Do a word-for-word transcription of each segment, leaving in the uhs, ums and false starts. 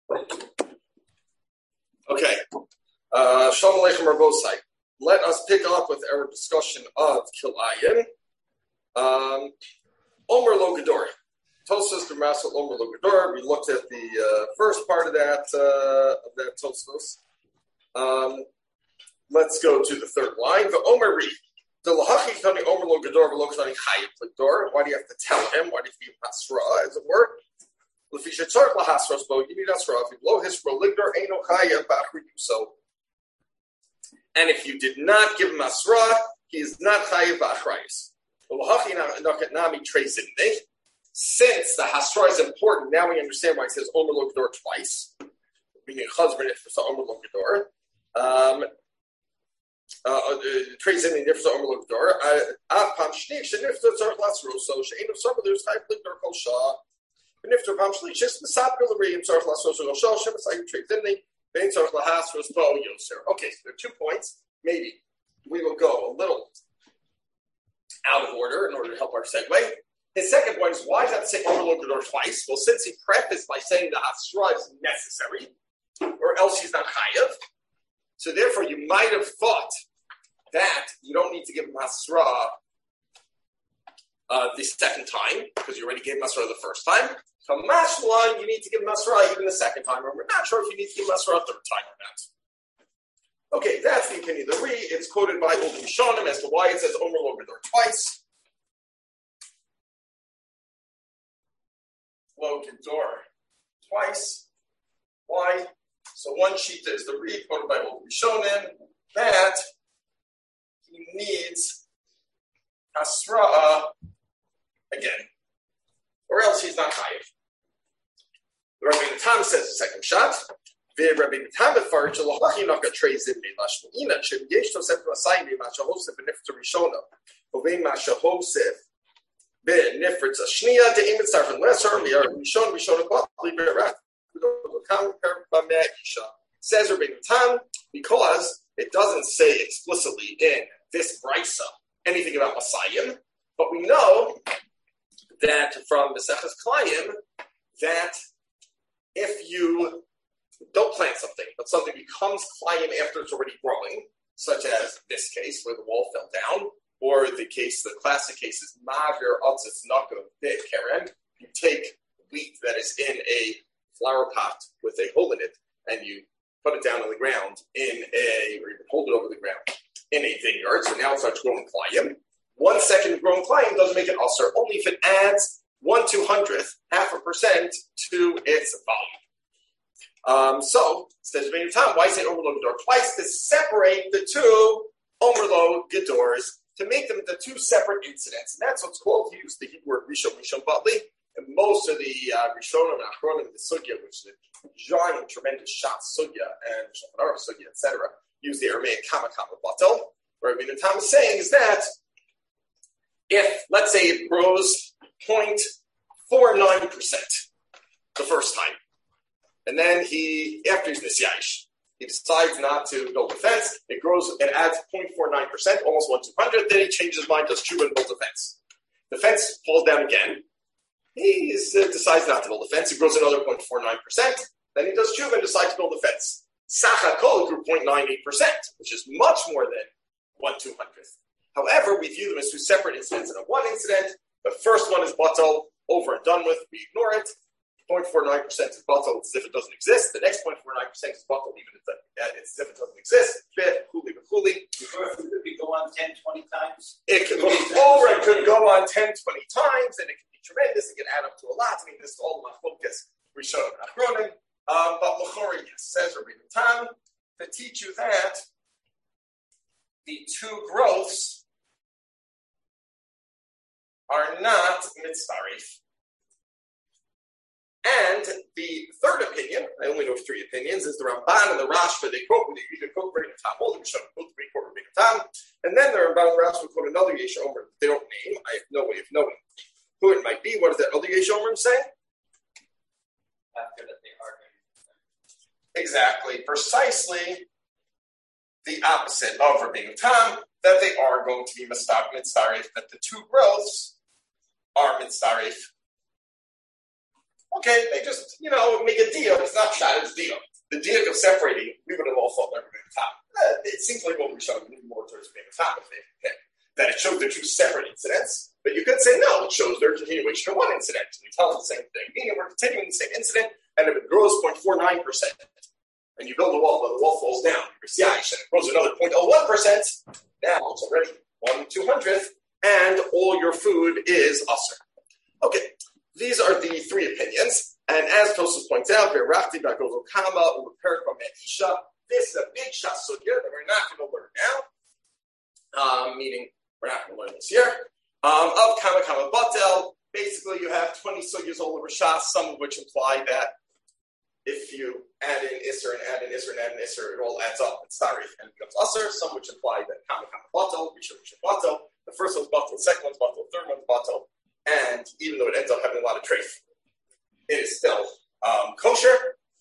Okay. Uh, Shalom Aleichem Rabosai. Let us pick up with our discussion of Kilayim. Um, Omer Lo Gedor. Tosfos D'Masel Omer Lo Gedor. We looked at the uh, first part of that uh, of that Tosfos. Um, let's go to the third line. The Omer Re. The Lahachi Kani Omer Lo Gedor V'Lo Kani Chayim L'Gedor. Why do you have to tell him? Why do you give him Hasra, as it were? L'fi shetzarich lahasros bo. You need Hasra. If you blow his L'Gedor Eino Chayim B'Achri So. And if you did not give him Asra, he is not Chayiv B'Achrayis. Since the Hasra is important, now we understand why it says Omer Lo Gedor twice, meaning Chazman if it's Omer Lo Gedor. Um, Trace in the Nifsa Omer Lo Gedor. Av Pam Shnik Shenifta Tzarech Lasru. So Shein of Summer there's Chayiv L'Gedor Kol Shah. Nifta Pam Shlik Shis Mesab Bilarim Tzarech Lasru Kol Shah Shemas Ayu Trace in the. Okay, so there are two points. Maybe we will go a little out of order in order to help our segue. His second point is, why does that say Omer Lo Gedor twice? Well, since he prefaced by saying the Hasra is necessary, or else he's not Chayav, so therefore you might have thought that you don't need to give him Hasra uh, the second time, because you already gave him Hasra the first time. So Mashmalan, you need to give him Masra even the second time, or we're not sure if you need to give him Masra a third time or not. Okay, that's the opinion of the Re. It's quoted by Old Rishonim as to why it says Omer Lo Gedor twice. Lo Gedor twice. Why? So one shita is the Re quoted by Old Rishonim that he needs Hasra again, or else he's not chayiv. Rabbi Natan says the second shot. Rabbi Natan farich lohachi naka treis in me lashmeina shem yesh tosef masayim mashahosef benifter rishona ovein mashahosef benifter zashnia de'imin sarfin lesser we are rishon rishona b'chli be'rat says Rabbi Natan because it doesn't say explicitly in this brisa anything about masayim, but we know that from Maseches Kilayim that if you don't plant something, but something becomes Kilayim after it's already growing, such as this case where the wall fell down, or the case, the classic case is Mavir Atzis Nakav Beit Keren, you take wheat that is in a flower pot with a hole in it, and you put it down on the ground in a, or you hold it over the ground in a vineyard, so now it starts growing Kilayim. One second of growing Kilayim doesn't make it ulcer, only if it adds one two hundredth, half a percent to its volume. Um, so, says Rabbi Natan, why say Omer Lo Gedor twice? To separate the two Omer Lo Gedors, to make them the two separate incidents. And that's what's called, to use the Hebrew word Rishon, Rishon Batli. And most of the uh, Rishonim and Achronim, the Sugya, which is a giant, tremendous shot Sugya and Shulchan Aruch Sugya, et cetera, use the Aramaic Kama Kama Batel. What Rabbi Natan is saying is that if, let's say, it grows zero point four nine percent the first time, and then he, after he's Nisyayish, he decides not to build a fence, it grows, it adds zero point four nine percent, almost one two hundred, then he changes his mind, does tshuva and builds a fence. The fence falls down again, he uh, decides not to build a fence, it grows another zero point four nine percent, then he does tshuva and decides to build a fence. Sachakol grew zero point nine eight percent, which is much more than one two hundredth. However, we view them as two separate incidents. And in one incident, the first one is batal, over and done with, we ignore it. zero point four nine percent is batal, it's as if it doesn't exist. The next zero point four nine percent is batal, even if it's as if it doesn't exist. Fit, huli, huli. Could it go on ten, twenty times? It could go over, it could go on ten, twenty times, and it can be tremendous. It can add up to a lot. I mean, this is all my focus. We show it in Achronim. Um, but L'chora, yes, says Rabbi Natan, to teach you that the two growths are not mitzarif. And the third opinion, I only know of three opinions, is the Ramban and the Rashba. They quote, they either quote Rabbi Natan, all the Rishonim quote Rabbi Natan, and then the Ramban and the Rashba quote another Yesh Omer. They don't name. I have no way of knowing who it might be. What does that other Yesh Omer say? After that they are. Exactly, precisely the opposite of Rabbi Natan, that they are going to be mitzarif, that the two growths are mitzarif. Okay, they just, you know, make a deal. It's not shot, it's deal. The deal of separating, we would have all thought never been a top. Uh, it seems like what we showed more towards being a top of it. Okay. That it shows they're two separate incidents. But you could say, no, it shows their continuation of one incident. And we tell them the same thing. Meaning we're continuing the same incident, and if it grows zero point four nine percent, and you build a wall, but the wall falls down, your C I, and it grows another zero point zero one percent, now it's already one two hundredth, and all your food is usher. Okay, these are the three opinions. And as Tosfos points out, this is a big shasugya that we're not going to learn now, um, meaning we're not going to learn this year. Um, of Kama Kama Batel, basically you have twenty sugyas all over Shas, some of which imply that if you add in Isser and add in Isser and add in Isser, it all adds up. It's Tarif and becomes Usser. Some which imply that Kama Kama Batel, Rishon Rishon Batel. The first one's Batel, the second one's Batel, the third one's Batel. And even though it ends up having a lot of treif, it is still um, kosher.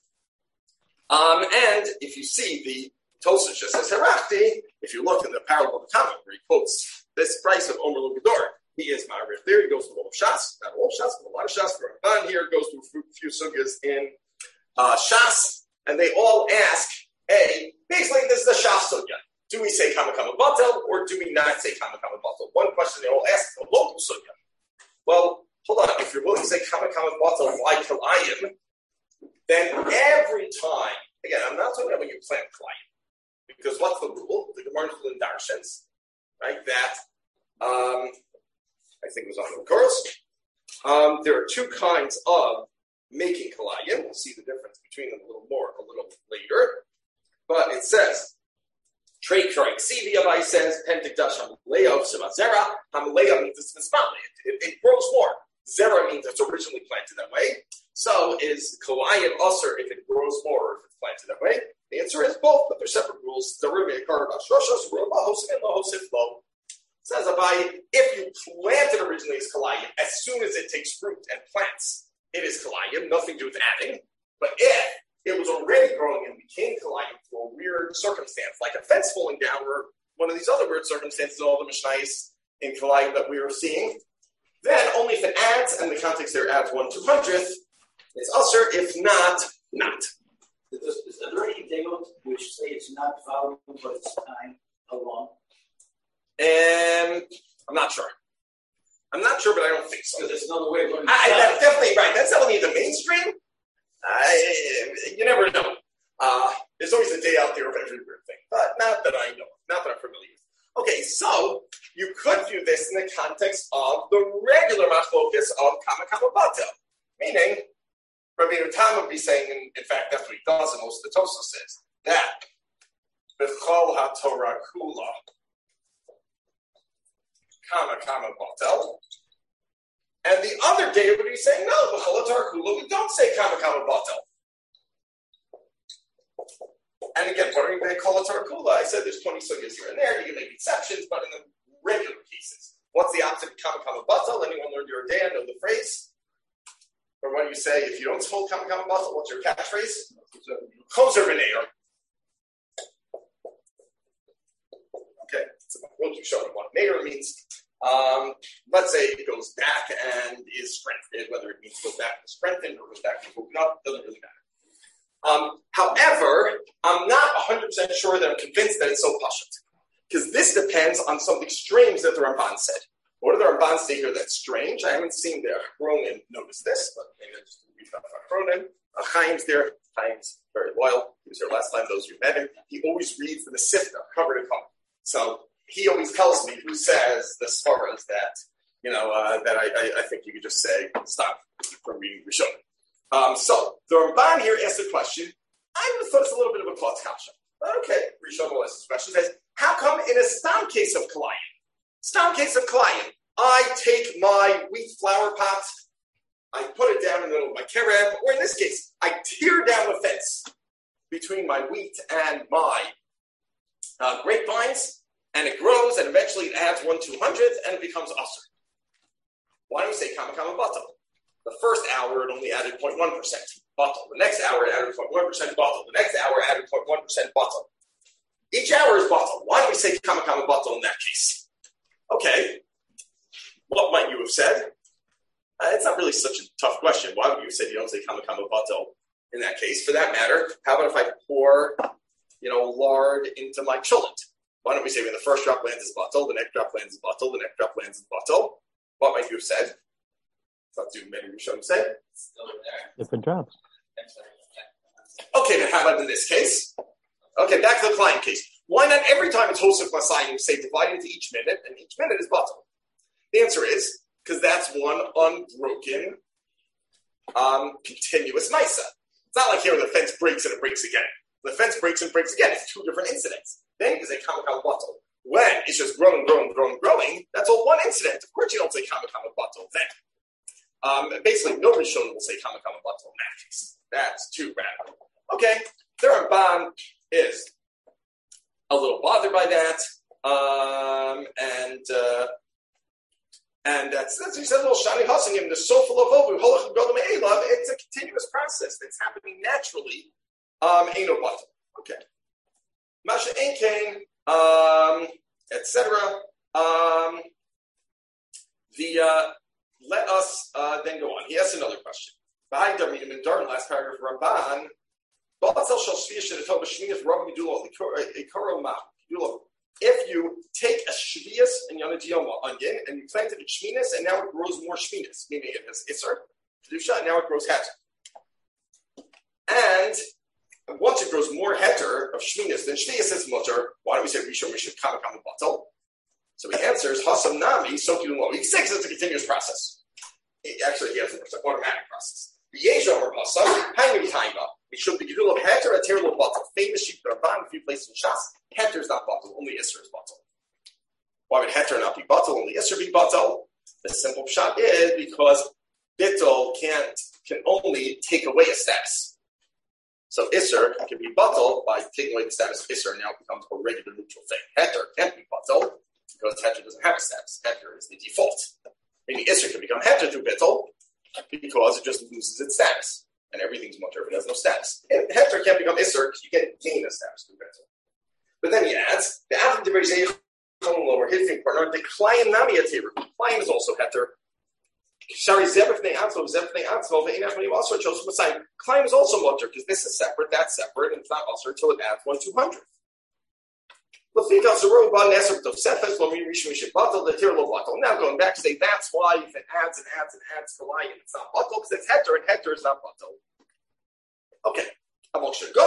Um, and if you see the Tosfos just says Herachti, if you look in the parable of the Talmud where he quotes this price of Omer Lugidor, he is Ma'arif there. He goes to all of Shas, not all of Shas, but a lot of Shas. The Ramban here goes to a few sugyas in uh, Shas, and they all ask, hey, basically this is the Shas sugya. Do we say Kama Kama Batel or do we not say Kama Kama Batel? One question they all ask, the local sugya. Well, hold on. If you're willing to say Kama Kama Batel like Kalayim, then every time, again, I'm not talking about when you plant Kalayim, because what's the rule? The Gemara in Darshans, right? That um, I think it was on the course. Um, there are two kinds of making Kalayim. We'll see the difference between them a little more a little later. But it says, Trey Kroik Sivi Avai says, Pentikdash Hamalea of Shemazera. Hamalea means it's Mispali. It, it grows more. Zera means it's originally planted that way. So is Kalayim Usser if it grows more or if it's planted that way? The answer is both, but they're separate rules. The Rumi Karabash Roshos, Robahos, and Lahosif Lo. Says Abai, if you plant it originally as Kalayim, as soon as it takes fruit and plants, it is Kalayim, nothing to do with adding. But if it was already growing and became Kalayim for a weird circumstance, like a fence falling down or one of these other weird circumstances, all the Mishnayos in Kalayim that we were seeing, then only if it adds, and the context there adds one two hundredth, it's usher. If not, not. Is, is there any deot which say it's not volume, but it's time alone? And I'm not sure. I'm not sure, but I don't think so. Because there's another way of learning. I, that's definitely right. That's telling me the mainstream. I, you never know. Uh, there's always a day out there of every weird thing, but not that I know, not that I'm familiar with. Okay, so you could view this in the context of the regular machlokas of Kama Kama Batel, meaning Rabbi Tam would be saying, in, in fact, that's what he does, and most of the Tosfos says that B'chol HaTorah Kula Kama Kama Batel. And the other day would be saying, no, B'chol HaTorah Kula, we don't say Kama Kama Batel. And again, what do they call it Torah Kula? I said there's twenty sugyas here and there. You can make exceptions, but in the regular cases, what's the opposite of Kama Kama Batel? Anyone learned your day? Know the phrase? Or what do you say if you don't hold Kama Kama Batel? What's your catchphrase? Chozer v'neir. Okay, we'll keep showing what neir means. Um, let's say it goes back and is strengthened, whether it means goes back and strengthened or goes back and broken up, doesn't really matter. Um, however, I'm not one hundred percent sure that I'm convinced that it's so pashut. Because this depends on something strange that the Ramban said. What did the Ramban say here that's strange? I haven't seen the Achronim notice this, but maybe I just read about Achronim. Uh, Chaim's there. Chaim's very loyal. He was here last time, those of you met him. He always reads from the Sifta, cover to cover. So he always tells me who says the Svaras that, you know, uh, that I, I, I think you could just say, stop from reading Rishonim. Um, so, the Ramban here asked a question. I would have thought it's a little bit of a klotz kasha. Okay, Rishon will ask this question. Says, how come in a stam case of Kalayim, stam case of Kalayim, I take my wheat flour pot, I put it down in the middle of my kereb, or in this case, I tear down the fence between my wheat and my uh, grapevines, and it grows, and eventually it adds one two hundredth, and it becomes usher. Why do we say Kama Kama Batel? The first hour, it only added zero point one percent bottle. The next hour, it added zero point one percent bottle. The next hour, it added zero point one percent bottle. Each hour is bottle. Why do we say Kama Kama bottle in that case? Okay. What might you have said? Uh, it's not really such a tough question. Why would you say you don't say kama kama batel in that case? For that matter, how about if I pour, you know, lard into my cholent? Why don't we say when the first drop lands is batel, the next drop lands is batel, the next drop lands is batel? What might you have said? It's not too many Rishonim say. Still there. Different drops. Okay, then how about in this case? Okay, back to the client case. Why not every time it's Hosef Masayim, you say divide into each minute, and each minute is batel? The answer is because that's one unbroken, um, continuous Maisa. It's not like here the fence breaks and it breaks again. The fence breaks and breaks again. It's two different incidents. Then you can say kama kama batel. When it's just growing, growing, growing, growing, that's all one incident. Of course you don't say kama kama batel then. Um, basically, no Rishon will say kama kama batel in that case. That's too radical. Okay, the Ramban is a little bothered by that, um, and uh, and that's, that's he says, "Well, shani hasangim the sofa lavovu holach godam elav." It's a continuous process that's happening naturally. Um, ain't no batel. Okay, masha ain't um, et cetera. Um, the uh, let us uh, then go on. He asks another question. Behind Darminim in Darn, last paragraph of Ramban. If you take a shvius and yanadiyoma onion and you plant it in shminis and now it grows more shminis, meaning it has isser, kedusha, and now it grows heter. And once it grows more heter of shminis than shvius is mutter, why don't we say rishon rishon kama kama batel? So he answers hasam nami soki lo. He says it's a continuous process. It, actually, he has an automatic process. Yezhom or hasam hanging behind up. It should be Gidul of Heter, a terrible bottle. Famous sheep Ramban, if you place in Shas, Heter is not bottle, only Isser is bottle. Why would Heter not be bottle, only Isser be bottle? The simple shot is because Bittul can't, can only take away a status. So Isser can be bottle by taking away the status of Isser, and now it becomes a regular neutral thing. Heter can't be bottle because Heter doesn't have a status. Heter is the default. Meaning Isser can become Heter through Bittul because it just loses its status. And everything's mutter if it has no status. And Heter can't become Isser because you can't gain a status through Betel. But then he adds, the Avim Divrei Zeich lower his partner, the Klayim Nami Ateru. Klayim is also Heter. Shari Zebefnei Atzov, Zebefnei Atzov, Ve'inach Menim also chose Messiah. Klayim is also mutter because this is separate, that's separate, and it's not also until it adds one two hundredth. Now going back to say that's why if it adds and adds and adds to lion, it's not batel because it's heter and heter is not batel. Okay. Unless you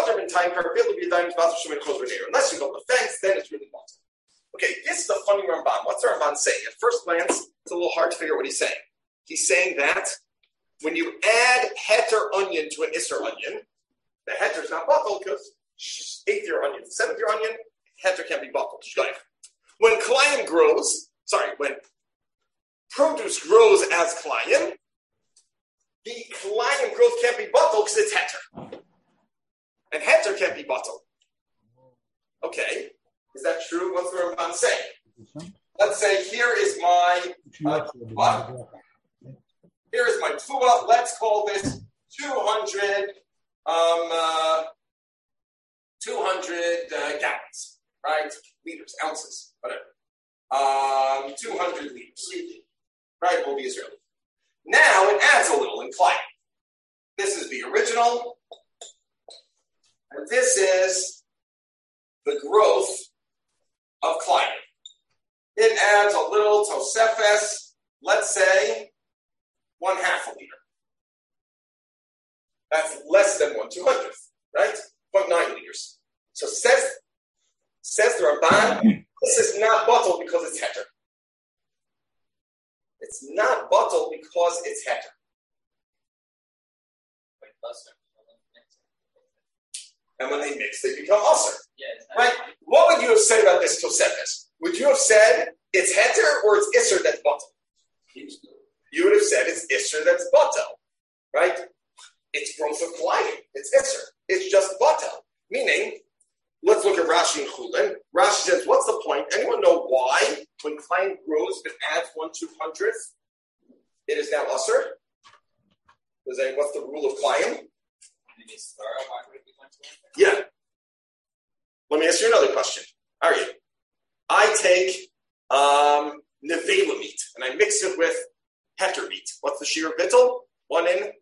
build the fence, then it's really batel. Okay, this is the funny Ramban. What's the Ramban saying? At first glance, it's a little hard to figure out what he's saying. He's saying that when you add heter onion to an isser onion, the heter is not batel because eighth year onion, seventh year onion, heter can't be bottled. When Klayim grows, sorry, when produce grows as Klayim, the Klayim growth can't be bottled because it's heter. And heter can't be bottled. Okay, is that true? What's the Ramban saying? Let's say here is my uh, what? Here is my tfuah. Let's call this two hundred, um, uh, two hundred uh, gallons. Right? Liters, ounces, whatever. Um, two hundred liters. Right? Will be Israeli. Now it adds a little in Klayim. This is the original. And this is the growth of Klayim. It adds a little Tosefes, let's say, one half a liter. That's less than one two hundredth, right? zero point nine liters. So says Says the Ramban, this is not bottled because it's heter. It's not bottled because it's heter. And when they mix, they become usher. Right? What would you have said about this Tosefes? Would you have said it's heter or it's isser that's bottled? You would have said it's isser that's bottled. Right? It's growth of Klayim. It's isser. It's just bottled. Meaning, let's look at Rashi and Chulin. Rashi says, what's the point? Anyone know why when Klayim grows, if it adds one two hundredth, it is now usher? Does anyone, what's the rule of Klayim? Yeah. Let me ask you another question. All right. I take um, nevela meat and I mix it with heter meat. What's the shear of bittul? One in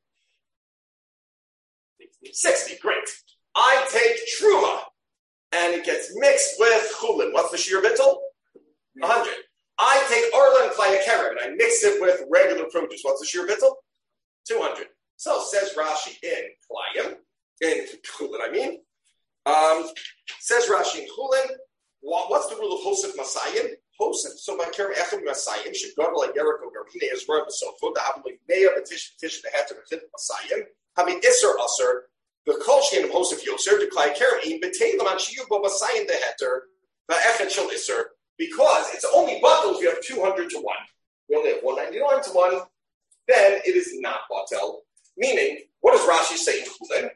sixty. Great. I take truma, and it gets mixed with chulin. What's the shear of bittul? one hundred. I take arla and klayakerem, and I mix it with regular produce. What's the shear of bittul? two hundred. So says Rashi in Klayim, in chulin, I mean. Um, says Rashi in chulin, what's the rule of Hosef Masayim? Hosef, so my Kerem Echem Masayim should go like Jericho, Garine, Ezra, so for the Abel, Meya, Petition, Petition, the Heter, the Masayim, having Isser Usser, the Kolshin of Hosef Yoser, the Klai Kerem, Betay Laman Shiyubo Masayim, the Heter, the Echet Shel Isser, because it's only batel if you have two hundred to one. We only have one ninety-nine to one, then it is not batel. Meaning, what does Rashi say in Chulin?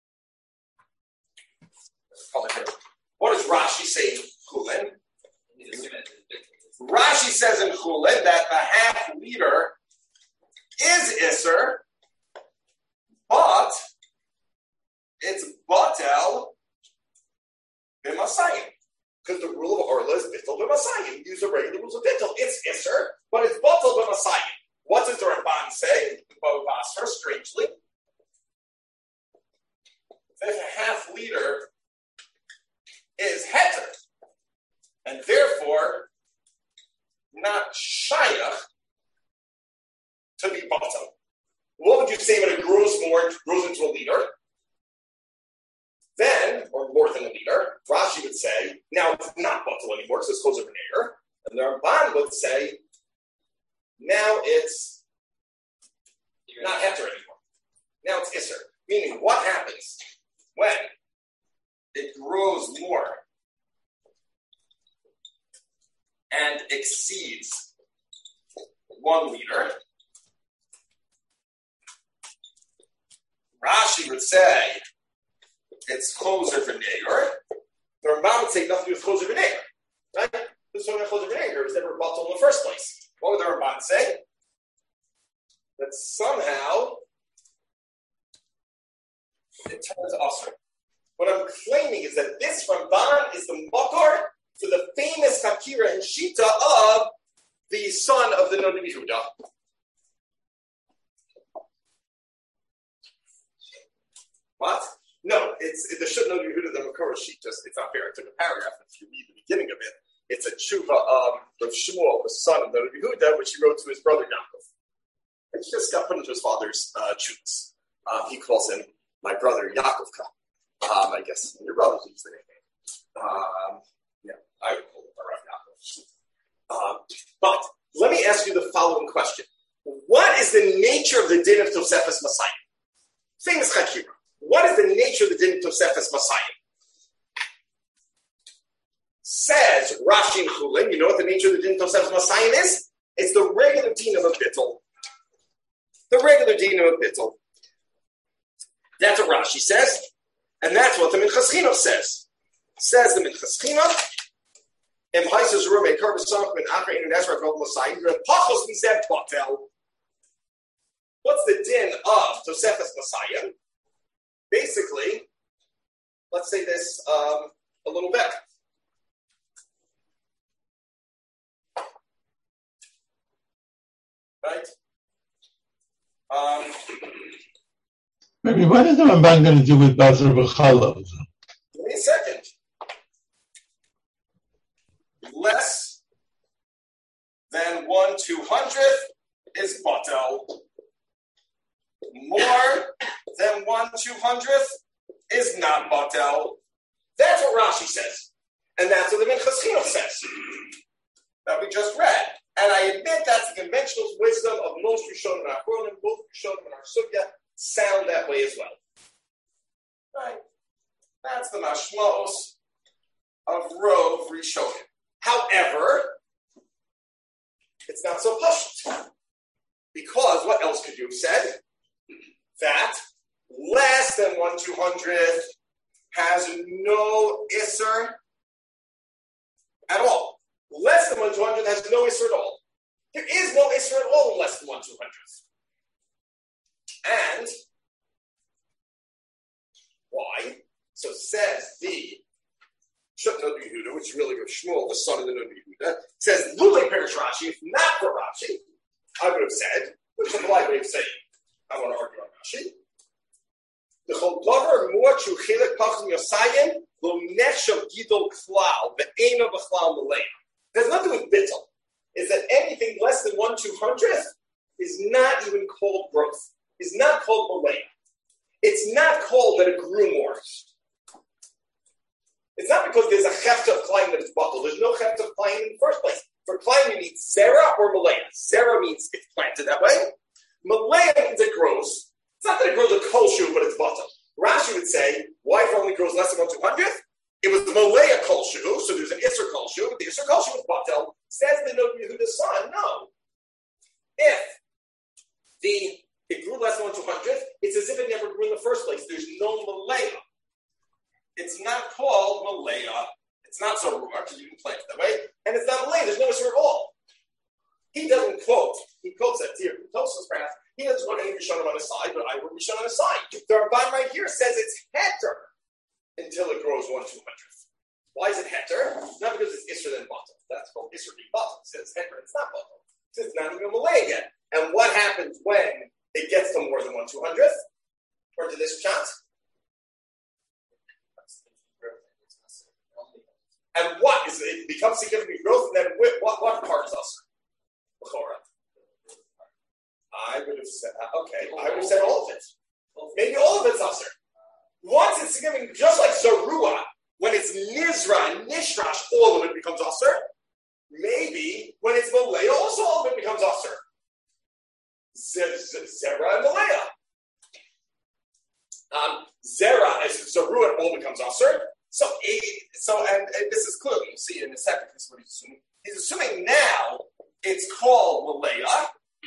What does Rashi say in Chulin? Rashi says in Chulin that the half liter is Isser, but it's batel b'masayim. Because the rule of Orla is bittul b'masayim. You use the regular rules of bittul. It's Isser, but it's batel b'masayim. What does the Ramban say? The Bava Basra, strangely. If a half liter is heter, and therefore not shayach to be batel. What would you say when it grows more, grows into a liter? Then, or more than a liter, Rashi would say, now it's not batel anymore, because it's closer to an air. And the Ramban would say, now it's not heter anymore. Now it's isser. Meaning, what happens when it grows more and exceeds one liter? Rashi would say it's choser v'neir. The Ramban would say nothing to do with choser v'neir. Right? This one choser v'neir was never batel in the first place. What would the Ramban say? That somehow it turns usher. What I'm claiming is that this Ramban is the makar for the famous Hakira and Shita of the son of the Noda Yehuda. What? No, it's it, the Noda Yehuda, the makar sheet. Just it's not fair. I took a paragraph, and if you read the beginning of it, it's a tshuva of Rav Shmuel, the son of Noda Yehuda, which he wrote to his brother Yaakov. And he just got put into his father's uh, chutz. Um, he calls him my brother Yaakovka. Um, I guess your brother's use the name. Um, yeah, I would call him Rav Yaakov. Um, but let me ask you the following question: what is the nature of the din of Tosefes Masayim? Famous Chakira. What is the nature of the din of Tosefes Masayim? Says Rashi and Chulin. You know what the nature of the din of Tosefes Masayim is? It's the regular din of a bittul. The regular din of a bittul. That's what Rashi says, and that's what the Minchas Chinuch says. Says the Minchas Chinuch, Im haises rum a karvasach min achra in Ezra kol Masayim pachos mizeh batel. What's the din of Tosefes Masayim? Basically, let's say this um, a little better. Right? Um, Maybe what is the Ramban going to do with Basar B'Chalav? Give me a second. Less than one two hundredth is batel. More than one two hundredth is not batel. That's what Rashi says, and that's what the Minchas Chinuch says that we just read. And I admit that's the conventional wisdom of most Rishonim and Achronim. Both Rishonim and our Sugya sound that way as well. Right? That's the mashmos of Rov Rishonim. However, it's not so pashut. Because what else could you have said? That less than one two hundredth has no Isser at all. Less than one two hundredth has no Isser at all. There is no Isser at all in less than one two hundredth. And why? So says the Noda Yehuda, which is really Rav Shmuel, the son of the Noda Yehuda, says Lulei Perish Rashi, if not for Rashi, I would have said, which is a polite way of saying, I want to argue on Rashi. The whole dover more to chilek pachim yosayim lo nechshav gidol klal ve'eno b'chlal malaya. It has nothing with bittul. Is that anything less than one two hundredth is not even called growth. Is not called malaya. It's not called that it grew more. It's not because there's a chefta of klein that it's bottled. There's no chefta of klein in the first place. For klein, you need zera or malaya. Zera means it's planted that way. Malaya means it grows. It's not that it grows a kol shu, but it's bottom. Rashi would say, why if it only grows less than one two hundredth? It was the Malaya kol shu, so there's an Isser kol shu, but the Isser kol shu was bottom. Says the Note Yehuda son, no. If the it grew less than one two hundredth, it's as if it never grew in the first place. There's no Malaya. It's not called Malaya. It's not so rumor, because you can plant it that way. And it's not Malaya. There's no Isser at all. He doesn't quote. He quotes that here. Tosfos perhaps. He doesn't want any Rishonim on his side, but I will Rishon on his side. The Ramban right here says it's heter until it grows one two hundredth. Why is it heter? Not because it's Isser than bottom. That's called Isser being bottom. It says heter, it's not bottom. It says it's not even Malay again. And what happens when it gets to more than one two hundredth? According to this chant. And what is it? It becomes significant growth, and then what, what part is us? I would have said, okay, I would have said all of it. Maybe all of it's usher. Once it's significant, just like Zarua, when it's Nizra and Nishrash, all of it becomes usher. Maybe when it's Malaya, also all of it becomes usher. Zera and Malaya. Um, Zera, as Zarua, all becomes usher. So, so and, and this is clear. You'll see in a second. This is what he's assuming. He's assuming now it's called Malaya,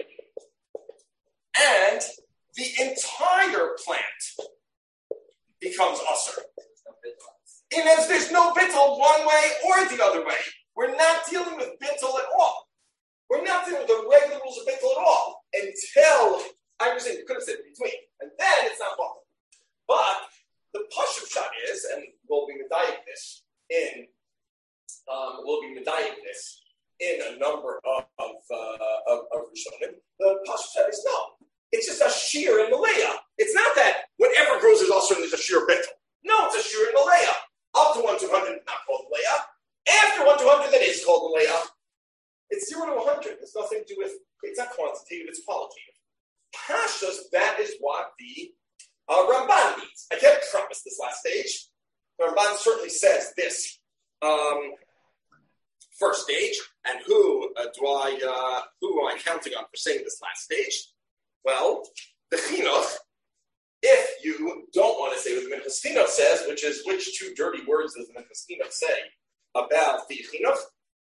and the entire plant becomes usher. And as there's no bittul one way or the other way, we're not dealing with bittul at all. We're not dealing with the regular rules of bittul at all until I was saying you could have said between, and then it's not bottom. But the pashut shot is, and we'll be medayik this in, um, we'll be medayik this in a number of of, uh, of, of Rishonim. The pashut shot is no. It's just a shear in Malaya. It's not that whatever grows is also there's a shear bittul. No, it's a shear in Malaya. Up to one two hundred, not called Malaya. After one two hundred, that is called Malaya. It's zero to one hundred. It's nothing to do with, it's not quantitative, it's qualitative. Pashas, that is what the uh, Ramban means. I can't promise this last stage. The Ramban certainly says this um, first stage, and who uh, do I, uh, who am I counting on for saying this last stage? Well, the chinuch, if you don't want to say what the Minchas Chinuch says, which is which two dirty words does the Minchas Chinuch say about the chinuch?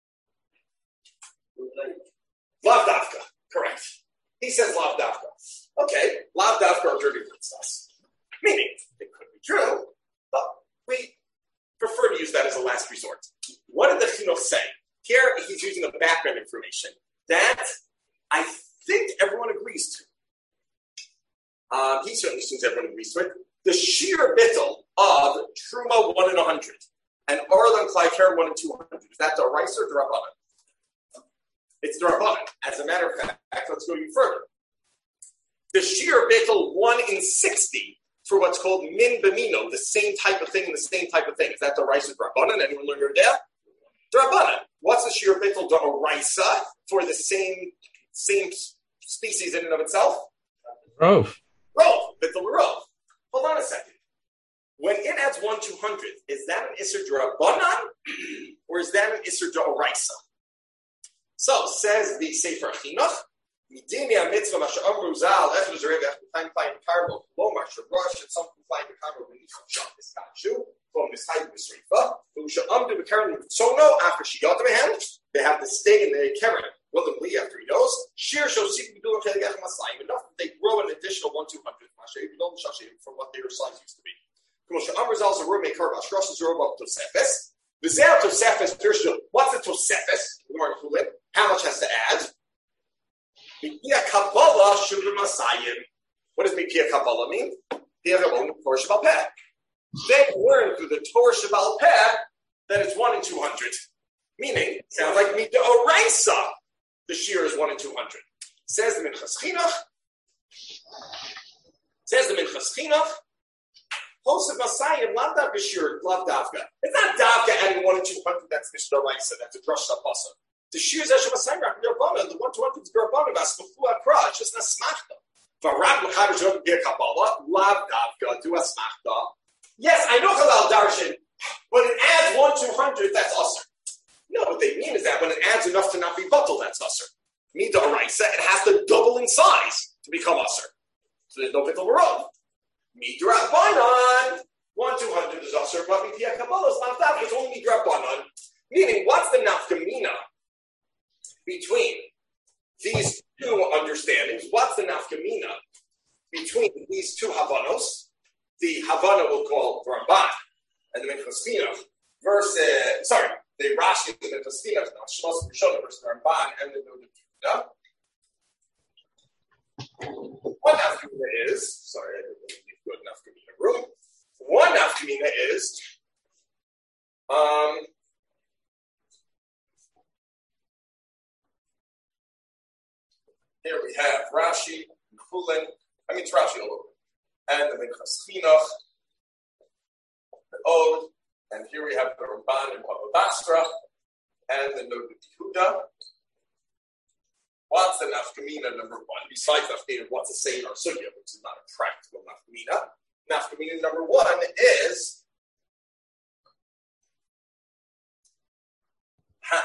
Lav dafka, correct. He says lav dafka. Okay, lav dafka are dirty words to us. Meaning, it could be true, but we prefer to use that as a last resort. What did the chinuch say? Here, he's using the background information that I think everyone agrees to. Um, he certainly assumes everyone agrees to it. The sheer bittul of Truma one in a hundred and Orlan Kleiker one in two hundred. Is that the rice or Drabanan? It's Drabanan. As a matter of fact, let's go even further. The sheer bittul one in sixty for what's called min b'mino, the same type of thing, the same type of thing. Is that the rice or Drabanan? Anyone learn your idea? Drabanan. What's the sheer bittul d'oraisa for the same same species in and of itself? Rove. Rove, bittul rove. Hold on a second. When it adds one two hundred, is that an Isser Drabanan or is that an Isser D'oraisa? So says the Sefer Chinuch, Midimia mitzvah masha amru zal echad zerei v'echad flying karbo lo masha rosh and some flying karbo v'nicham sham miskanshu from mischayim b'srifa v'usha amdu b'karen v'tzono after she got to my hand they have to stay in the karen. Well, the Lee after he knows, Shir shows seeking to do enough that they grow an additional one two hundred from what their size used to be. What's the Tosefes? How much has to add? What does Mipia Kabbalah mean? They learn through the Torah Shabbal Peh that it's one in two hundred. Meaning, sounds like Mita Oraisa. The shear is one in two hundred. Says the Minchas Chinuch. Says the Minchas Chinuch. Hosef Masayim, lav davka shir, lav davka. It's not davka adding one and two hundred. That's Mishnah Raisa. That's a drush apasa. The shir zeshem Masayim rak derabana. The one two hundred is derabana. Vaskufu akra. It's just a smachta. Varab l'chavish don't get kabbalah. Lav davka do a smachta. Yes, I know Chalal Darshan. When it adds one two hundred, that's usher. No, what they mean is that when it adds enough to not be bottled, that's usher. Mida Araisa, it has to double in size to become usher. So there's no bittul barov. Mida Rabbanan, one two hundred is usher, but Midia Kabbalah is not that. It's only Mida Rabbanan. Meaning, what's the nafkamina between these two understandings? What's the nafkamina between these two Havanos? The Havana we'll call Ramban and the Minchas Chinuch versus, sorry, the Rashi and the Minchas Chinuch, not Shmos Rishonah versus the Ramban and the Noda. One nafkamina is, sorry, I didn't really need good nafkamina room. One nafkamina is, um, here we have Rashi, Chulin, I mean, it's Rashi all over. And the Minchas Chinuch, the Od, and here we have the Ramban and Baba Basra, and the Noda Yehuda. What's the nafkamina number one? Besides nafkamina, what's the say in our sugya, which is not a practical nafkamina. Nafkamina number one is ha.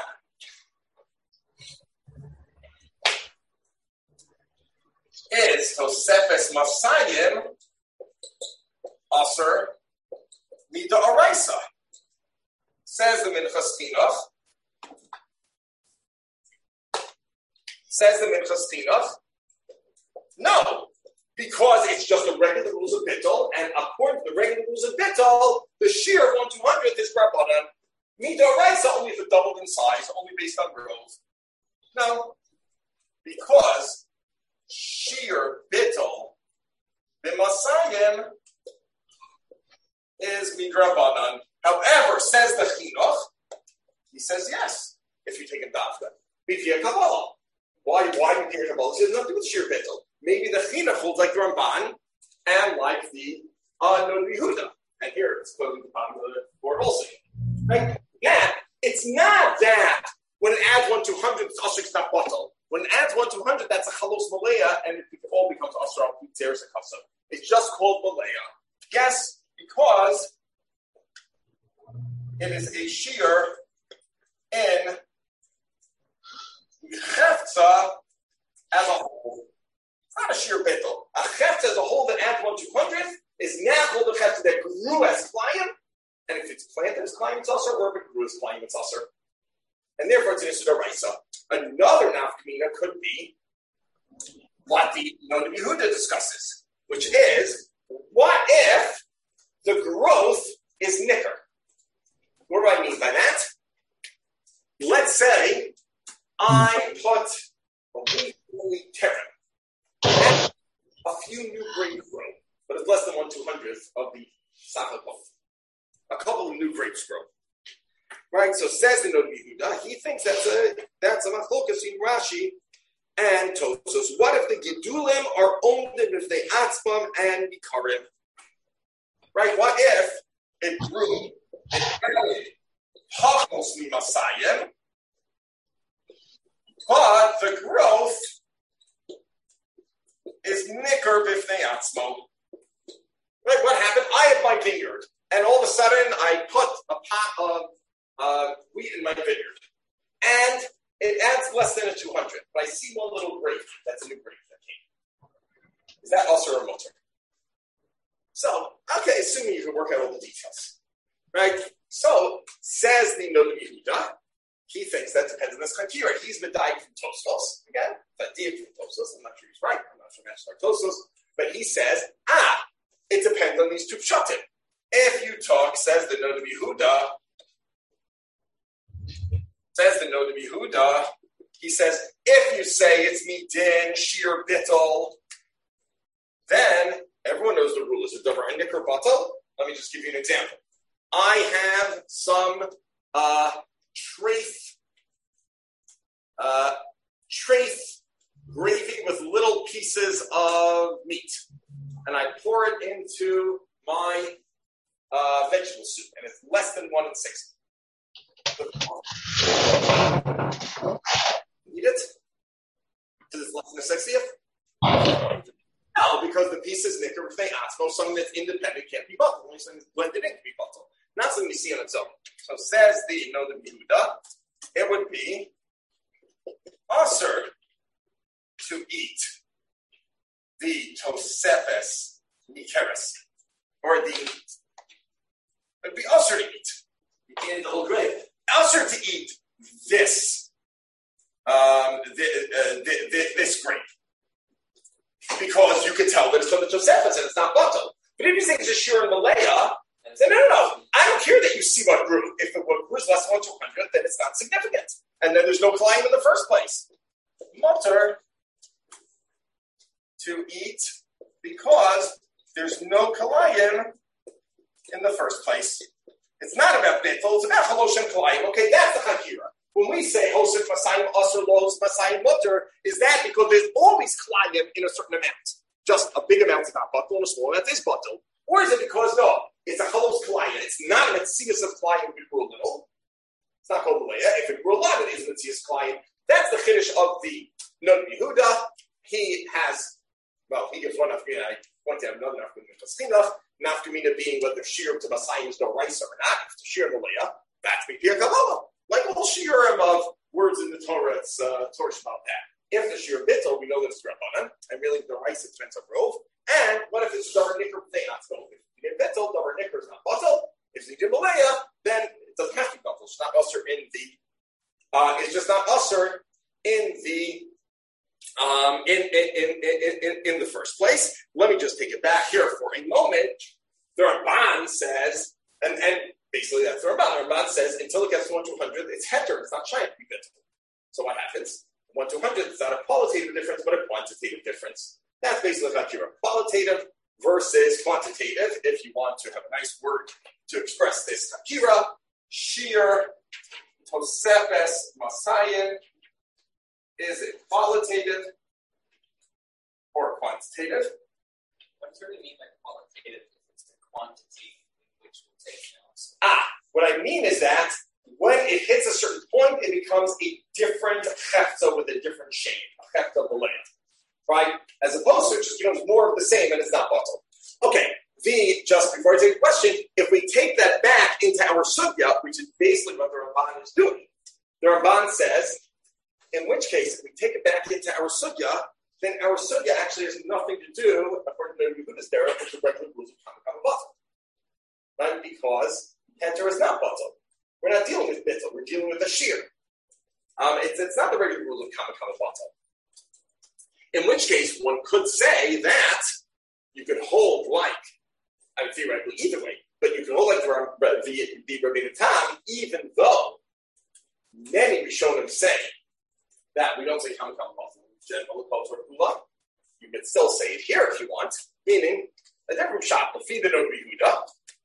Is Tosefes Masayim Aser Mida Araisa. Says the Minchas Chinuch. Says the Minchas Chinuch. No, because it's just the regular rules of Bittul, and according to the regular rules of Bittul, the shear of one two hundred is Rabbanan. Mida Araisa only if it doubled in size, only based on growth. No, because sheer bittul b'masayim is midrabanan. However, says the Chinuch, he says yes. If you take a dafka, b'tia kabbalah. Why? Why do you take kabbalah? It has nothing to do with sheer bittul. Maybe the Chinuch holds like the Ramban and like the uh, Noda Yehuda. And here it's clearly the bottom of the board also. Right? Yeah, it's not that when it adds one two hundred, it's also not bottle. When it adds one two hundred, that's a chalos malaya, and it all becomes asra putzeres a kasa. It's just called malaya. Yes, because it is a shear in cheftza as a whole. It's not a shear bittul. A cheftza as a whole that adds one two hundred is now called a cheftza that grew as klayim, and if it's planted as klayim, it's asra, or if it grew as klayim, it's asra. And therefore, it's an issue of Raisa. Another nafkamina could be what the Noda Yehuda discusses, which is, what if the growth is nicker? What do I mean by that? Let's say I put a wheat wheat terem and a few new grapes grow, but it's less than one two hundredth of the Safakov. A couple of new grapes grow. Right, so says the Noda Yehuda, he thinks that's a that's a machlokas in Rashi and Tosfos. What if the Gedulim are owned if they atzmam and bikarim? Right, what if it grew hachmos mimasayim, but the growth is nicker b'fnei atzmo? Right, what happened? I have my vineyard, and all of a sudden I put a pot of Uh, wheat in my vineyard, and it adds less than a two hundred. But I see one little grape. That's a new grape that came. Is that also a motor? So, okay, assuming you can work out all the details, right? So, says the Noda Yehuda, he thinks that depends on this criteria. He's medayik from Tosfos again, Vadik from Tosfos. I'm not sure he's right. I'm not sure that's like Tosfos, but he says, ah, it depends on these two pshatim. If you talk, says the Noda Yehuda. Says the Noda Yehuda, he says, if you say it's midin, sheer bittul, then everyone knows the rule. Is it davar and nicker batal? Let me just give you an example. I have some uh, trace, uh, trace gravy with little pieces of meat, and I pour it into my uh, vegetable soup, and it's less than one in sixty. Eat it? Because it's less than a sixtieth? No, because the piece is nicker with atzmo, something that's independent can't be bottled. Only something that's blended in can be bottled. Not something you see on its own. So says the, you know, the Yehuda, it would be usher to eat the tosefes nikeres, or the, it would be usher to eat. You can't eat the whole grape. Usher to eat this, um, the, uh, the, the, this grape. Because you can tell that it's from the Tosefes and it's not bottled. But if you say it's just Shir and Malaya, say, no, no, no, I don't care that you see what grew. If it grew less than one to one hundred, then it's not significant. And then there's no Kalayim in the first place. Mutter to eat because there's no Kalayim in the first place. It's not about Bittul, it's about Chalosh and Kalayim. Okay, that's the Hakira. When we say Hosef Masayim Asr Los Masayim Mutter, is that because there's always Kalayim in a certain amount? Just a big amount is not Batul and a small amount is Batul. Or is it because, no, it's a Chalos Kalayim. It's not a Metzias of Kalayim if it grew a little. It's not called Malaya. If it grew a lot, it is Metzias Kalayim. That's the Chiddush of the Nun Yehuda. He has, well, he gives one Nafkamina. I pointed out another Nafkamina Chaschinach. Nafkamina being whether Shir to Masayim is no Raisa or not. If it's a Shir Malaya, that's B'Pir Kabbalah. Like all shiurim of words in the Torah, it's uh, Torah about that. If the shiur bittul, we know that it's Rabbanan, and really the rice is Tvenza Grove. And what if it's Davar Nicker? They not so. If you did bittul, Davar Nicker is not bottle. If you did Malaya, then it doesn't have to be bottle. It's not usher in the. Uh, it's just not usher in the. Um, in, in, in, in, in, in the first place. Let me just take it back here for a moment. The Ramban says, and and. Basically, that's the Ramban. The Ramban says until it gets to one to one hundred, it's heter, it's not shy to be bittul. So what happens? one to one hundred, it's not a qualitative difference, but a quantitative difference. That's basically about your qualitative versus quantitative. If you want to have a nice word to express this, Akira, Shir, Tosefes, Masayim, is it qualitative or quantitative? What do you mean by qualitative? It's the quantity in which we'll take now. Ah, what I mean is that when it hits a certain point, it becomes a different chefta with a different shape, a chefta b'leid, right? As opposed to it just becomes more of the same and it's not bottled. Okay, the just before I take the question, if we take that back into our sugya, which is basically what the Ramban is doing, the Ramban says, in which case, if we take it back into our sugya, then our sugya actually has nothing to do, according to the Yehuda's derech, with the regular rules of Kama bottle. Right? Because heter is not bottle. We're not dealing with bittul. We're dealing with a shear. Um, it's, it's not the regular rules of Kama Kama bottle. In which case, one could say that you could hold like, I mean, theoretically either way, but you can hold like the, the, the Rabbeinu Tam, even though many Rishonim say that we don't say Kama Kama bottle. You could still say it here if you want, meaning a different shot, the feed the Nun Yehuda.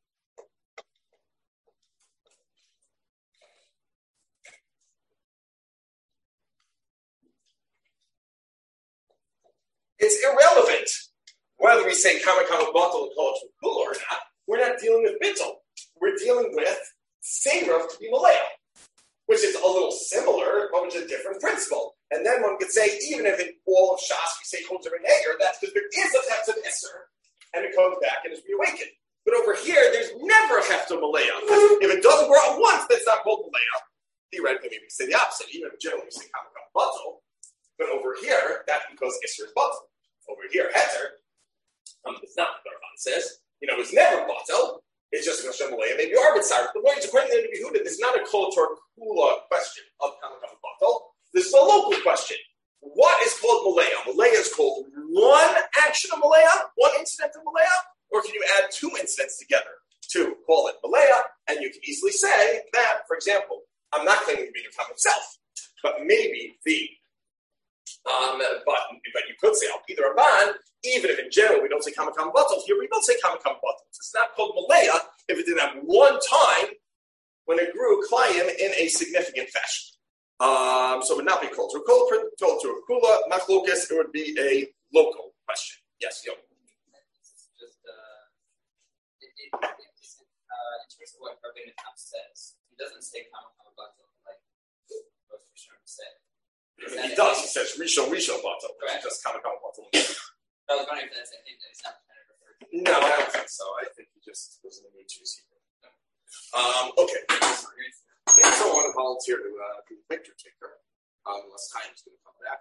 It's irrelevant whether we say Kama Kama bottle and call it Kula or not. We're not dealing with bittul. We're dealing with Seirav to be Malaya, which is a little similar, but which is a different principle. And then one could say, even if in all of Shas we say Chozer and Hager, that's because there is a Hefta Isser, and it comes back and is reawakened. But over here, there's never a Hefta Malaya. If it doesn't grow at once, that's not called Malaya. Theoretically, maybe we say the opposite. Even if generally we say Kama Kama bottle. But over here, that's because Isser is bottle. Over here, Heter, um, it's not what the Ramban says. You know, it's never bottle. It's just a Hashem Malaya, maybe arbitrary. But when it's according to the Yehuda, there's not a Kol Torah Kula question of Kama Kama bottle. This is a local question. What is called Malaya? Malaya is called one action of Malaya, one incident of Malaya, or can you add two incidents together to call it Malaya? And you can easily say that, for example, I'm not claiming to be the time himself, but maybe the Um, but but you could say Al Pi the Ramban, even if in general we don't say Kama Kama Batal, here we don't say Kama Kama Batal. It's not called Malaya if it did that one time when it grew Klayim in a significant fashion. Um, so it would not be called to a kula, told to a kula, machlokes, it would be a local question. Yes, yo. Just, uh, it, it, it, uh, in terms of what Rabbeinu Tam says, he doesn't say kama kama batel like most Rishonim say. He does. He says rishon rishon batel. Right. Just kama kama batel. I was wondering if that's I think it's not kind of referred to. No, I don't think so. I think he just was in the mood to see. Um, okay. I don't want to volunteer to uh, be the picture taker um, unless time is going to come back.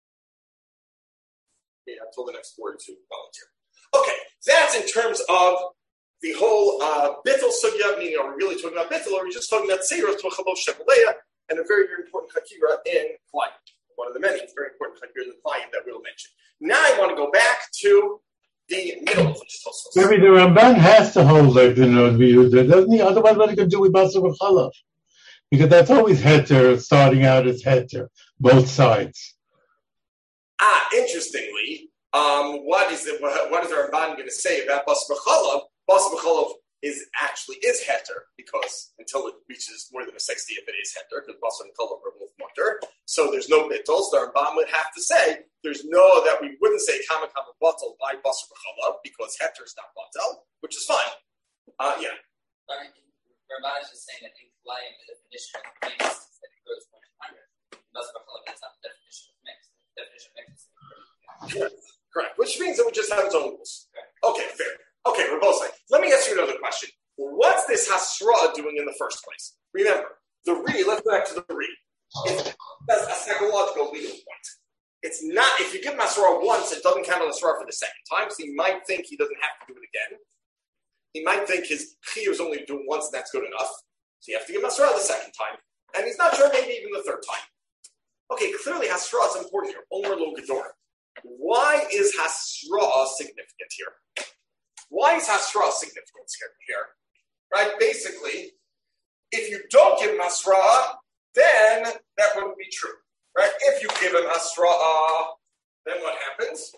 Yeah, until the next word to volunteer. Okay, that's in terms of the whole uh, bittul sugya, meaning are we really talking about bittul, or are we just talking about seiros to chalosh shemaleya, and a very, very important chakira in Klayim. One of the many very important chakira in Klayim that we'll mention. Now I want to go back to the middle of the Maybe the Ramban has to hold like the nose we use it, doesn't he? Otherwise, what are you going to do with Basar B'Chalav? Because that's always heter, starting out as heter, both sides. Ah, interestingly, um, what is the what is the Ramban going to say about Basar B'Chalav? Basar B'Chalav is actually is heter because until it reaches more than a sixty, if it is heter, because Basar and Chalav are both mutter, so there's no bittul. So the Ramban would have to say there's no that we wouldn't say kama kama batel by Basar B'Chalav because heter is not batel, which is fine. Uh, yeah. I mean, Ramban is just saying that in Klayim, the definition of mixed is that it goes one hundred. Basar B'Chalav, that's not the definition of mixed. The definition of mixed is Correct. Correct. Which means it would just have its own rules. Okay, fair. Okay, Rabosai, let me ask you another question. What's this Hasra doing in the first place? Remember, the Re, let's go back to the Re. It's that's a psychological legal point. It's not, if you give him Hasra once, it doesn't count on Hasra for the second time, so he might think he doesn't have to do it again. He might think his Chiyuv is only doing once and that's good enough. So you have to give him Hasra the second time. And he's not sure, maybe even the third time. Okay, clearly Hasra is important here. Omer lo Gedor. Why is Hasra significant here? Why is Hasra significant here? Right? Basically, if you don't give him Hasra, then that wouldn't be true. Right? If you give him Hasra, then what happens?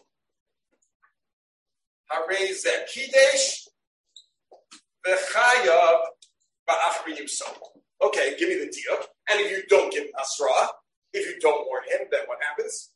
Harei zeh kidesh v'chayav ba'achri yusov. Okay, give me the diuk. And if you don't give him Hasra, if you don't warn him, then what happens?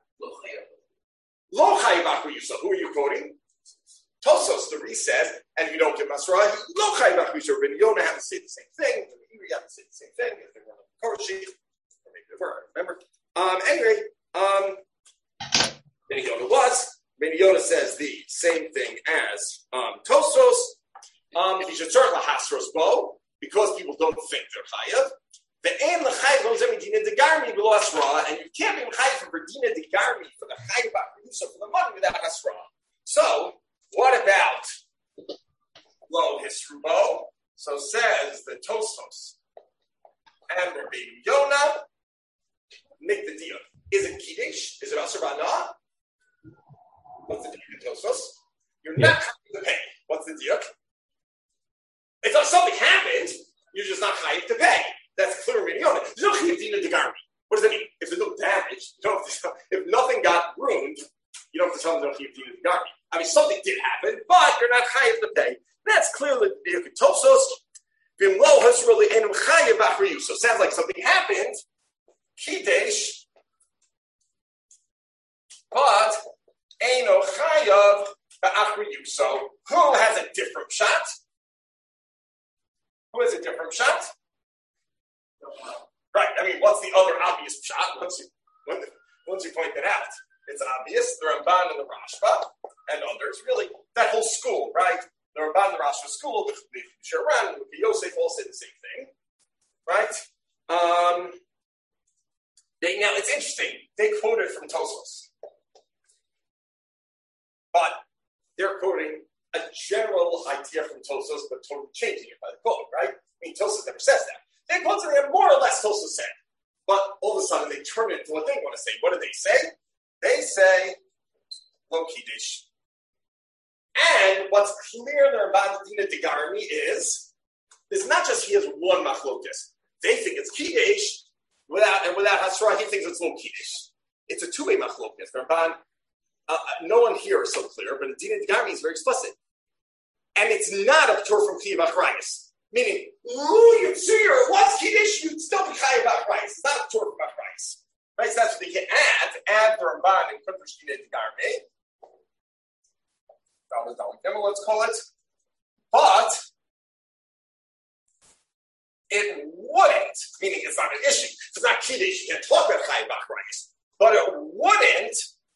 Lo chayav ba'achri yusov. Who are you quoting? Tosos, the Re says, and if you don't give Masra, lo chayav ba'achri yusov. Ben Yonah have to say the same thing. You have to say the same thing. If they weren't on the Korashich, or maybe they were, remember? Um, anyway, um, Ben Yonah was. Ben Yonah says the same thing as um, Tosos. Um, he should start lahasros bo because people don't think they're chayav. The aim l'chayav lo zeh medina degarmi below Hasra, and you can't be chayav for medina degarmi for the chayav ba'achri yusov for the money without Hasra. So, what about lo hisrubo? So says the Tosos and the Rabbi Yonah. Make the deal. Is it kiddush? Is it asur ba'ana? What's the deal in Tosos? You're not chayav to pay. What's the deal? If something happened, you're just not chayav to pay. That's clear Rabbi Yonah. There's no chayav dina degarmi. What does that mean? If there's no damage, you don't have to tell, if nothing got ruined, you don't have to tell them no chayav dina degarmi. I mean, something did happen, but you're not chayav to pay. That's clearly the deal in Tosos. Bimlo hasroli enum chayav ba'achri yusov. So it sounds like something happened. Kiddush, but Eino Chayav ba'achri yusov. Who has a different shot? Who has a different shot? Right. I mean, what's the other obvious shot? Once you once you point that out, it's obvious. The Ramban and the Rashba and others, really, that whole school, right? The Ramban and the Rashba school, the Sharan, the Yosef all say the same thing, right? Um. They, now, it's interesting. They quoted from Tosos. But they're quoting a general idea from Tosos, but totally changing it by the quote, right? I mean, Tosos never says that. They quote something that more or less Tosos said. But all of a sudden, they turn it into what they want to say. What do they say? They say, Lo Kiddush. And what's clear in their Badadina Degarmi is, it's not just he has one machlokas. They think it's Kiddush. Without and without Hasra, he thinks it's Lo Kiddush. It's a two-way machlokas. The Ramban, uh, no one here is so clear, but Dina Degarmi is very explicit. And it's not a Torah from Chiyuv Achrayus. Meaning, Lu Yitzir, what's Kiddush? You'd still be chayav b'achrais. It's not a Torah b'achrais. Right? So that's what they can add. Add the Ramban and Kunter Shkina Degarme. Let's call it. But it wouldn't, meaning it's not an issue. It's not Kiddush. You can't talk about chayav b'achrais. But it wouldn't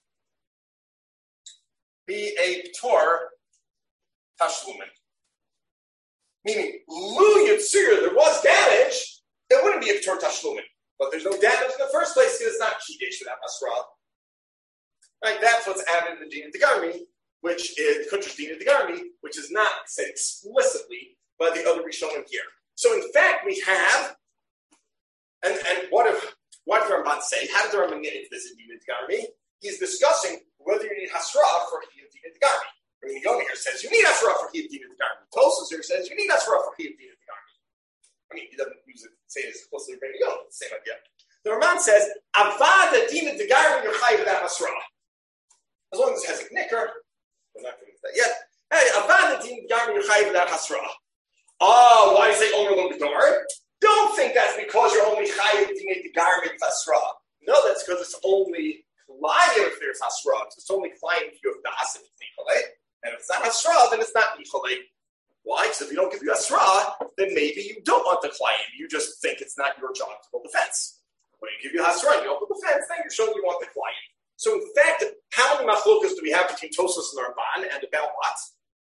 be a Torah Tashlumin. Meaning, Lu Yitzir, there was damage, it wouldn't be a Torah Tashlumin. But there's no damage in the first place because it's not Kiddush without Asra. Right? That's what's added in the Dina Degarmi, which is Kuntrish Dina Degarmi, which is not said explicitly by the other Rishonim here. So in fact, we have, and, and what if, what did the Ramban say? How did the Ramban get into this in Dina Degarmi? He's discussing whether you need Hasra for Dina Degarmi. I mean, the Yoni here says you need Asra for Dina Degarmi. Tosos here says you need Asra for Dina Degarmi. I mean, he doesn't use it, say it as closely as the Yoni, the same idea. The Ramban says, Avada Dina Degarmi Yochai without Asra. As long as it has a knicker, we're not going to that yet. Hey, Avada Dina Degarmi Yochai without Hasra. Oh, why do you say Omer Lo B'dor? Don't think that's because you're only Chayiv Dina Degarmi with Hasra. No, that's because it's only Klayim if there's Hasra. It's only Klayim if you have Das if it's Nicholay. And if it's not Hasra, then it's not Nicholay. Why? Because if you don't give you Hasra, then maybe you don't want the Klayim. You just think it's not your job to build the fence. When you give you Hasra and you don't build the fence, then you're showing you want the Klayim. So in fact, how many machlokas do we have between Tosos and Ramban and about what?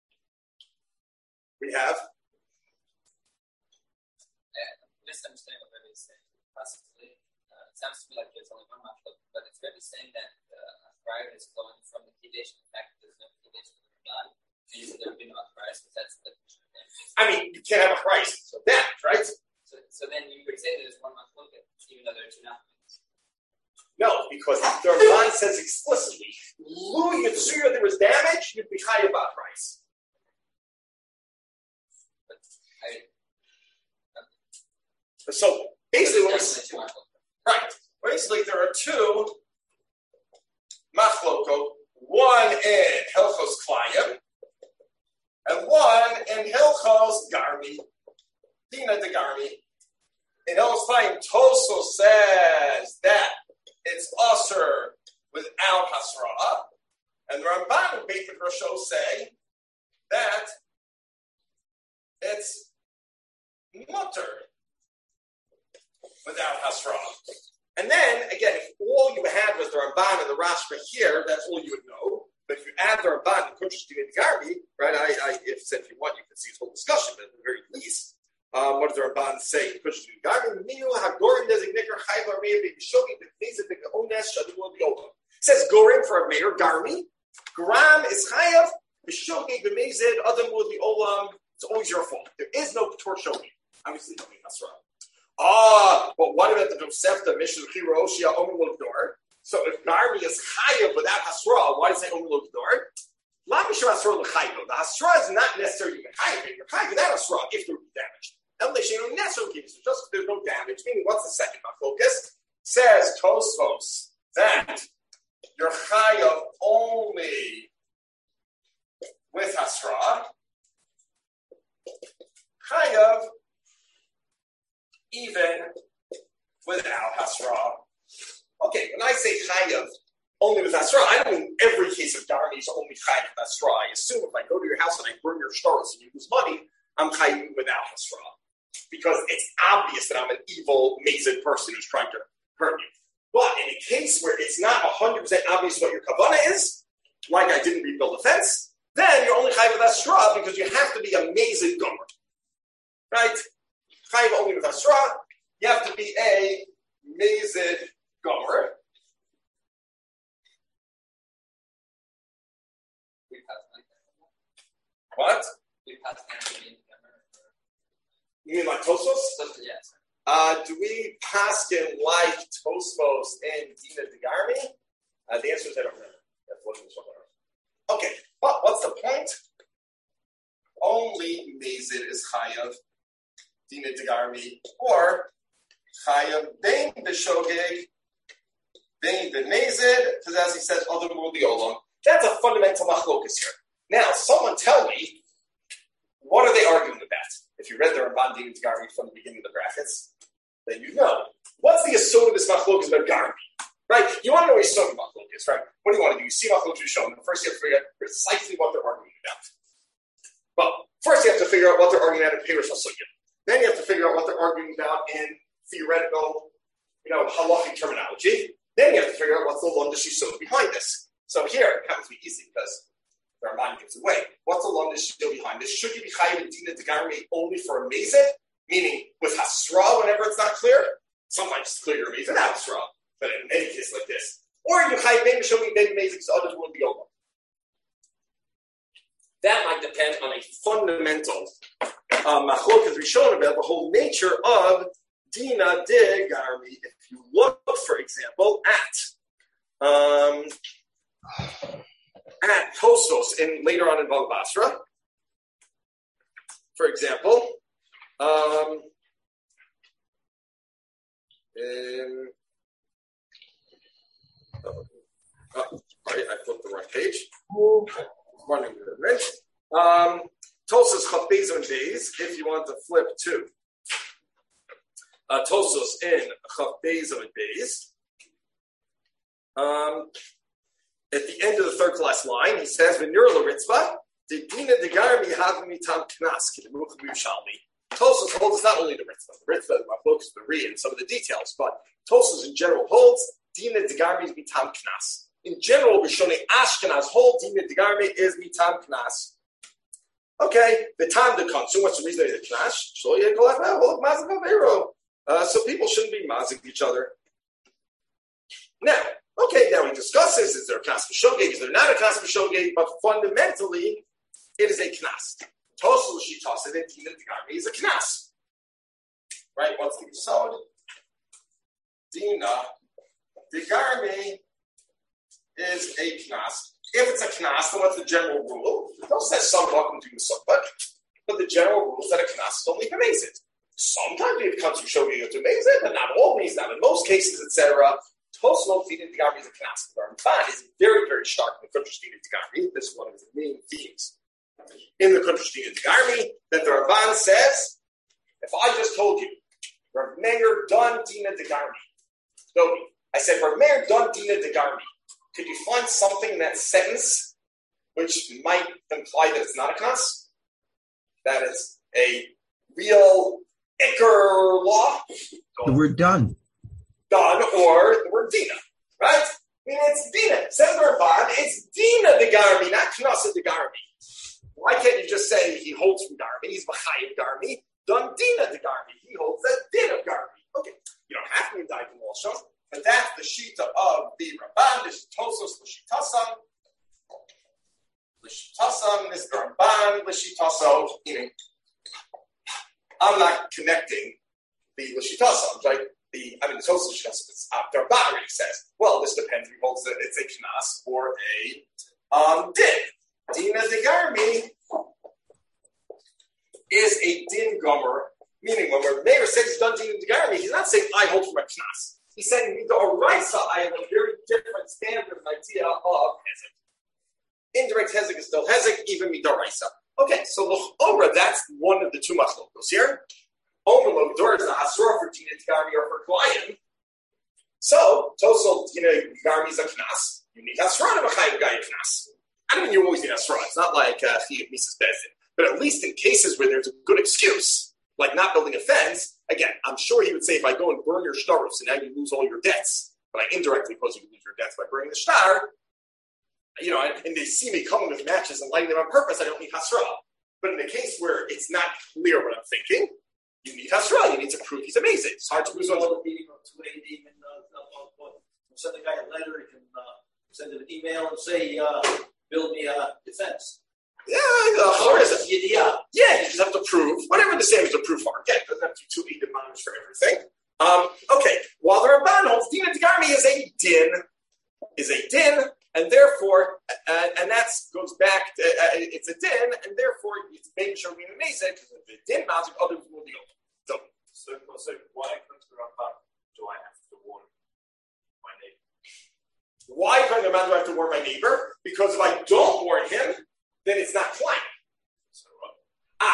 We have misunderstanding what Rebbe is saying, possibly. Uh, it sounds to me like there's only one machlok, but it's Rebbe saying that the Achraim is flowing from the Kiddush. In fact, there's no Kiddush in the Ramban. Means there would be no Achraim, but that's the definition of damage. I mean, you can't have Achraim, so damage, right? So, so then you could say there's one machlok, even though there are two nachmans. No, because the Ramban says explicitly, Lu Yitzir, there was damage, you'd be chayav b'achrais. But I. So basically, what we right, basically there are two machlokot, one in Hilchos Klayim and one in Hilchos Garmi, Dina de Garmi. In Hilchos Klayim, Toso says that it's usher without Hasra, and the Ramban and Beit Rosho say that it's mutter without Hasra. And then, again, if all you had was the Ramban and the Rashba here, that's all you would know. But if you add the Ramban and Kuntrish Dina Degarmi, right, I, I, if, if you want, you can see this whole discussion, but at the very least, um, what does the Ramban say? Kuntrish Dina Degarmi, Miu HaGorim Designekar Chayv Armei B'Gishogi B'Knezet B'Ones Shadul B'Olam. Says Gorim for a mayor, Garmi. Gram is Chayav B'Shogi B'Mezed Adam Will B'Olam. It's always your fault. There is no Tor Shogi. Obviously, don't mean that's right. Ah, but what about the Tosefta Mishnah Chiro Oshia Omer Lo B'dor? So if Garmi is Chayav without Hasra, why does it say Omer Lo B'dor? La Mishra Hasra L'Chayav. The Hasra is not necessarily Chayav. You're Chayav without Hasra if there would be damage. El Leishenu Nesro Gives. Just there's no damage. Meaning, what's the second focus? Says Tosfos that you're Chayav only with Hasra. Chayav even without Hasra. Okay, when I say Chayav only with Hasra, I don't mean every case of Garmi is only Chayav with Hasra. I assume if I go to your house and I burn your stars and you lose money, I'm Chayav without Hasra. Because it's obvious that I'm an evil, mazed person who's trying to hurt you. But in a case where it's not one hundred percent obvious what your kavanah is, like I didn't rebuild a fence, then you're only Chayav with Hasra because you have to be a mazed gomer. Right? Chayav only with Hasra, you have to be a mazed gomer. What? You mean like Tosfos? Yes. Uh, do we paskin like Tosfos and Dina Degarmi? Uh, the answer is I don't remember. That's what it was. Okay, but what's the point? Only Mazid is Chayav, Dina Degarmi, or Chayav Bein B'Shogeg, Bein B'Mazid, because as he says, other Mul Olam. That's a fundamental machlokus here. Now, someone tell me, what are they arguing about? If if you read the Ramban Din Garmi from the beginning of the brackets, then you know. What's the asod of this machlok is about Garmi? Right? You want to know what asod of machlok is, right? What do you want to do? You see machlok shown, and first you have to figure out precisely what they're arguing about. Well, first you have to figure out what they're arguing about in Peirush HaSugya. Then you have to figure out what they're arguing about in theoretical, you know, halachic terminology. Then you have to figure out what's the Londish Yisod behind this. So here, it happens to be easy because the Ramban gives away. What's the Londish Yisod behind this? Should you be chayiv in Dina Degarmi only for a mazid? Meaning with Hasra whenever it's not clear? Sometimes it's clear you're mazid, not Hasra. But in any case like this. Or you chayiv maybe show me maybe mazid because others will be over. That might depend on a fundamental machlok as we've shown about the whole nature of Dina de Garmi. If you look, for example, at um, at Tosos in later on in Bava Basra, for example, um, in, oh, oh, sorry, I flipped the right page. Running the rent. Um, Tosos Chaf and Days, if you want to flip to uh, Tosos in Chaf and Days. Um, at the end of the third class line, he says, "V'nir l'ritzva, the dina degarmi have mitam knas k'demuch b'yushalmi." Tosos holds not only the ritzva, the ritzva, my focus the re and some of the details, but Tosos in general holds dina degarmi is mitam knas. In general, Rishonei Ashkenaz whole dina degarmi is mitam knas. Okay, the time to consume. What's the reason they the knas? Uh, so people shouldn't be mazing each other. Now, okay, now he discusses: is there a knas b'shogeg? Is there not a knas b'shogeg? But fundamentally, it is a knas. Tosul shitasid and dina degarmi is a knas. Right? What's the yisod? Dina degarmi is a knas. If it's a knas, then what's the general rule? Don't say some welcome to Yisod, but the general rule is that a knas is only amazing. Sometimes it comes from showing you to amazing, but not always, not in most cases, et cetera. Tosmo feeding Degarmi is a knas. The Ramban is very, very stark in the Kuntrashtin Degarmi. This is one of his main themes. In the Kuntrashtin Degarmi, that the Ramban says, if I just told you, Rav Meir Don Dina Degarmi, Dobi, I said, Rav Meir Don Dina Degarmi, could you find something in that sentence which might imply that it's not a knas? That it's a real Iker law? The word done. Done or the word Dina, right? I mean, it's Dina. Says the Ramban, it's Dina de Garmi, not Knasa de Garmi. Why can't you just say he holds from Garmi? He's B'chai of Garmi. Done Dina de Garmi. He holds that Din of Garmi. Okay, you don't have to be dive in also. But that's the shita of the Ramban. This is Tosos l'shitasam, l'shitasam. This is the Ramban l'shitaso. Meaning, I'm not connecting the l'shitasam. Like the, I mean, the Tosos l'shitasam. It's uh, the Ramban already says. Well, this depends. He holds that it's a knas or a um, din. Dina degarmi is a din gomer. Meaning, when the Meir says he's done Dina degarmi, he's not saying I hold from a knas. He's saying, the Oraisa, I have a very different standard of idea of Hezek. Indirect Hezek is still Hezek, even Midoraisa. Okay, so L'chora, that's one of the two machlokos here. Omer L'dor is the Hasra for Dina Degarmi or for Klayim. So, Tosol Dina Degarmi is a Knas. You need Hasra to Machayim Gaya Knas. I don't mean you always need Hasra. It's not like Chiyuv uh, Mises Bezin. But at least in cases where there's a good excuse, like not building a fence, again, I'm sure he would say if I go and burn your shtaros and now you lose all your debts, but I indirectly suppose you lose your debts by burning the shtar, you know, and, and they see me coming with matches and lighting them on purpose, I don't need hasra. But in the case where it's not clear what I'm thinking, you need hasra. You need to prove he's amazing. It's hard to lose on level meeting on two eighty and send the guy a letter. He can uh, send him an email and say, uh, "Build me a defense." Yeah, uh, or is it? Yeah, yeah. You just have to prove whatever the standards of proof are. Again, it doesn't have to be two eighty minus for everything. Um, okay. While the Ramban holds Dina Degarmi is a din, is a din, and therefore, uh, and that goes back to uh, it's a din, and therefore it's being shown in amazing because the din magic others will be open. So, so, so why according to the Ramban do I have to warn my neighbor? Why according to the Ramban do I have to warn my neighbor? Because if I don't warn him, then it's not climbing. So, uh, ah,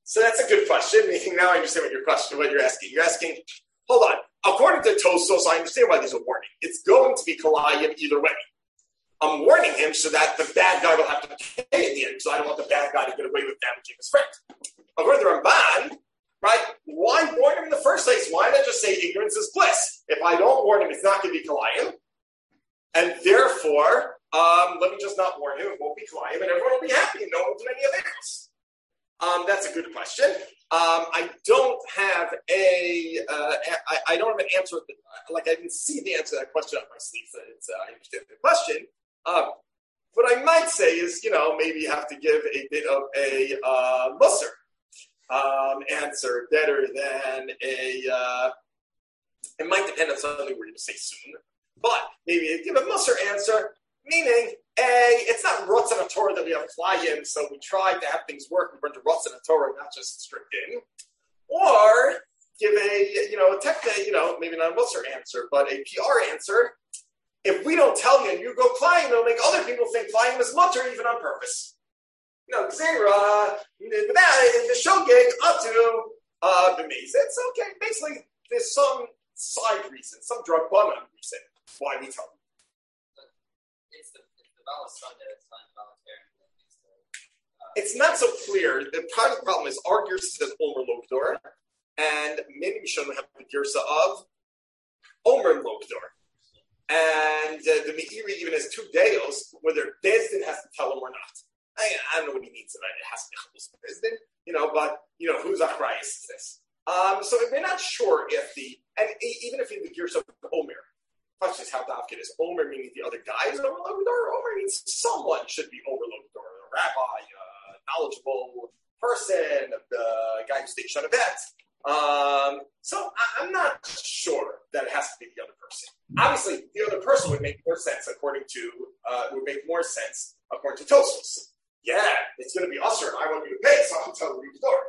So that's a good question. Now I understand what your question, what you're asking. You're asking, hold on. According to Tosfos, I understand why there's a warning. It's going to be Kalayim either way. I'm warning him so that the bad guy will have to pay in the end, because I don't want the bad guy to get away with damaging his friend. According to Ramban, right, why warn him in the first place? Why not just say ignorance is bliss? If I don't warn him, it's not going to be Kalayim. And therefore, um, let me just not warn him. It won't be Kalayim, and everyone will be happy, and no one will do any of this. Um, that's a good question. Um, I don't have a, uh, I, I don't have an answer. Like I didn't see the answer to that question on my sleeve. So it's, uh, I understand the question. Um, what I might say is, you know, maybe you have to give a bit of a uh, musar um, answer better than a. Uh, it might depend on something we're going to say soon, but maybe give a musar answer, meaning. A, it's not Rotz and a Torah that we have Klayim, so we try to have things work. We burn to Rotz and a Torah, not just strict in. Or give a, you know, a technique, you know, maybe not a Musar answer, but a P R answer. If we don't tell you and you go Klayim, it'll make other people think Klayim is mutter even on purpose. You know, Xera, the shogeg up to uh, the maze. It's okay. Basically, there's some side reason, some drug bun reason why we tell them. It's the It's not so clear. The problem is our Girsa says Omer Lokdor, and many Mishonim have the Girsa of Omer Lokdor. And uh, the Meiri even has two deos, whether Bezdin has to tell him or not. I, I don't know what he means about it. It has to be Chalus Bezdin, you know, but, you know, who's Achrayis is this? Um, so we're not sure if the, and even if in the Girsa of Omer, question is how Dafkid is. Omer meaning the other guy is Omer Lokdor. Omer means someone should be Omer Lokdor, a rabbi, a knowledgeable person, a guy who stays on a bet. Um, so I, I'm not sure that it has to be the other person. Obviously, the other person would make more sense according to uh, would make more sense according to Tosfos. Yeah, it's going to be usher, and I want you to pay, so I'm telling you the story.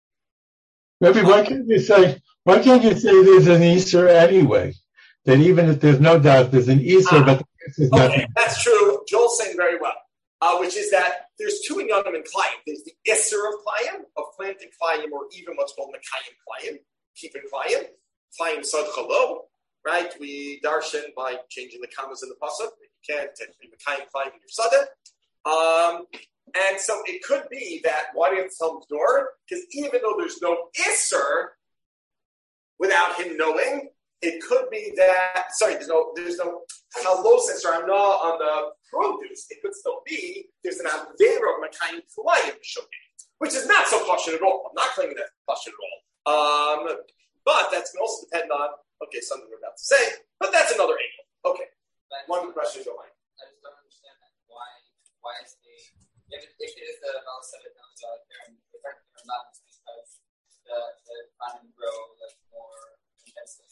Maybe why can't you say why can't you say there's an Easter anyway? That even if there's no doubt there's an Easter, uh, but the is okay, nothing. That's true. Joel's saying very well, uh, which is that there's two inyanim in Klayim. There's the Isser of Klayim, of planting Klayim, or even what's called Mekayim Klayim, keeping Klayim, Klayim Sod Chalo, right? We darshan by changing the commas in the pasuk. You can't technically Mekayim Klayim in your Sada. Um, and so it could be that, why do you have to tell him the door? Because even though there's no Isser, without him knowing, it could be that, sorry, there's no, there's no chalosis or amna on the produce. It could still be, there's an avera of Mekayim Klayim shogeg, which is not so pashut at all. I'm not claiming that's pashut at all. Um, but that's going to also depend on, okay, something we're about to say, but that's another angle. Okay. But One question, go on. I just don't understand that. Why, why is the, if it, if it is the Malasada down there, and the fact that they're not, because the, the cotton grow like more intensely.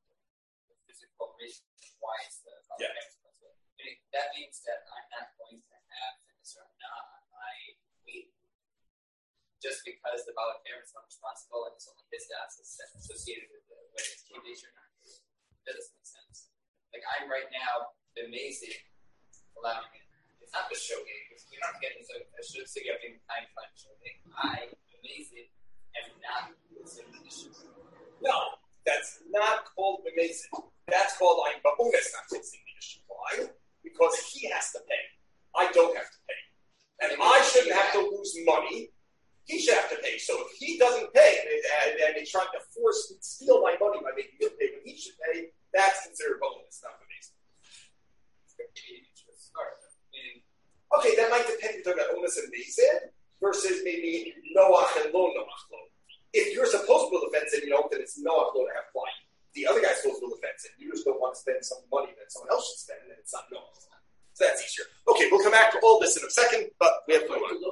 Reason why it's the yeah. Meaning, that means that I'm not going to have this or not on my weed just because the volunteer is not responsible and it's only his gas is associated with the with his kidneys or not. That doesn't make sense. Like I'm right now amazing allowing it. It's not the shogeg. You're not getting so I should say you're being time fine shogeg. I amazing and not considered the issue. No, that's not called amazing. That's called I'm ba'unes not fixing the issue. Why? Because he has to pay. I don't have to pay. And I shouldn't have to lose money. He should have to pay. So if he doesn't pay and, and he's trying to force steal my money by making him pay when he should pay, that's considered ba'unes, not amazing. Okay, that might depend if you're talking about onus and mezid versus maybe noach and lo noach lo. If you're supposed to build a fence and you know that it's noach lo to have flying. The other guy's supposed to build a fence, and you just don't want to spend some money that someone else should spend, and it's not known. So that's easier. Okay, we'll come back to all this in a second, but we have to go on.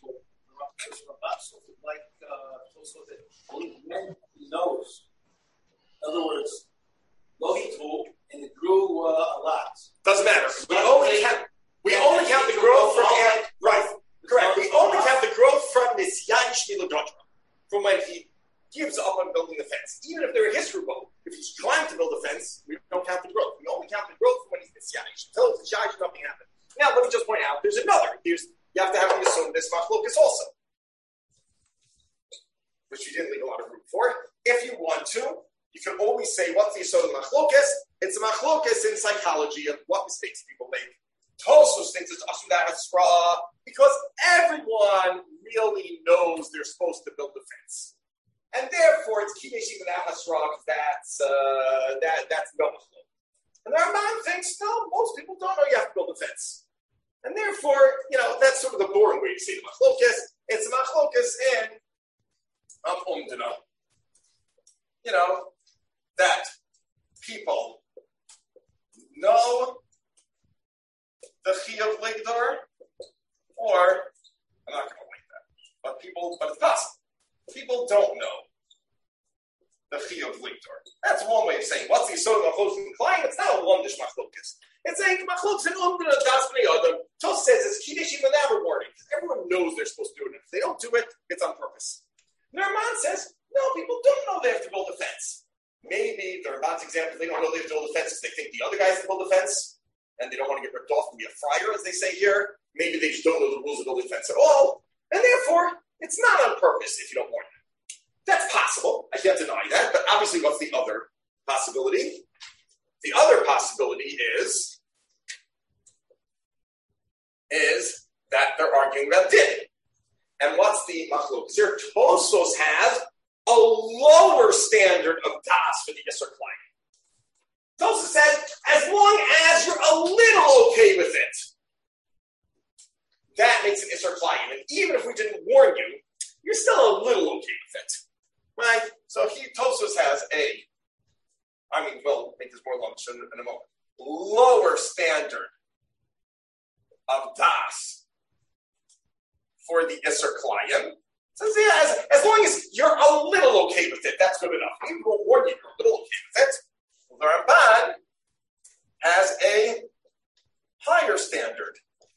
Like, uh, also that when he knows. In other words, Lohitu, and it grew uh, a lot. Doesn't matter. We only count. We only count the growth from right. Correct. We only count the growth from this Yan Shmila Gadra, from when he gives up on building the fence. Even if they're a history boat, if he's trying to build a fence, we don't count the growth. We only count the growth when he's Nisyanish. Until it's Nisyanish, nothing happened. Now, let me just point out, there's another. Here's, you have to have the assume this machlokas also. which you didn't leave a lot of room for. If you want to, you can always say, what's the Yesod of Machlokas? It's a Machlokas in psychology of what mistakes people make. Tosfos thinks it's Asur Hasra because everyone really knows they're supposed to build the fence. And therefore, it's Kidesh Even Hasra because that's, uh, that, that's no Machlok. And the Ramban thinks, no, most people don't know you have to build a fence. And therefore, you know, that's sort of the boring way to say the Machlokas. It's a Machlokas in um, Umdana. You know, that people know the Chiyuv Ligdor, or, I'm not going to like that, but people, but it's possible. People don't know the Chiyuv Ligdor. That's one way of saying, what's the Yesod of Machlokas in Klayim? It's not a one-dish Machlokas. It's a Machlokas in Umdana, Das B'nei Adam. Tos says it's Kiddush even without warning, because everyone knows they're supposed to do it. If they don't do it, it's on purpose. The Ramban says, no, people don't know they have to build a fence. Maybe the Ramban's example, they don't know they have to build a fence because they think the other guys have to build a fence, and they don't want to get ripped off and be a friar, as they say here. Maybe they just don't know the rules of building a fence at all, and therefore, it's not on purpose if you don't warn them. That's possible. I can't deny that, but obviously, what's the other possibility? The other possibility is, is that they're arguing about din. And what's the machlokes here? Tosfos has a lower standard of das for the Isser Klayim. Tosfos says, as long as you're a little okay with it, that makes an Isser Klayim. And even if we didn't warn you, you're still a little okay with it. Right? So he, Tosfos has a, I mean, we'll make this more lunch in, in a moment, lower standard of das for the Isser Klayim. So yeah, as, as long as you're a little okay with it, that's good enough. We will warn you you're a little okay with it. Well, the Ramban has a higher standard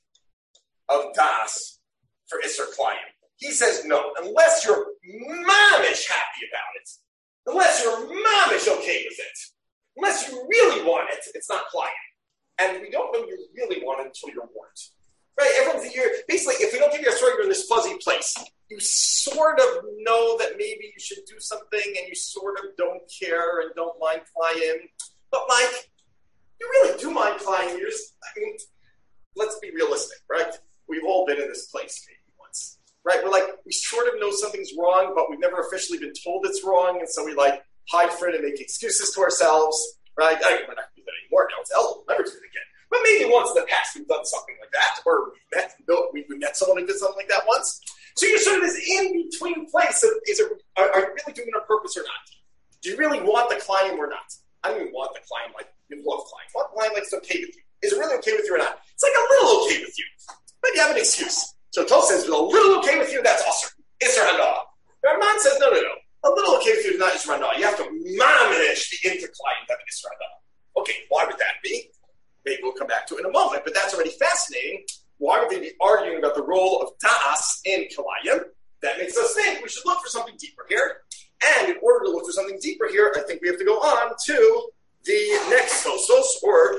of das for Isser Klayim. He says no, unless you're mamish happy about it, unless you're mamish okay with it, unless you really want it, it's not Klayim. And we don't know you really want it until you're warned. Right, everyone's here. Basically, if we don't give you a story, you're in this fuzzy place. You sort of know that maybe you should do something, and you sort of don't care and don't mind flying. But like, you really do mind flying. You're just, I mean, let's be realistic, right? We've all been in this place maybe once, right? We're like, we sort of know something's wrong, but we've never officially been told it's wrong, and so we like hide from it and make excuses to ourselves, right? I mean, we're not going to do that anymore now. It's hell, we'll never do it again. But maybe once in the past we've done something like that, or we met, we met someone who did something like that once. So you're sort of this in-between place of, is it, are, are you really doing it on purpose or not? Do you really want the client or not? I don't even want the client like, you love client. Want the client like it's okay with you. Is it really okay with you or not? It's like a little okay with you, but you have an excuse. So Tos says, with a little okay with you, that's awesome. Isser Hana. The Ramban says, no, no, no. A little okay with you is not Isser Hana. You have to mamish the inter-client of an Isser Hana. Okay, why would that be? Maybe we'll come back to it in a moment, but that's already fascinating. Why would they be arguing about the role of das in Kilayim? That makes us think we should look for something deeper here. And in order to look for something deeper here, I think we have to go on to the next Tosfos, or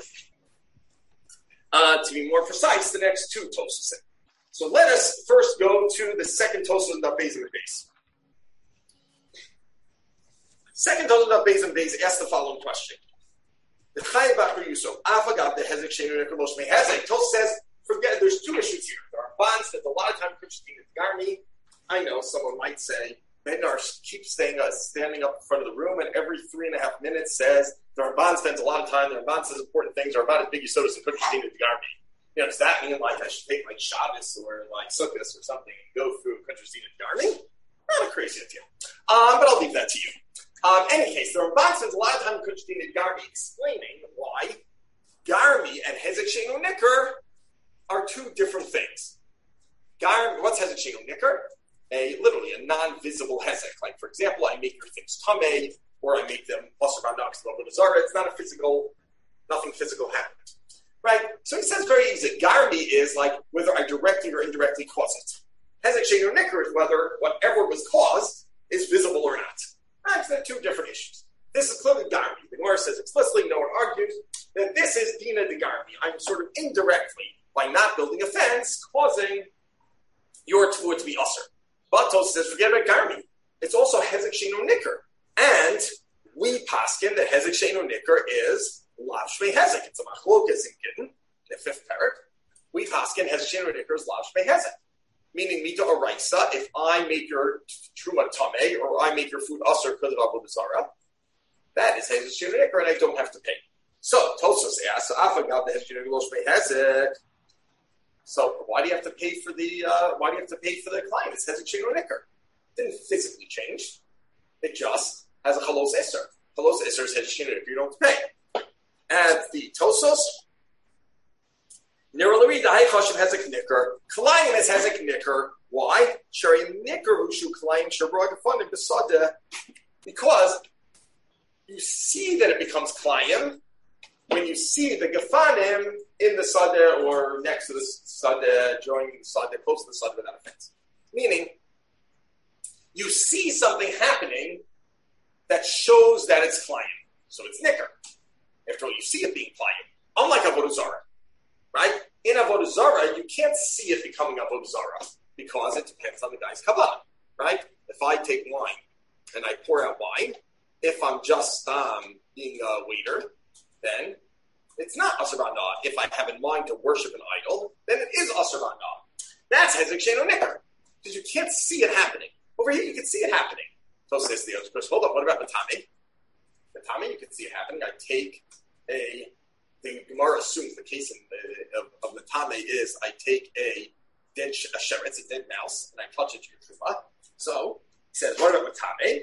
uh, to be more precise, the next two Tosfos. So let us first go to the second Tosfos of Daf Beis and Beis. Second Tosfos of Daf Beis and Beis asks the following question. The Chayav Bachar Yusuf, Afagav, the Hezek Shenu Nekolosh Me Hezek. Tos says, forget, there's two issues here. There are bonds that a lot of time Kushtin at Garmi. I know someone might say, Bednar keeps staying, uh, standing up in front of the room, and every three and a half minutes says, the Ramban spends a lot of time, the Ramban says important things, are about as big as Sodas and Kushtin at Garmi. You know, does that mean like I should take like Shabbos or like Sukkot or something and go through Kushtin at Garmi? Not a crazy idea. Um, but I'll leave that to you. Um, in any case, the Ramban spends a lot of time in Kushtin and Garmi explaining why Garmi and Hezek Shenu Nicker are two different things. Garmi, what's Hezek Shenu Nicker? A literally a non-visible hezek. Like for example, I make your things tamei, or I make them basar b'anox zara. It's not a physical, nothing physical happened, right? So he says very easy. Garmi is like whether I directly or indirectly cause it. Hezek Shenu Nicker is whether whatever was caused is visible or not. Right? So they're two different issues. This is clearly Garmi. The Gemara says explicitly, no one argues that this is Dina de Garmi. I'm sort of indirectly, by not building a fence, causing your tefuah to be usher. But Tos says, forget about Garmi. It's also paskin that hezek sheinu nicker is lav shmei hezek. It's a machlokas in Gittin, the fifth parak. We paskin hezek sheinu nicker is lav shmei hezek. Meaning, mita oraisa, if I make your truma tameh, or I make your food usher because of avodah zarah, that is hezek sheinu nicker, and I don't have to pay. So, Tosos asks, afagav the hezek sheinu lo shmei hezek. So, why do you have to pay for the? Uh, why do you have to pay for the client? It's hezek sheinu nicker. It didn't physically change. It just has a chalos iser. Chalos iser is hezek sheinu nicker. You don't have to pay. And the Tosos. Niralari the high chashiv hezek nicker. Kalayim is hezek nicker. Why? Shari nicker ushu kalayim shabra gefanim besada. Because you see that it becomes kalayim when you see the gefanim in the sadeh or next to the sadeh, joining the sadeh, close to the sadeh without offense. Meaning, you see something happening that shows that it's kalayim. So it's nicker. After all, you see it being kalayim. Unlike avodah zarah. Right? In avodah zarah, you can't see it becoming avodah zarah because it depends on the guy's kavanah. Right? If I take wine and I pour out wine, if I'm just um, being a waiter, then it's not asur b'hana'ah. If I have in mind to worship an idol, then it is asur b'hana'ah. That's hezek sheinu nicker because you can't see it happening. Over here, you can see it happening. So says the other person, hold up, what about matame? Matame, you can see it happening. I take a The Gemara assumes the case in the, of, of matame is I take a dead a sheretz, a dead mouse, and I touch it to your truma. So he says, what about matame?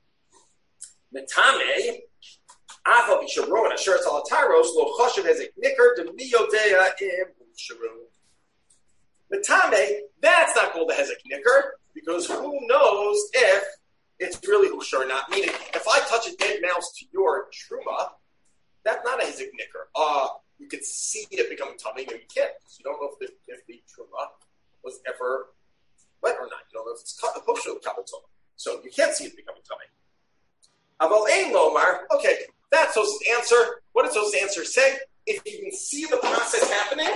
Matame, afal b'sharon asheretz al taros lo chashav hezek nicker demiyodea im sharon. Matame, that's not called a hezek nicker because who knows if it's really hushar or not? Meaning, if I touch a dead mouse to your truma, that's not a hezek nicker. Uh, you can see it becoming tummy. No, you can't. You don't know if the, if the truma was ever wet or not. You don't know if it's cut the kosher kabbalah. So you can't see it becoming tummy. Aval ein lomar. Okay, that's Tosa's answer. What does Tosa's answer say? If you can see the process happening,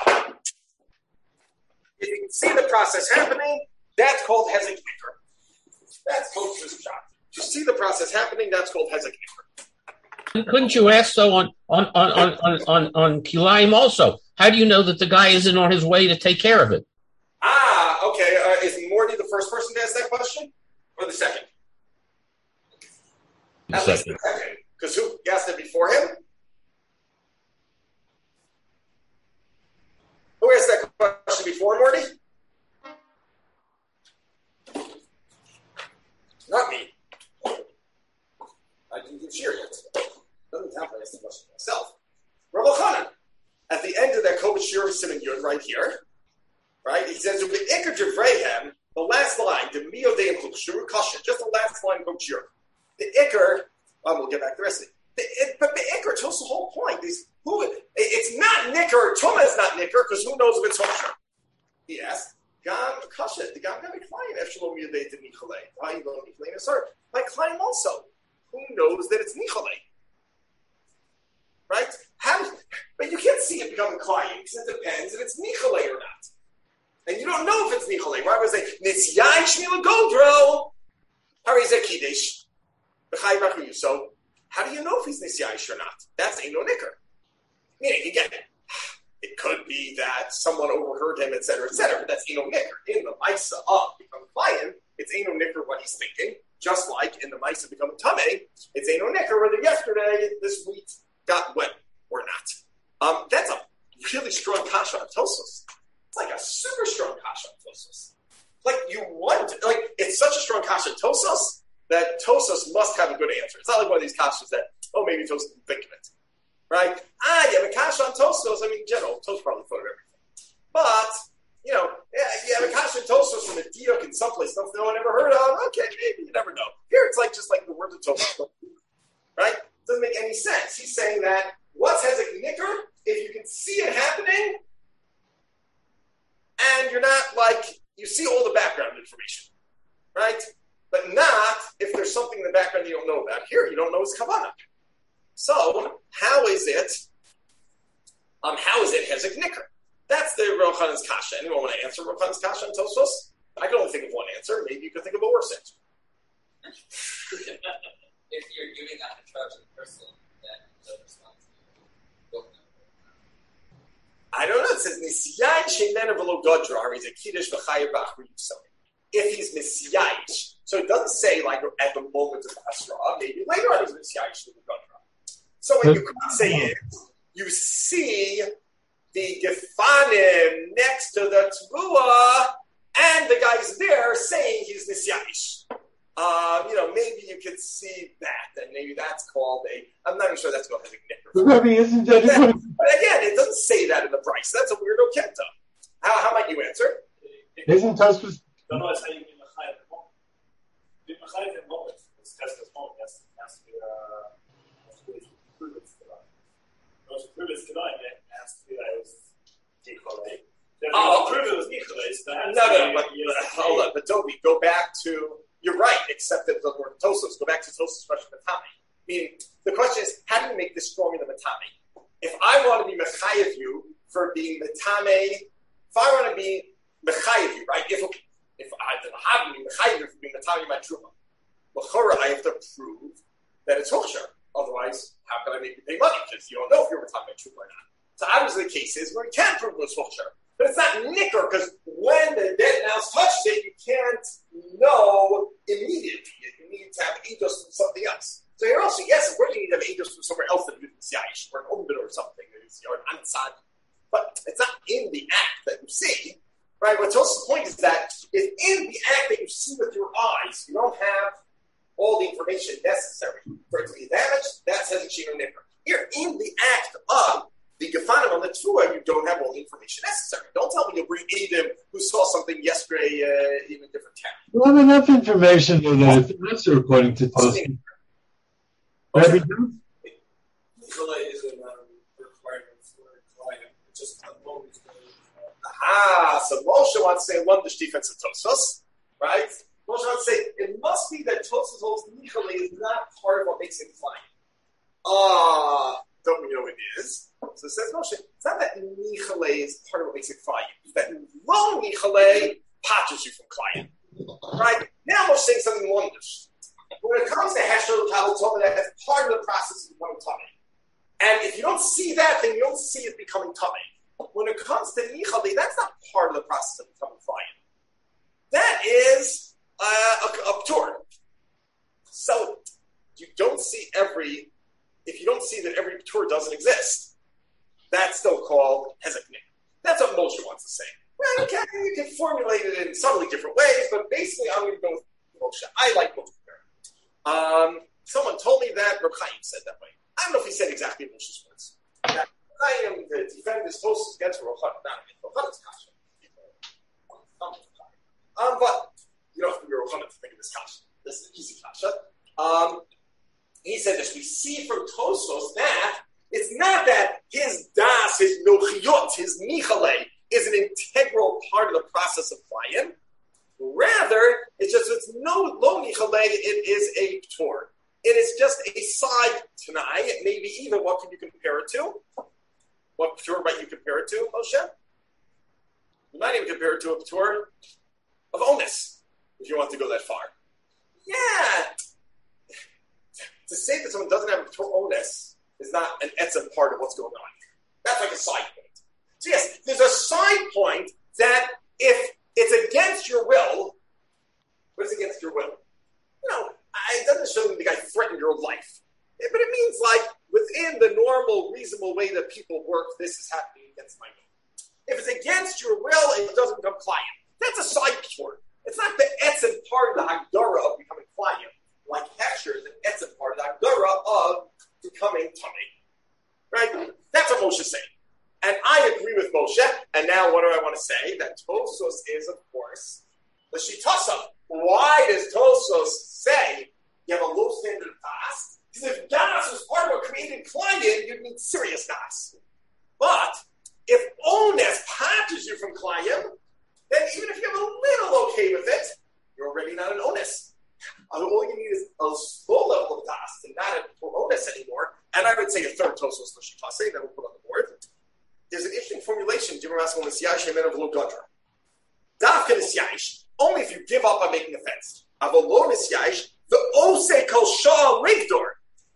if you can see the process happening, that's called hezek nicker. That's Tosa's shot. If you see the process happening, that's called hezek nicker. Couldn't you ask so on on on on on, on Kilayim also? How do you know that the guy isn't on his way to take care of it? Ah, okay. Uh, is Morty the first person to ask that question, or the second? The At second. least the second, because who asked it before him? Who asked that question before Morty? Not me. I didn't give shir yet. Doesn't count for asking the question myself. Rav Elchanan, at the end of that Kovet Shir Siman Yud right here, right? He says, "The Iker Jevrehem," the last line, the Mio Deim Chukshuru Kasha, just the last line of Kovet Shir. The Iker, well, we'll get back to the rest of it. The, it but the Iker tells the whole point. Is who? It's not Nicker. Tuma is not Nicker because who knows if it's Chukshur? He asked, "Gam Kasha, the Gam Gam client. Efshalom Yadei to Nichalei. Why you don't Nichalei? Sorry, my client also. Who knows that it's Nichalei?" Right? How? But you can't see it becoming client because it depends if it's Nichalei or not. And you don't know if it's Nichalei. Right? I was like, Nitzyayin Shmila Goldro. Harizeh Kiddush. B'chai Bachu. So, how do you know if he's Nitzyayin or not? That's Eino Nicker. Meaning, again, it could be that someone overheard him, et cetera, et cetera. But that's Eino Nicker. In the Maisa of becoming client, it's Eino Nicker what he's thinking. Just like in the Maisa becoming Tameh, it's Eino Nicker whether yesterday, this wheat, got wet or not. Um, that's a really strong kasha on Tosos. It's like a super strong kasha on Tosos. Like you want, to, like it's such a strong kasha on Tosos that Tosos must have a good answer. It's not like one of these kashas that, oh, maybe Tosos didn't think of it, right? Ah, you have a kasha on Tosos. I mean, in general, Tosos probably thought of everything, but you know, yeah, you have a kasha on Tosos from a diuk in someplace stuff no one ever heard of. Okay, maybe you never know. Here, it's like just like the words of Tosos, right? Doesn't make any sense. He's saying that what's hezek nicker if you can see it happening and you're not like, you see all the background information, right? But not if there's something in the background you don't know about. Here, you don't know his kavanah. So, how is it, um, how is it hezek nicker? That's the Rav Elchanan's kasha. Anyone want to answer Rav Elchanan's kasha on Tosfos? I can only think of one answer. Maybe you could think of a worse answer. If you're, giving that in charge of the person that the responsibility. I don't know. It says Nisyayin Sheinen V'lo Godra. He's a Kiddush V'chayev B'achri Yisrael. If he's Nisyayin, so it doesn't say like at the moment of Asra. Maybe later on he's Nisyayin Sheinen Godra. So what you could say is you see the Gefanim next to the Tvua, and the guy's there saying he's Nisyayin. Uh, you know, maybe you could see that, and maybe that's called a. I'm not even sure that's called a nicker. I mean, isn't that But again, it doesn't say that in the Bryce. That's a weirdo kenta. How, how might you answer? Isn't Tosfos? Don't know how you mean Machayev at the moment. The Machayev at the moment is test this moment. That's has to be uh, has to be proven tonight. Once you prove it's tonight, it has to be that it was Nikolay. Oh, prove it was Nikolay. No, no, but hold on, but Toby, go back to. You're right, except that the word Tosos. Go back to Tosos' question, Matami. Meaning, the question is, how do you make this stronger than Matami? If I want to be Mechayev you for being Matame, if I want to be Mechayev you, right? If if I have to be Mechayev you for being Matame my Truma, L'chora, I have to prove that it's Hochsher. Otherwise, how can I make you pay money? Because you don't know if you're Matame my Truma or not. So obviously the case is where you can prove it was Hochsher. But it's not nicker, because when the dead mouse touches it, you can't know immediately. You need to have eidos from something else. So here also, yes, of course you need to have eidos from somewhere else than you Ya'ish, or an umbid or something, or an ansad. But it's not in the act that you see, right? What's also the point is that if in the act that you see with your eyes, you don't have all the information necessary for it to be damaged, that says it's shino nicker. Here, in the act of the Gefanim on the Tvua, you don't have all the information necessary. Don't tell me you'll bring Edom who saw something yesterday uh, in a different town. We have enough information to know that it's an answer according to Tosfos. Okay. Nikolay is a requirement for a client. It's just not always. Ah, so Moshe wants to say Lundish defense of Tosfos, right? Moshe wants to say it must be that Tosfos holds Nikolay is not part of what makes him client. Ah, uh, don't we know it is? So it says Moshe, it's not that Nichale is part of what makes it client. It's that low Nichale patches you from client. Right? Now Moshe's saying something wondrous. When it comes to Hesher Tal Tov, that's part of the process of becoming tummy. And if you don't see that, then you don't see it becoming tummy. When it comes to Nichale, that's not part of the process of becoming client. That is uh, a, a tour. So you don't see every, if you don't see that every tour doesn't exist, that's still called hezeknik. That's what Moshe wants to say. Well, okay, you can formulate it in subtly different ways, but basically I'm going to go with Moshe. I like Moshe. Um, someone told me that Reb Chaim said that way. I don't know if he said exactly Moshe's words. That Chaim to defend his posts against Reb Chaim. Not against Reb Chaim's kasha. Um, but you don't have to be Reb Chaim to think of this kasha. This is an easy kasha. Um, he said this. We see from Tosfos that it's not that his das, his milchiyot, his nichale is an integral part of the process of flying. Rather, it's just it's no lo nichale. It is a tour. It is just a side tanai. Maybe even what can you compare it to? What tour might you compare it to, Moshe? You might even compare it to a tour of onus, if you want to go that far. Yeah. To say that someone doesn't have a tour onus is not an etzem part of what's going on here. That's like a side point. So yes, there's a side point that if it's against your will, what is against your will? You know, it doesn't show that the guy threatened your life. But it means like within the normal, reasonable way that people work, this is happening against my will. If it's against your will, it doesn't become client. That's a side tour. It's not the etzem part of the Hagdara of becoming client. Like Hesher is an etzem part of the Hagdara of becoming tummy. Right? That's what Moshe is saying. And I agree with Moshe. And now what do I want to say? That Tosfos is, of course, the Shitasa. Why does Tosfos say you have a low standard of Das? Because if Das was part of what created client, you'd need serious Das. But if Ones patches you from client, then even if you're a little okay with it, you're already not an Ones. All you need is a slow level of Das and not an Ones anymore. And I would say a third Tosfos L'Shitase that we'll put on the board. There's an interesting formulation. Dafka Nisyayish, only if you give up on making a fence. Avolon Nisyayish, the Ose Kol Shah Rigdor.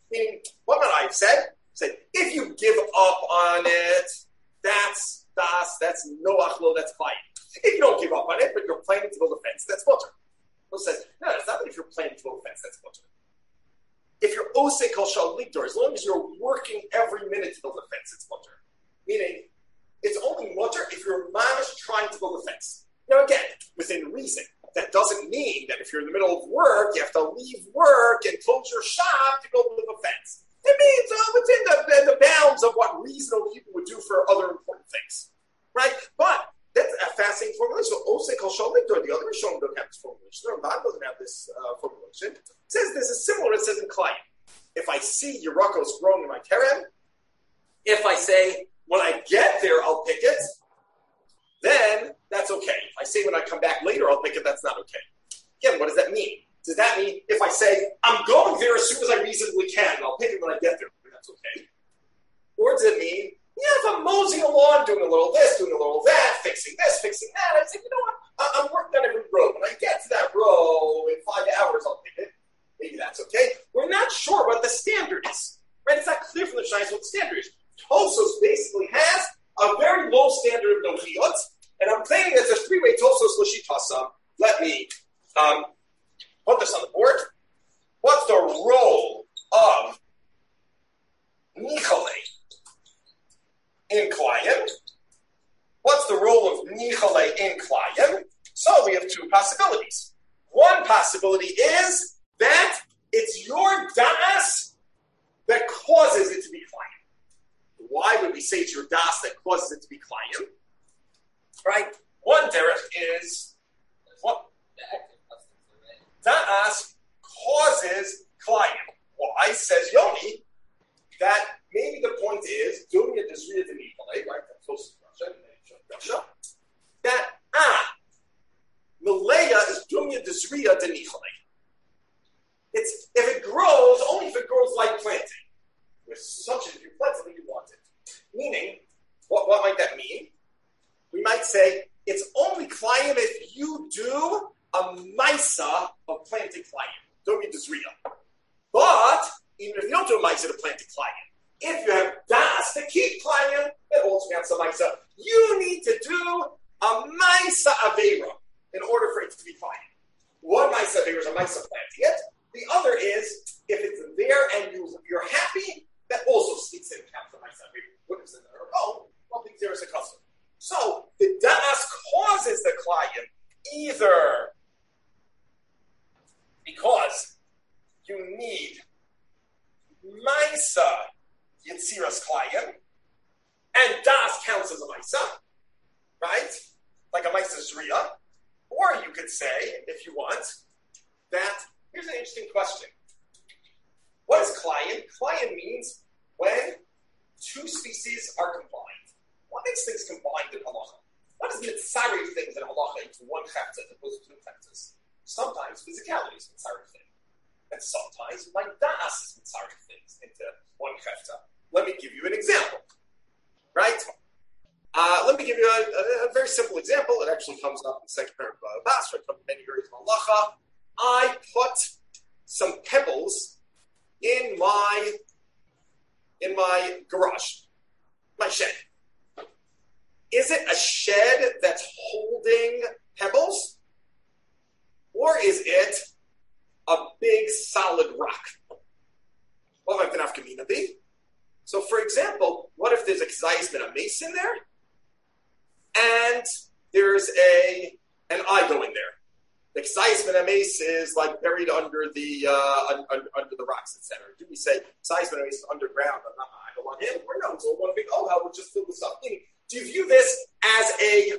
Meaning, what might I have said? Said, if you give up on it, that's das, that's no achlo, that's fine. If you don't give up on it, but you're planning to build a fence, that's mutter. Who says, no, it's not that if you're planning to build a fence, that's mutter. If you're osei kol shal ligdor, as long as you're working every minute to build a fence, it's mutter. Meaning, it's only mutter if you're mamish trying to build a fence. Now again, within reason. That doesn't mean that if you're in the middle of work, you have to leave work and close your shop to go build a fence. It means uh, within the, the bounds of what reasonable people would do for other important things. Right? But that's a fascinating formulation. So, osei kol shal ligdor, the other Rishonim don't have this formulation. The Ramban doesn't have this uh, formulation. It says this is similar, it says in Klayim. If I see Yerakos growing in my terem, if I say, when I get there, I'll pick it, then that's okay. If I say when I come back later, I'll pick it, that's not okay. Again, what does that mean? Does that mean if I say, I'm going there as soon as I reasonably can, and I'll pick it when I get there, that's okay? Or does it mean, yeah, if I'm moseying along, doing a little this, doing a little that, fixing this, fixing that, I say, you know what, I'm working on every row. When I get to that row in five hours, I'll pick it. Maybe that's okay. We're not sure what the standard is. Right? It's not clear from the Shais what the standard is. Tosos basically has a very low standard of nochiyot, and I'm thinking that there's three-way Tosos Lashitasa. Let me um, put this on the board. What's the role of Nichale in Klayim? What's the role of Nichale in Klayim? So we have two possibilities. One possibility is that it's your das that causes it to be Klayim. Why would we say it's your das that causes it to be Klayim? Right? One derech is what? Das causes Klayim. Why, says Yoni, that maybe the point is, Dunya Desriya Denifale, right? That's close to Russia, Russia. That, ah, Malaya is Dunya Desriya Denifale. It's, if it grows, only if it grows like planting. There's such a, if you plant something, you want it. Meaning, what, what might that mean? We might say, it's only Klayim if you do a Maisa of planting Klayim. Dunya Desriya. But, even if you don't do a Maisa to plant a Klayim, if you have Das to keep Klayim, it also counts a Maisa. You need to do a Maisa Aveira in order for it to be Klayim. One Maisa Aveira is a Maisa planting it. The other is, if it's there and you, you're happy, that also speaks in counts a Maisa Aveira. What is it? Oh, well, there is a custom. So, the Das causes the Klayim either because you need Maisa Yetziras Klayim, and Das counts as a Maisa, right? Like a Maisa Zriya. Or you could say, if you want, that, here's an interesting question. What is Klayim? Klayim means when two species are combined. What makes things combined in halacha? What is mitzari things in halacha into one chefta as opposed to two cheftas? Sometimes physicality is mitzari thing. And sometimes my das is mitzari things into one chefta. Let me give you an example. Right? Uh, let me give you a, a, a very simple example. It actually comes up in the second paragraph of Basra. It comes in many areas of halacha. I put some pebbles in my in my garage, my shed. Is it a shed that's holding pebbles? Or is it a big solid rock? What might the nafkamina be? So, for example, what if there's a k'zayis ben a mason there, and there's a an eye going there? The k'zayis ben a mace is like buried under the uh, un, un, under the rocks, et cetera. Do we say k'zayis ben a mace is underground? I'm not, I don't want him. Or no, it's all one big. Oh, hell, we'll just fill this up. Meaning, do you view this as a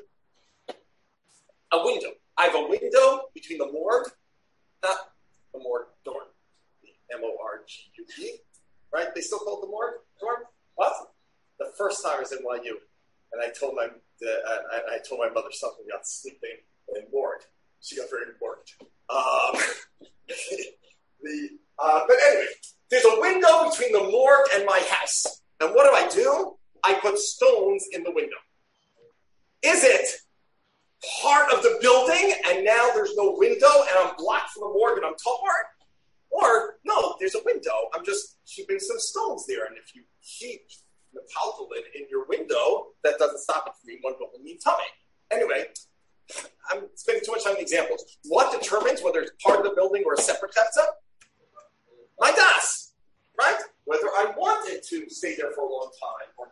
a window? I have a window between the morgue, not the morgue dorm, M O R G U E, right? They still call it the morgue dorm. What? The first time I was in Y U, and I told my uh, I, I told my mother something about sleeping in morgue. She got very morgued. Um, the uh, but anyway, there's a window between the morgue and my house, and what do I do? I put stones in the window. Is it part of the building and now there's no window and I'm blocked from the morgue and I'm torn? Or, no, there's a window. I'm just keeping some stones there. And if you keep metaltalin in your window, that doesn't stop it from being one but will mean tummy. Anyway, I'm spending too much time on examples. What determines whether it's part of the building or a separate chefza? My das, right? Whether I want it to stay there for a long time or not.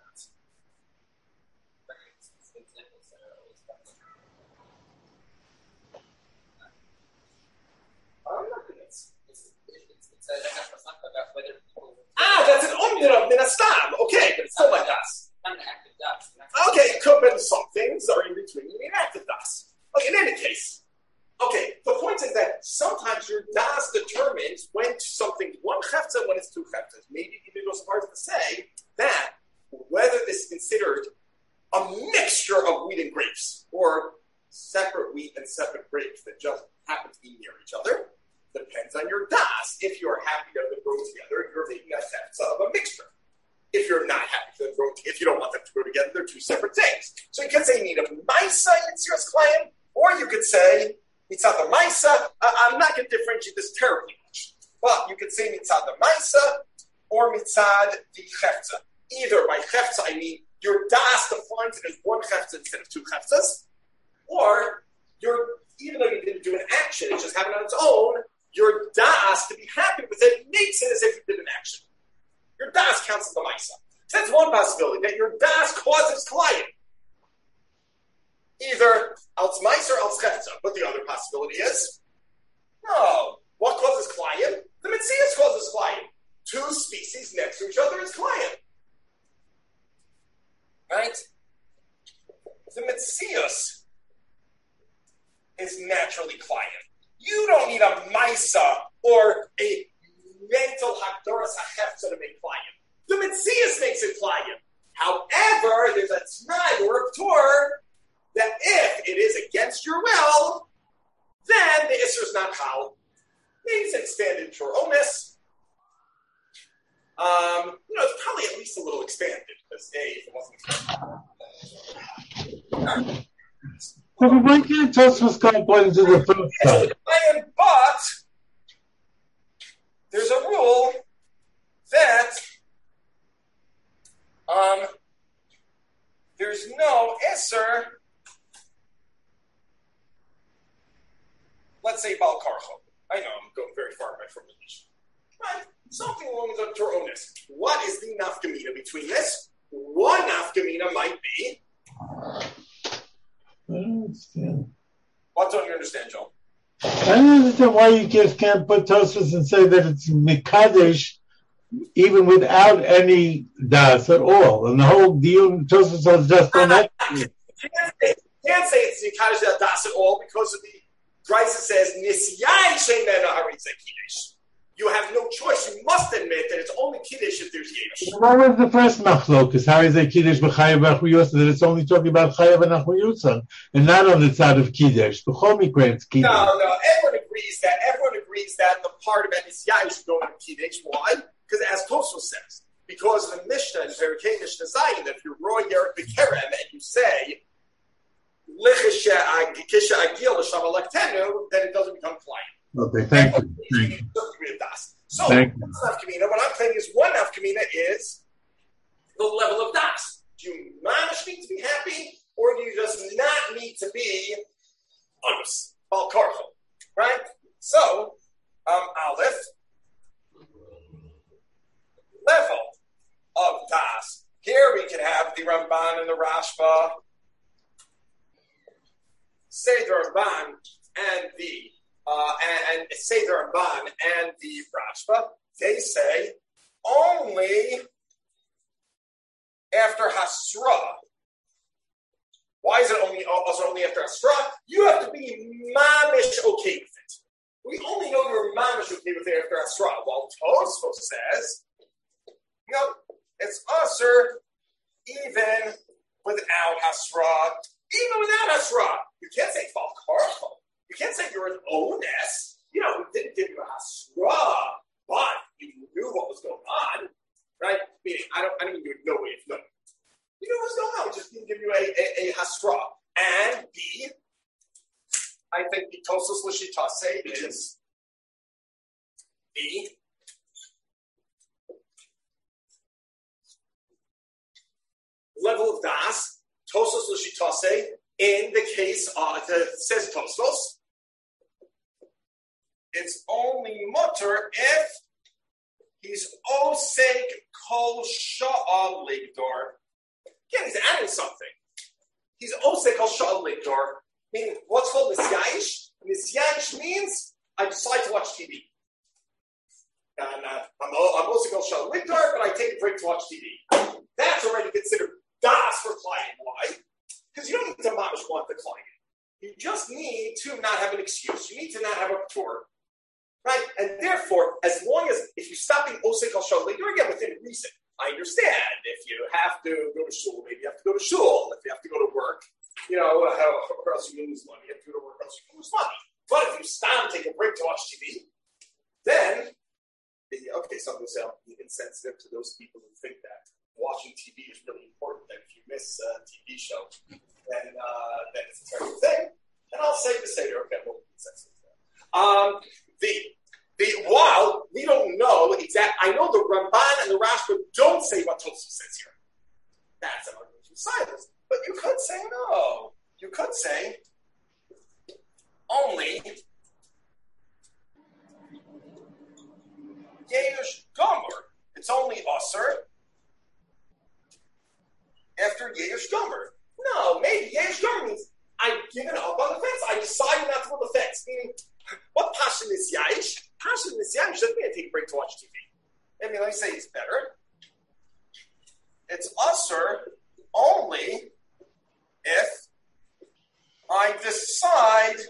Ah, that's an omnid of minastam. Okay, but it's still like das. Okay, it could be some things are in between the inactive das. Okay, in any case. Okay, the point is that sometimes your das determines when something's one chefza, when it's two chefzas. Maybe even go so far as to say that whether this is considered a mixture of wheat and grapes or separate wheat and separate grapes that just happen to be near each other depends on your das. If you're happy that they grow together, you're making a chefza of a mixture. If you're not happy that they grow together, if you don't want them to grow together, they're two separate things. So you could say you need a maisa yitziras klayim, or you could say mitzad the maisa. Uh, I'm not going to differentiate this terribly much, but you could say mitzad the maisa or mitzad the chefza. Either by chefza, I mean your das defines it as one chefza instead of two chefzas, or your even though you didn't do an action, it just happened on its own. Your das, to be happy with it, makes it as if you did an action. Your das counts as the maisa. So that's one possibility, that your das causes klayim. Either als maisa or als chefza. But the other possibility is, no. What causes klayim? The mitzias causes klayim. Two species next to each other is klayim. Right? The mitzias is naturally klayim. You don't need a maisa or a mental hakdoras hachefza to make klayim. The mitzias makes it klayim. However, there's a t'nai or a p'tur that if it is against your will, then the isser is not chal. Means expanded to omis. Um, you know, it's probably at least a little expanded because a if it wasn't expanded. But why can't Tosfos go according to the first side? But there's a rule that um, there's no isser. Let's say Bal Karcho. I know I'm going very far away from the niche. Right? Something along the Toronis. What is the nafkamina between this? One nafkamina might be. I don't understand. What don't you understand, Joel? I don't understand why you just can't put Tosfos and say that it's Mikadesh even without any das at all. And the whole deal, Tosfos has just on that. You can't say it's Mikadesh das at all because of the Brisa says, Nisyai Sheimena Haritza Kiddush. You have no choice. You must admit that it's only Kiddush if there's Yesh. What was the first machlokus? How is a Kiddush b'chayav v'achuyusan? That it's only talking about chayav and achuyusan, and not on the side of Kiddush. The Chomikra, it's Kiddush. No, no. Everyone agrees that. Everyone agrees that the part of Nisyai should go into Kiddush. Why? Because as Tosfos says, because of the Mishnah in Perikei Mishnah Zayin, that if you're Roy Yerek B'Kerem and you say, then it doesn't become client. Okay, thank you. Thank you. So, thank you. What I'm saying is one nafkamina is the level of das. Do you mamish need to be happy, or do you just not need to be honest? Bal karcho, right? So, um, Aleph, level of das. Here we can have the Ramban and the Rashba. Seder Ramban and the uh, and, and Seder Ramban and the Rashba, they say only after Hasra. Why is it only also only after Hasra? You have to be mamish okay with it. We only know you're mamish okay with it after Hasra. While Tosfos says, no, it's usher even without Hasra. Even without Hasra, you can't say Fal Karcho. You can't say you're an onus. You know, we didn't give you a Hasra, but you knew what was going on, right? Meaning, I don't, I don't even know way of knowing. You knew what was going on. We just didn't give you a, a, a Hasra. And B, I think the Tosfos L'Shitase is B, level of das, Tosos l'shitase, in the case of, it says Tosos, it's only mutter if he's osek kol sha'al ligdor. Again, he's adding something. He's osek kol sha'al ligdor. Meaning, what's called nisyayish? Nisyayish means I decide to watch T V. And uh, I'm, I'm osek kol sha'al ligdor, but I take a break to watch T V. That's already considered das for client. Why? Because you don't need to mamish want the client. You just need to not have an excuse. You need to not have a tour. Right? And therefore, as long as, if you stop being osek al shal, you're again within reason. I understand. If you have to go to shul, maybe you have to go to shul. If you have to go to work, you know, or else you lose money. You have to go to work, or else you lose money. But if you stop and take a break to watch T V, then, okay, some will say I'm insensitive to those people who think that watching T V is really important, that if you miss a T V show, then, uh, then it's a terrible thing. And I'll say the Seder, okay, well, insensitive to that. Um, The, the, while we don't know exact, I know the Ramban and the Rashba don't say what Tosfos says here. That's an argument from silence. But you could say no. You could say only Yehush Gomer. It's only Osir after Yehush Gomer. No, maybe Yehush Gomer means I've given up on the fence. I decided not to go to the fence. Meaning, what passion is yayish? Passion is yayish doesn't mean I take a break to watch T V. I mean, let me say it's better. It's usher only if I decide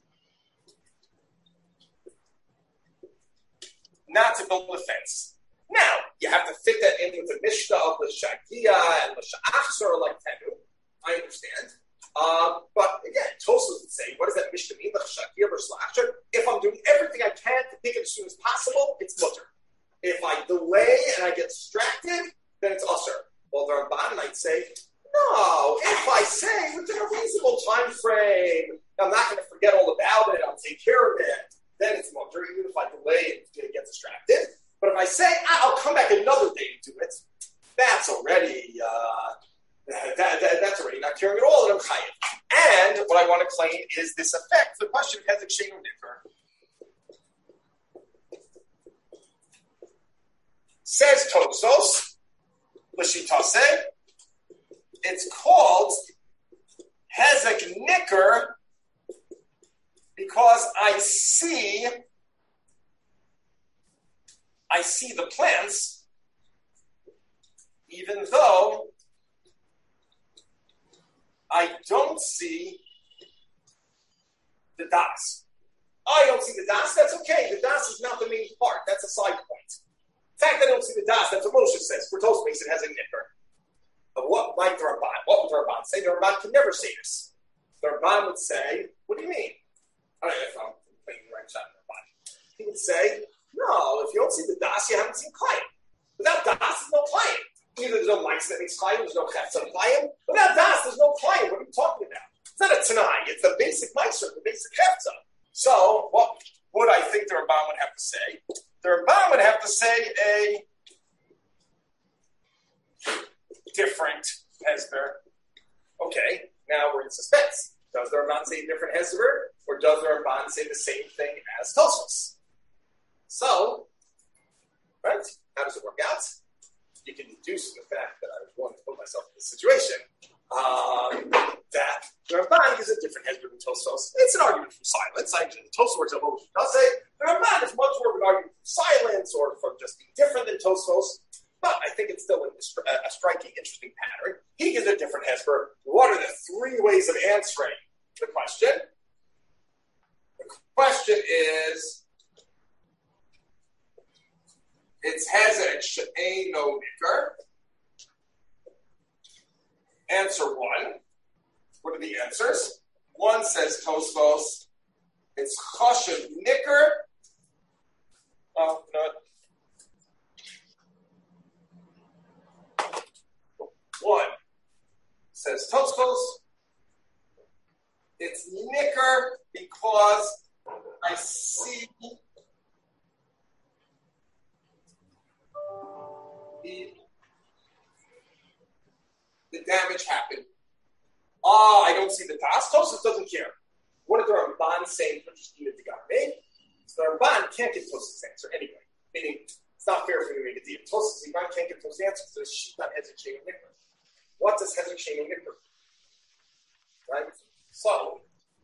not to build a fence. Now, you have to fit that in with the Mishnah of the Shagia and the Sha'achsar like Tenu. I understand. Uh, but again, Tosfos would say, what does that Mishnah mean? If I'm doing everything I can to pick it as soon as possible, it's mutter. If I delay and I get distracted, then it's usher. Well, the Ramban might say, no, if I say within a reasonable time frame, I'm not going to forget all about it, I'll take care of it, then it's mutter, even if I delay and get distracted. But if I say, I'll come back another day to do it, that's already... Uh, That, that, that's already not caring at all, and I'm chayiv. And what I want to claim is this effect. The question has a shame differ. Says Tosfos, l'shitase, it's called hezek nicker because I see, I see the plants, even though I don't see the das. I don't see the das, that's okay. The das is not the main part. That's a side point. In fact, I don't see the das, that's what Moshe says. For Tosfos, it has a nicker. But what might the Ramban? What would the Ramban say? The Ramban can never say this. The Ramban would say, what do you mean? I don't know if I'm playing the right side of the Ramban. He would say, no, if you don't see the das, you haven't seen Klayim. Without das, there's no Klayim. Either there's no mice that makes Klayim, there's no Chetz on Klayim. Without das, there's no Klayim. What are you talking about? It's not a Tanai. It's the basic mice, the basic Chetz. So, what would I think the Ramban would have to say? The Ramban would have to say a different Hezber. Okay, now we're in suspense. Does the Ramban say a different Hezber, or does the Ramban say the same thing as Tosfos? So, right? How does it work out? You can deduce from the fact that I was willing to put myself in this situation um, that the Ramban is a different Hezbollah than Tosfos. It's an argument from silence. I, the Tosfos works out what does say. The Ramban is much more of an argument from silence or from just being different than Tosfos. But I think it's still a, a striking, interesting pattern. He gives a different Hezbollah. What are the three ways of answering the question? The question is. It's hezek she'eino nicker. Answer one. What are the answers? One says Tosfos. It's chashav nicker. Oh, no. One says Tosfos. It's nicker because I see. the damage happened. Ah, I don't see the task. Tosfos doesn't care. What did the Ramban say in Peshachim Digameh? So the Ramban can't get Tosfos' answer anyway. Meaning, it's not fair for me to make a deal. Tosfos, the Ramban can't get Tosfos' answer because there's sheet on Hezek Shenu Nikkur. What does Hezek Shenu Nikkur? Right? So,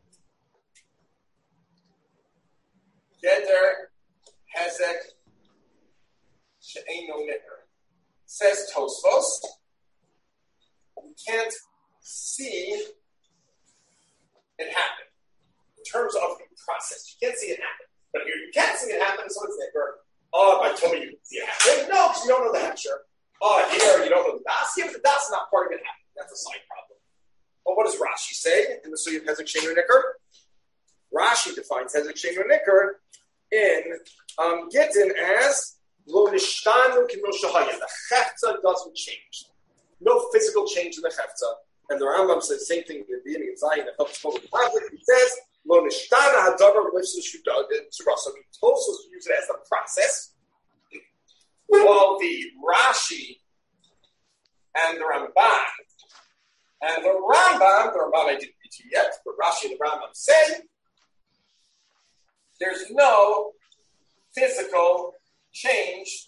Geder Hezek She'enu Nikkur. Says Tosfos, you can't see it happen in terms of the process. You can't see it happen. But here you can't see it happen, so it's Nikkur. Oh, if I told you you can see it happen. No, because you don't know the Hechsher. Oh, here you don't know the Das. Yeah, but the Das is not part of it happening. That's a side problem. But what does Rashi say in the Sugya of Hezek Shenu Nikkur? Rashi defines Hezek Shenu Nikkur in um, Gittin as Lo Nishtanu K'no Shahaya. The Chefza doesn't change. No physical change in the Chefza. And the Rambam says the same thing at the beginning of Zion. It helps forward the conflict. He says, Lo Nishtana Hadavar Lifs Tzura. So he also use it as the process. While the Rashi and the Ramban, and the Rambam, the Ramban I didn't read to you yet, but Rashi and the Rambam say, there's no physical change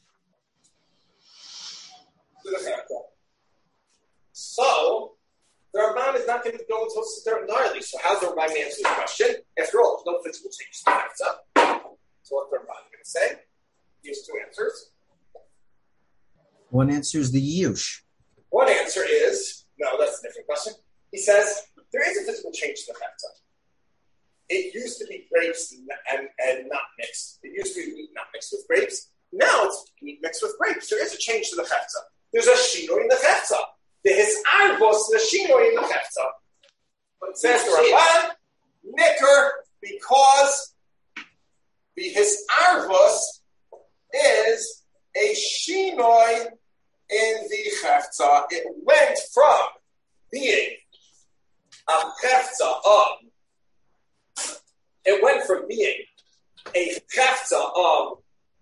to the Chefza. So, the Ramban is not going to go into there entirely. So, how's the Ramban answer the question? After all, there's no physical change to the Chefza. So, what's the Ramban going to say? He has two answers. One answer is the Yush. One answer is, no, that's a different question. He says, there is a physical change to the Chefza. It used to be grapes and, and, and not mixed. It used to be wheat not mixed with grapes. Now it's wheat mixed with grapes. There is a change to the Chefza. There's a Shino in the Chefza. The Hisarvos, the Shino in the Chefza. But it says the Ramban, Nikkur, because the Hisarvos is a Shinoi in the Chefza. It went from being a Chefza of It went from being a chefza of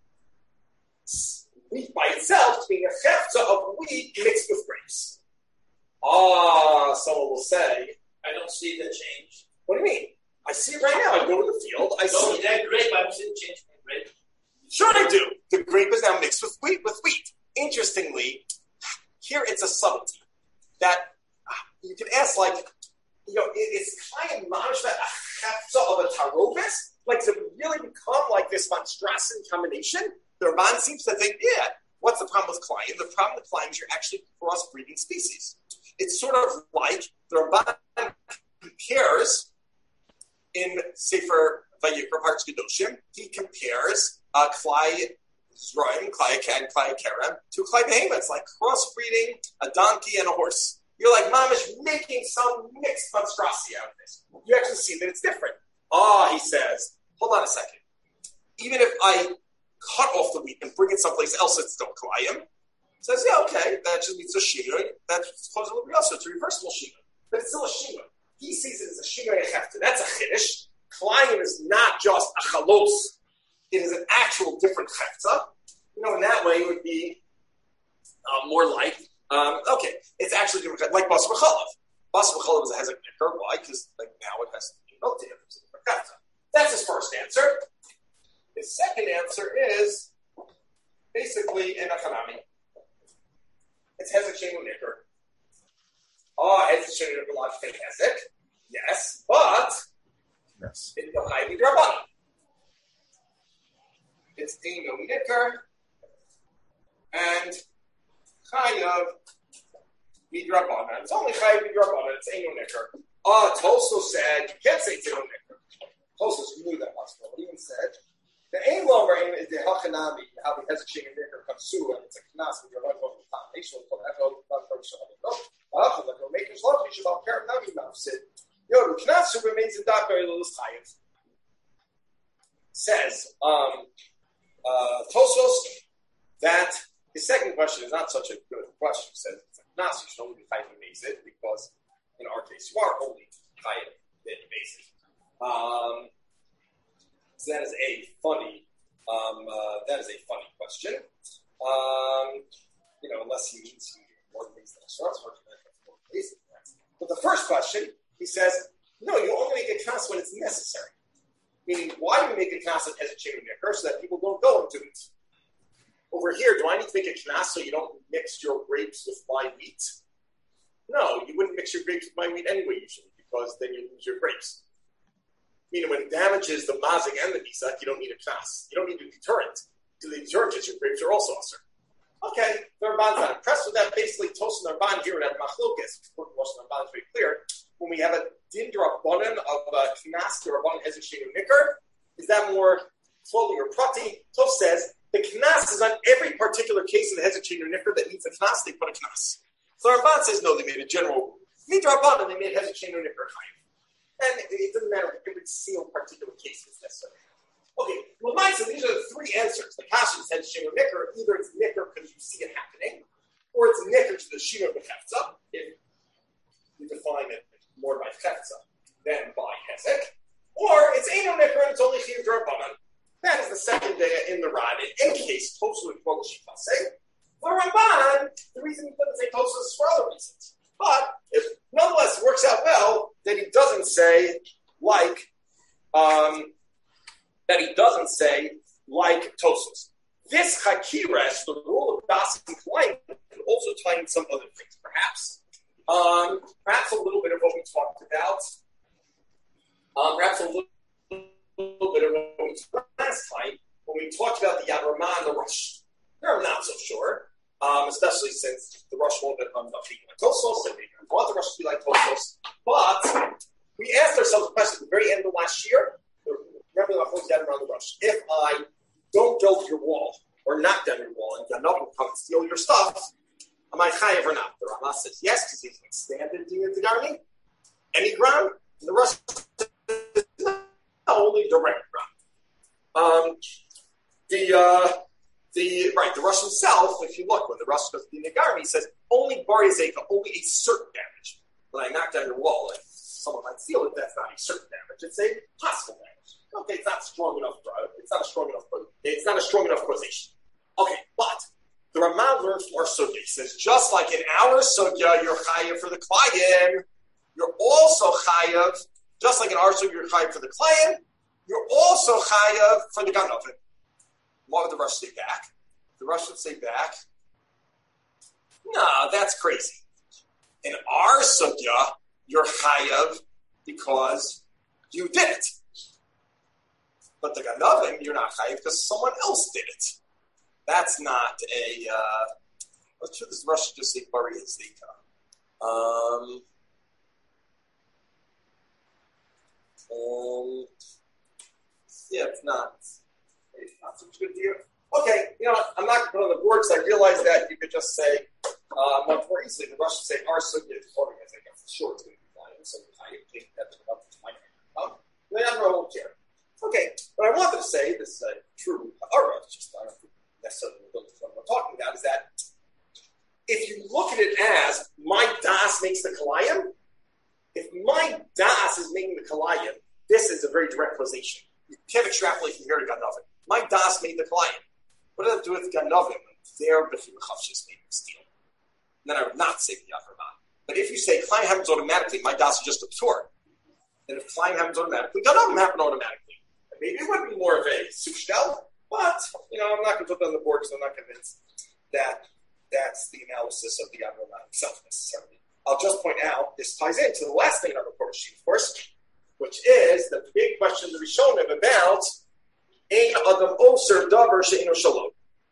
wheat by itself to being a chefza of wheat mixed with grapes. Ah, someone will say, I don't see the change. what do you mean? I see it right now. I go to the field. I No, see that grape, I don't see the change in grape. Sure I do. The grape is now mixed with wheat. With wheat. Interestingly, here it's a subtlety that you can ask, like, you know, it's kind of managed that a chefza of a tarovis, like, to really become like this monstrosity combination. The Ramban seems to think, yeah, what's the problem with Klein? The problem with Klein is you're actually crossbreeding species. It's sort of like the Ramban compares in Sefer Vayikra Parts Kedoshim, he compares uh, Klai Zroim, Klai and Klai Kerem to Klai Behema. It's like crossbreeding a donkey and a horse. You're like, Mamish, making some mixed monstrosity out of this. You actually see that it's different. Ah, he says, hold on a second. Even if I cut off the wheat and bring it someplace else, it's still Klayim. Says, yeah, okay, that just means a Shino. That's causal also. It's a reversible Shino. But it's still a Shino. He sees it as a Shino Echefta. That's a Chiddush. Klayim is not just a Chalos. It is an actual different Chefta. You know, in that way, it would be uh, more like, um, okay, it's actually different, like Bas B'chalav. Bas B'chalav has a Nikkur. Why? Because like, now it has to be milk to him. It's a different Chefta. That's his first answer. His second answer is basically in a Hanami. It's Hezek Shenu Nikkur. Oh, Hezek Shenu Nikkur logically Hezek. Yes, but Yes. it's the Chai B'Drabbanan. It's Eino Nikkur and Chayav B'Drabbanan. It's only Chayav B'Drabbanan. It's Eino Nikkur. Ah, Toso said you can't say it's Eino Nikkur. Toso knew that possible. He even said the Ein Lomer in the Hachanami, how the Hezek Shenu Nikkur comes through, and it's a knas with your right over the top. Nation will have no not very sure. Ah, like we're making love. You should all care about me now. Sit. Yo, the knas who remains in Dach very little Chayav says um, uh, Tosos that his second question is not such a good question. He says it's a knas. You should only be Chayav it because in our case you are only Chayav basic. Um. So that is a funny, um, uh, that is a funny question. Um, you know, unless he means he more ways than Ashar. It's hard to imagine more ways than that. But the first question, he says, no, you only make a knas when it's necessary. Meaning, why do we make a knas at Hezechet Nicker so that people don't go and do it? Over here, do I need to make a knas so you don't mix your grapes with my wheat? No, you wouldn't mix your grapes with my wheat anyway, usually, because then you lose your grapes. Meaning, when it damages the mazing and the nisak, you don't need a knas. You don't need a deterrent. To the deterrent is your grapes are also usher. Okay, the Ramban's not impressed with that. Basically, Tos and Ramban here would have machlokes. The Ramban is very clear. When we have a din d'Rabbanan of a knas d'Rabbanan Hezechet Nicker, is that more clothing or prati? Tos says the knas is on every particular case in the Hezechet Nicker that needs a knas. They put a knas. So Ramban says no. They made a general midrabanan. They made Hezechet Nicker chayiv. And it doesn't matter if every single particular case is necessary. Okay, well, so these are the three answers. The kasha says shino nicker. Either it's nicker because you see it happening, or it's nicker to the shino b'chefza, if you define it more by chefza than by hezek, or it's eino nicker and it's only chiv d'Rabbanan. That is the second day in the Rad. In any case, Tosu and Kol Shifaseh. For Ramban, the reason he doesn't say Tosu is for other reasons. But if nonetheless it works out well, that he doesn't say like um, that he doesn't say like Tosus. This Chakiresh, the rule of Das and Klein, can also tie in some other things, perhaps. Um, perhaps a little bit of what we talked about. Um, perhaps a little, little bit of what we talked about last time when we talked about the Yad Ramah and the Rosh. There I'm not so sure. Um, especially since the Rosh won't end up being like Tosos, and we want the Rosh to be like Tosos. But we asked ourselves a question at the very end of last year. Remember the whole Yad around the Rosh. If I don't build your wall or knock down your wall and Ganov will come and steal your stuff, am I chayav or not? The Ramah says yes, because he's an expanded din of the garmi. Any ground? And the Rosh is not only direct ground. Um, the uh, The right, the Rosh himself, if you look, when the Rosh goes to the Nagarmi, he says, only Bari Zeka, only a certain damage. When I knock down your wall, like someone might steal it, that's not a certain damage. It's a possible damage. Okay, it's not strong enough, it's not a strong enough, it's not a strong enough causation. Okay, but the Ramah learns from our sugya. He says, just like in our sugya, you're chayav for the Klayim, you're also chayav, just like in our sugya, you're chayav for the Klayim, you're also chayav for the Ganovim. What would the Rosh say back? The Rosh would say back, no, that's crazy. In our sugya, you're chayav because you did it. But the Ganavim, you're not chayav because someone else did it. That's not a, uh, let's sure this Rosh just say Bari Zeka. Um, um, yeah, it's not. It's not such a good deal. Okay, you know what? I'm not going to put on the board because I realize that you could just say uh, much more easily. The Russians say our sugya is quoting. I think I'm sure it's going to be fine. So I think that's enough to my um, then I don't care. Okay, what I wanted to say, this is a true Ha'ara, it's just not necessarily what I'm talking about, is that if you look at it as my das makes the kalayim, if my das is making the kalayim, this is a very direct causation. You can't extrapolate from here to Ganavim. My das made the kalayim. What does that do with Ganavim? Their Bechim Chavshis made them steal. And then I would not say the Yad Ramah. But if you say kalayim happens automatically, my das is just absorbed. And if kalayim happens automatically, Ganavim happen automatically. And maybe it would be more of a sushtel, but you know, I'm not going to put that on the board because I'm not convinced that that's the analysis of the Yad Ramah himself necessarily. I'll just point out, this ties into the last thing in our report sheet, of course, which is the big question that we shown him about Ein Adam Oser Davar She'eno Shalom.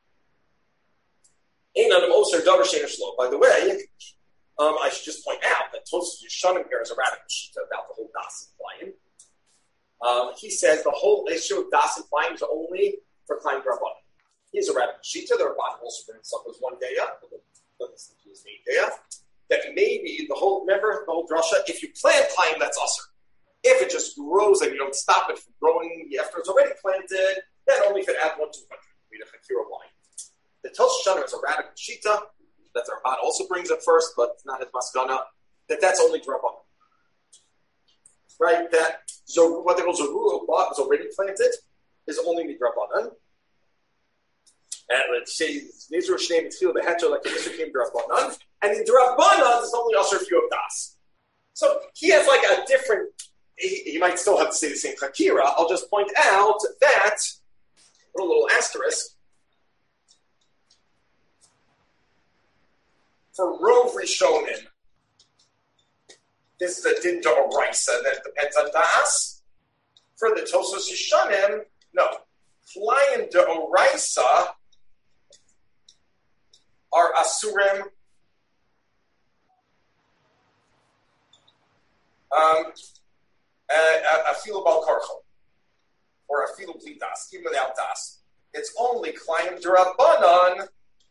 Ein Adam Oser Davar She'eno Shalom. By the way, um, I should just point out that Tosfos Yeshanim here is a radical shita about the whole das and flying. Um, he says the whole issue of das and flying is only for Klein Rabban. He's a radical shita. The Rabban also brings up as one day up. Listen to his main day up. That maybe the whole, remember the whole drasha, if you plant Klein, that's usher. If it just grows and you don't stop it from growing after it's already planted, then only if it adds one to two hundred. Read a Chakira wine. The Tos Shana is a radical shita that the Ramban also brings at first, but it's not his maskana, that that's only Rabban. Right? That what they call Zorua is already planted is only Midrabanan. And let's say Nizru Shnei Mitzvah the Heter like a Nizru came D'Rabbanan, and in D'Rabbanan it's only also if you have Das. So he has like a different. He, he might still have to say the same Chakira. I'll just point out that a little asterisk for Rov Rishonim. This is a din d'oraisa that depends on Das. For the Tosos Yishanim, no. Klayim d'oraisa are asurim. Um, afilu bal karchel, or afilu bli das, even without das. It's only klayim d'Rabbanan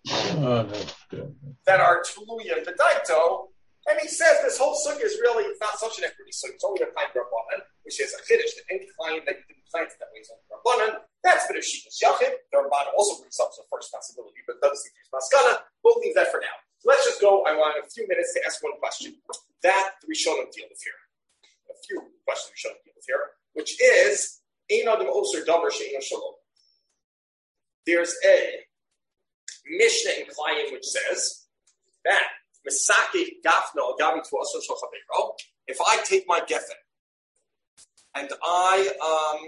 that are tuluyim b'daito. And he says this whole sukkah is really it's not such an equity sukkah. It's only a kind of Rabbanan, which is a chiddush that any client that you didn't plant it that way is only Rabbanan. That's been a Shivas Yachid. The Rabbanan also brings up the first possibility, but doesn't seem to use Maskana. We'll leave that for now. Let's just go. I want a few minutes to ask one question. That the Rishonim deal with here. A few questions the Rishonim deal with here, which is Ein Adam Oser Davar She'eino Shalom. There's a Mishnah in Klayim which says that if I take my geffen and I um,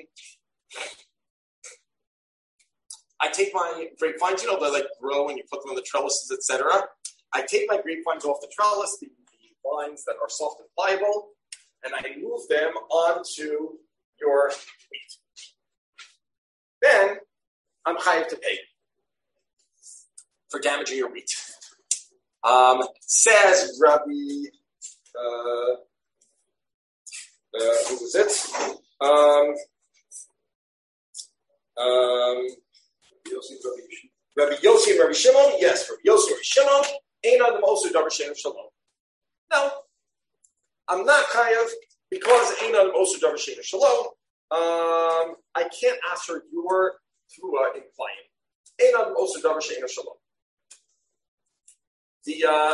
I take my grapevines, you know, they like grow and you put them on the trellises, et cetera. I take my grapevines off the trellis, the, the vines that are soft and pliable, and I move them onto your wheat. Then I'm chayav to pay for damaging your wheat. Um, says Rabbi, uh, uh, who was it? Um, um, Rabbi Yossi and Rabbi Shimon. Yes, Rabbi Yossi and Rabbi Shimon. Ein adam also davar she'eino shalom. No, I'm not chayav because ein adam also davar she'eino shalom. Um, I can't ask for your trua in Klayim. Ein adam also davar she'eino shalom. The uh,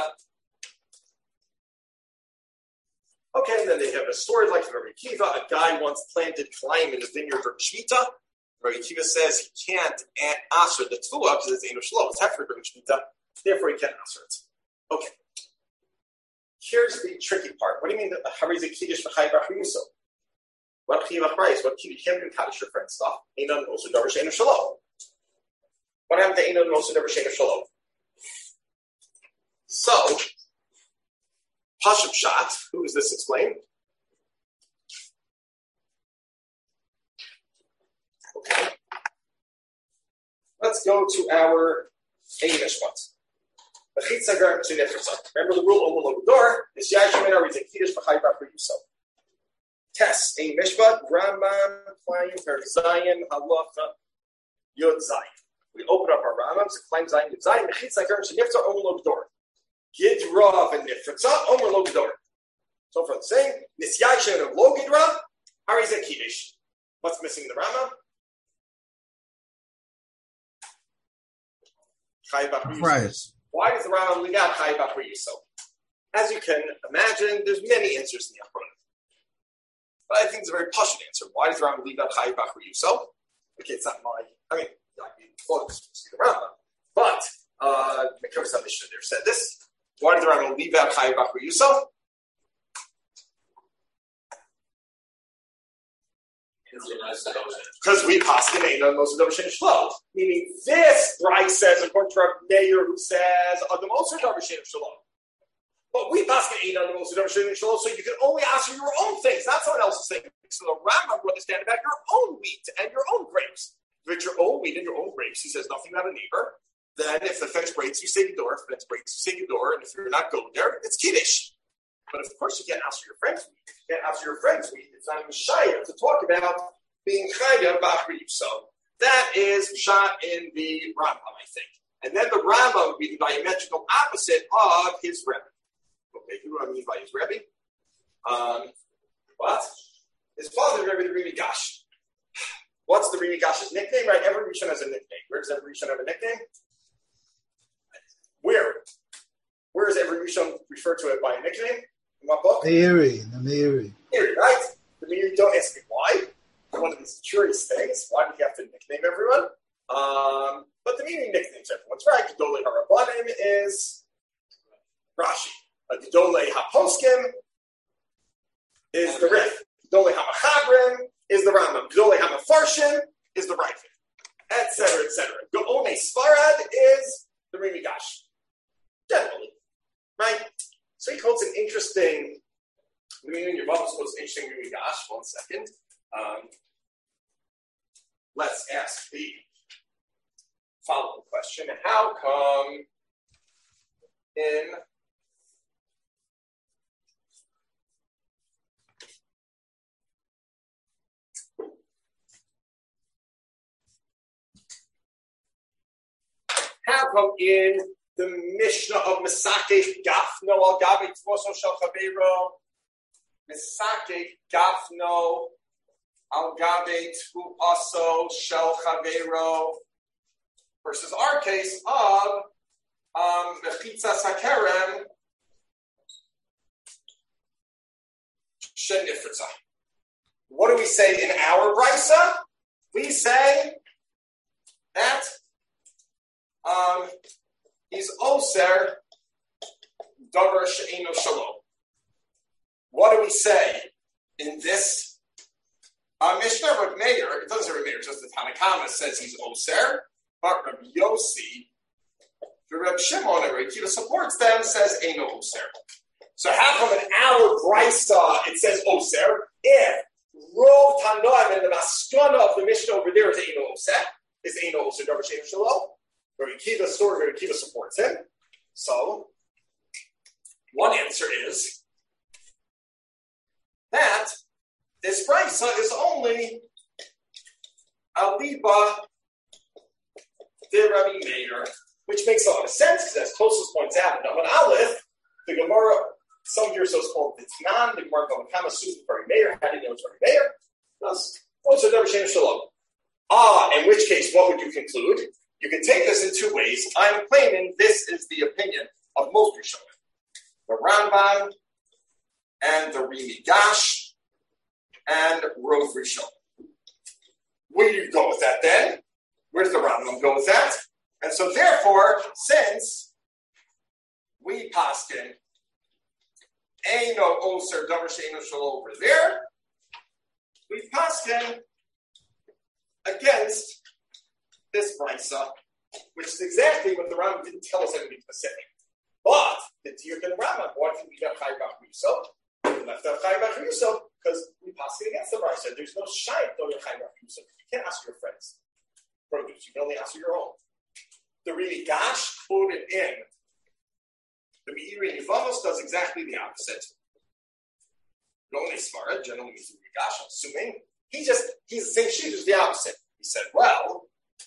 okay, and then they have a story like Rabbi Kiva. A guy once planted Klayim in a vineyard for Shmita. Rabbi Kiva says he can't answer the Tvua because it's Eino Shalom. It's after Rabbi Shmita, therefore he can't answer it. Okay. Here's the tricky part. What do you mean that Hariz Kiddush v'Chai B'Achri Yusuf? What Chiyuv Achreis? What Kiddush? You can't even Kaddish your friend stuff. Einon also Davar She'eino Shalom. What happened to Einon also Davar She'eino Shalom? So, Pashup Shat, who is this explained? Okay. Let's go to our Ein Mishpat. Remember the rule Omar Logudor is Yashimin Arizek Kiddush V'Chai B'Achri Yusuf. Test Ein Mishpat, Rambam, Klayim, Zion, Halacha, Yud Zayin. We open up our Rambams, Klayim Zayin, Yud Zayin, Mechitza Garim Shenifta Omar Logudor. Gidra and Nifritza, Omer Lo Gedor. So from the saying, Nisyashin of Lo Gidra, Harizek Kiddush. What's missing in the Rambam? Chai B'Achri Yusuf. Why does the Rambam leave out Chai B'Achri Yusuf? As you can imagine, there's many answers in the Achronim. But I think it's a very pashut answer. Why does the Rambam leave out Chai B'Achri Yusuf? Okay, it's not my, I mean, I mean, close to the Rambam. But, uh, Mekosa Mishnah there said this. Why did the Rambam leave out Chai B'Achri Yusuf? Because we paskin ain't on most of the Shalom. Meaning this Bryce says, according to our mayor who says, Adam also Davar She'eino Shalom. But we paskin ain't on most of the Shalom, so you can only ask for your own things, not someone else's thing. So the Rambam will understand about your own wheat and your own grapes. If it's your own wheat and your own grapes, he says nothing about a neighbor. Then if the fence breaks, you say Gedor. If the fence breaks, you say Gedor. And if you're not going there, it's Kiddush. But of course, you can't ask for your friend's wheat. If you can't ask for your friend's wheat, it's not even Shaya to talk about being Chaya B'Achri Yusuf. That is shot in the Rambam, I think. And then the Rambam would be the diametrical opposite of his Rebbe. Okay, you know what I mean by his Rebbe? Um, what? His father's Rebbe, the Rimi Gash. What's the Rimi Gash's nickname? Right? Every Rishon has a nickname. Where does every Rishon have a nickname? Where? Where is every Rishon referred to it by a nickname? In what book? Meiri, the Meiri. Meiri, right? The Meiri, don't ask me why. One of these curious things. Why do you have to nickname everyone? Um, but the meaning nicknames everyone's right. Gedolei Harabanim is Rashi. Gedolei HaPoskim is the Rif. Gedolei HaMachabrim is the Rambam. Gedolei HaMafarshim is the Raifid, et cetera, et cetera. Gaonei Sfarad is the Rimigash. Generally, right? So he quotes an interesting. I mean, your mom quotes an interesting Rimigash. One second. Um, let's ask the following question: how come in how come in the Mishnah of Mesakeh Gafno al Gabe Tvoso Shel Chaveiro, Mesakeh Gafno al Gabe Tvoso Shel Chaveiro, versus our case of um, Mechitza Sakerem Shenifritza. What do we say in our brisa? We say that um, he's Oser Davar She'eno Shalom. What do we say in this uh, Mishnah? Rabbi Meir, it doesn't say Rabbi Meir, just the Tanakama says he's Oser, but Rabbi Yossi, the Rabbi Shimon, and Rabbi Akiva supports them, says Eino Oser. So how come in our brisa it says Oser if Rov Tanoim and the Maskana of the Mishnah over there is Eino Oser, is Eino Oser Davar She'eno Shalom? Rabbi Akiva story, Rabbi Akiva supports him. So one answer is that this brisa is only Aliba de Rabbi Meir, which makes a lot of sense because as Tosfos points out in Amud Aleph, the Gemara, some here so it's called the Tanan, the Gemara called Kama Suit Rabbi Meir. How do you know it's Rabbi Meir? Because also Davar She'eno Shalom. Ah, in which case, what would you conclude? You can take this in two ways. I'm claiming this is the opinion of most Rishonim. The Rambam and the Rimigash and Rov Rishon. Where do you go with that then? Where does the Rambam go with that? And so therefore, since we paskin Eino Oser Davar She'eno Shalom over there, we paskin against this brisa, which is exactly what the Rambam didn't tell us anything specific. But the Tirkan Rambam wanted to be a Chai Bach Yusuf, left out Chai Bach Yusuf because we passed it against the brisa. There's no Shai no Chai Bach Yusuf. You can't ask your friends produce. You can only ask your own. The Rimigash quoted in the Meiri Yevamos does exactly the opposite. Only Svara generally means Rimigash, I'm assuming. He just he's the same sheet as the opposite. He said, well,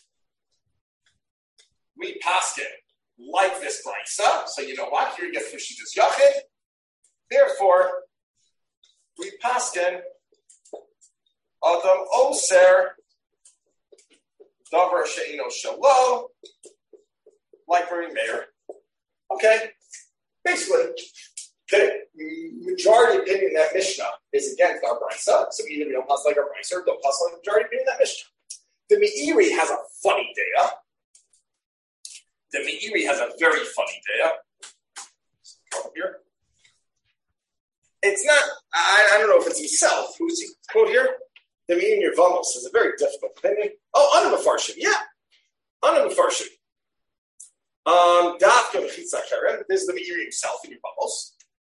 we passed it like this brisa, so you know what? Here you get Fishidus Yachid. Therefore, we passed in Adam Oser Davar She'eno Shalom, like Rabbi Meir. Okay? Basically, the majority opinion in that Mishnah is against our brisa, so either we don't pass like our brisa or don't pass like the majority opinion in that Mishnah. The Meiri has a funny data. The Meiri has a very funny data. Here. It's not, I, I don't know if it's himself. Who's he quote here? The Meiri Yevamos is a very difficult opinion. Oh, Anna Mefarshim, yeah. Anna Mefarshim. Um, Dafka Mechitza Keren. This is the Meiri himself in Yevamos.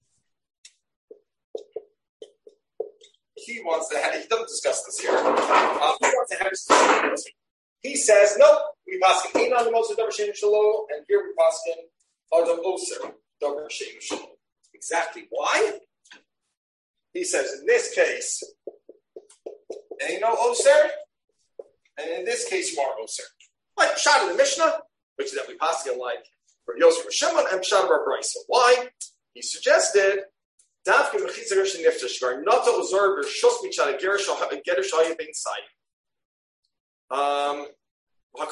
He wants to have, he doesn't discuss this here. Um, he wants to have his He says, nope, we pass in on the most of Davar She'eno Shalom, and here we pass in Adam Oser Davar She'eno Shalom. Exactly why? He says, in this case, Eino Oser, and in this case, you are Oser. Like Pshat in the Mishnah, which is that we pass in like for Yosef Shimon and Pshat of our brisa. Why? He suggested, Dafka Mechitza Rishon Nifta Shvar Nata Ozer B'Shos Mitzad Gerish Gerish Hayim Ben Sai. Um, if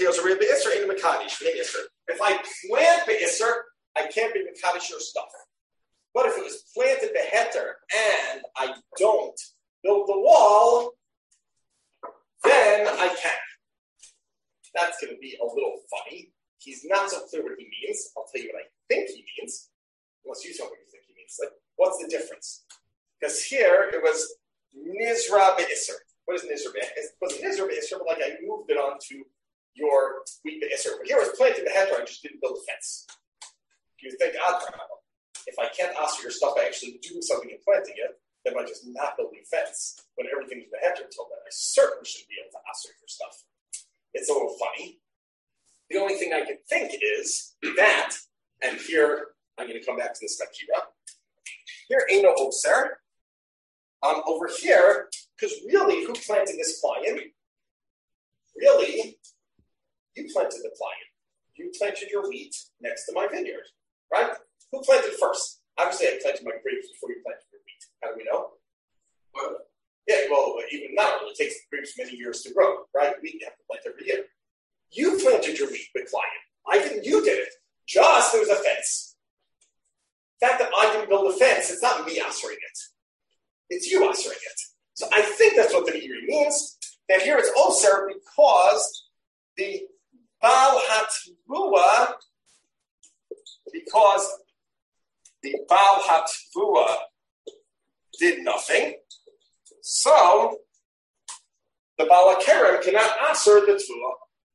I plant Be'isr, I can't be Mekadosh your stuff. But if it was planted Beheter and I don't build the wall, then I can. That's going to be a little funny. not so clear what he means. I'll tell you what I think he means, unless you tell me what you think he means. Like, what's the difference? Because here it was Nizra Be'isr. What is Nizra Be'isr? It was Nizra Be'isr, but like I moved it onto your wheat Be'isr. But here it was planted Be'heter, I just didn't build a fence. You think, Adrabah, if I can't ask for your stuff, I actually do something in planting it, then by just not building a fence, when everything's Be'heter until then, I certainly shouldn't be able to ask for stuff. It's a little funny. The only thing I can think is that, and here I'm going to come back to this Nakira. Here, Eino Oser. Um, over here, because really, who planted this client? Really, you planted the client. You planted your wheat next to my vineyard, right? Who planted first? Obviously, I planted my grapes before you planted your wheat. How do we know? Well, yeah, well, even now, it takes grapes many years to grow, right? Wheat you have to plant every year. You planted your wheat with client. I didn't, you did it. Just there was a fence. The fact that I didn't build a fence, it's not me answering it. It's you answering it. So I think that's what the Meiri means. That here it's Oser because the Baal Hatvua, because the Baal Hatvua did nothing. So the Baal HaKerem cannot answer the Tvua.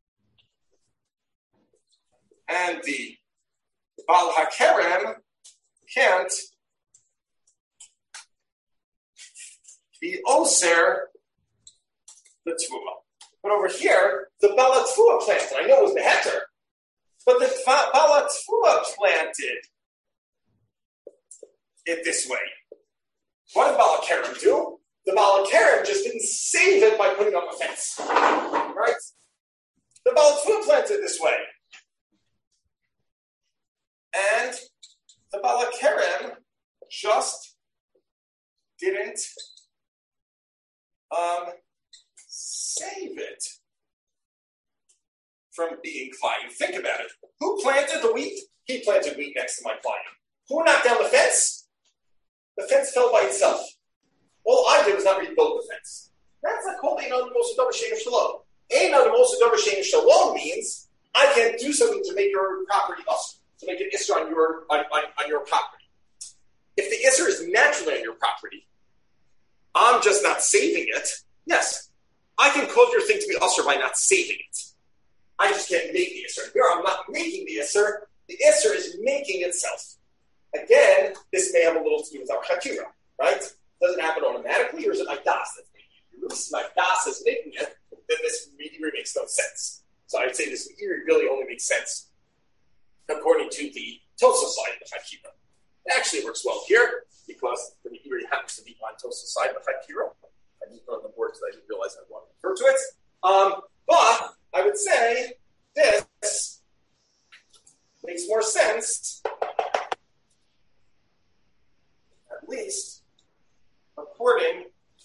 And the Baal HaKerem can't be Oser the Tvua. But over here, the Baal HaTvua planted. I know it was the Heter, but the Baal HaTvua planted it this way. What did Baal HaKerem do? The Baal HaKerem just didn't save it by putting up a fence. Right? The Baal HaTvua planted it this way. And the Baal HaKerem just didn't um, save it from being client. Think about it. Who planted the wheat? He planted wheat next to my client. Who knocked down the fence? The fence fell by itself. All I did was not rebuild the fence. That's not called Ein Adam Moshe Davar She'ein Shalom. Ein Adam Moshe Davar She'ein Shalom means I can do something to make your property us, to make an Isser on your on, on, on your property. If the Isser is naturally on your property, I'm just not saving it. Yes, I can cause your thing to be Usser by not saving it. I just can't make the Isser. Here, I'm not making the Isser. The Isser is making itself. Again, this may have a little to do with our Chakira, right? Does it happen automatically, or is it my Das that's making it? If my Das is making it, then this Meiri makes no sense. So I'd say this Meiri really only makes sense according to the Tosa side of the Chakira. It actually works well here, because the Meiri happens to be on Tosa side of the Chakira. I just put on the board because I didn't realize I wanted to refer to it. Um, but I would say this makes more sense, at least according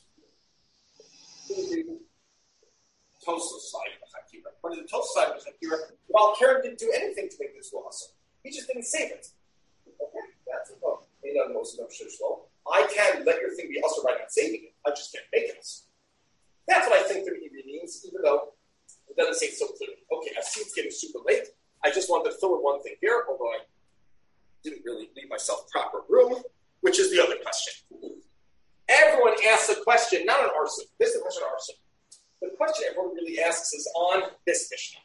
to the Tosa side of the Chakira. According to the Tosa side of the Chakira, while Karen didn't do anything to make this law awesome, he just didn't save it. Okay, that's a problem. I can let your thing be usher by not saving it. I just can't make it. That's what I think the Meiri means, even though it doesn't say it so clearly. Okay, I see it's getting super late. I just wanted to fill in one thing here, although I didn't really leave myself proper room, which is the other question. Everyone asks a question, not on arson. This is a question on arson. The question everyone really asks is on this Mishnah.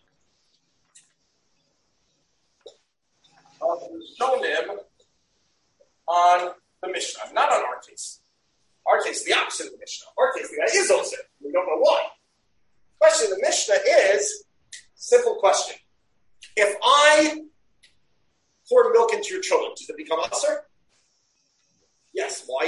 On the Shonim, on the Mishnah, not on our case. Our case is the opposite of the Mishnah. Our case, the guy is Oser. We don't know why. The question of the Mishnah is, simple question. If I pour milk into your children, does it become Oser? Yes. Why?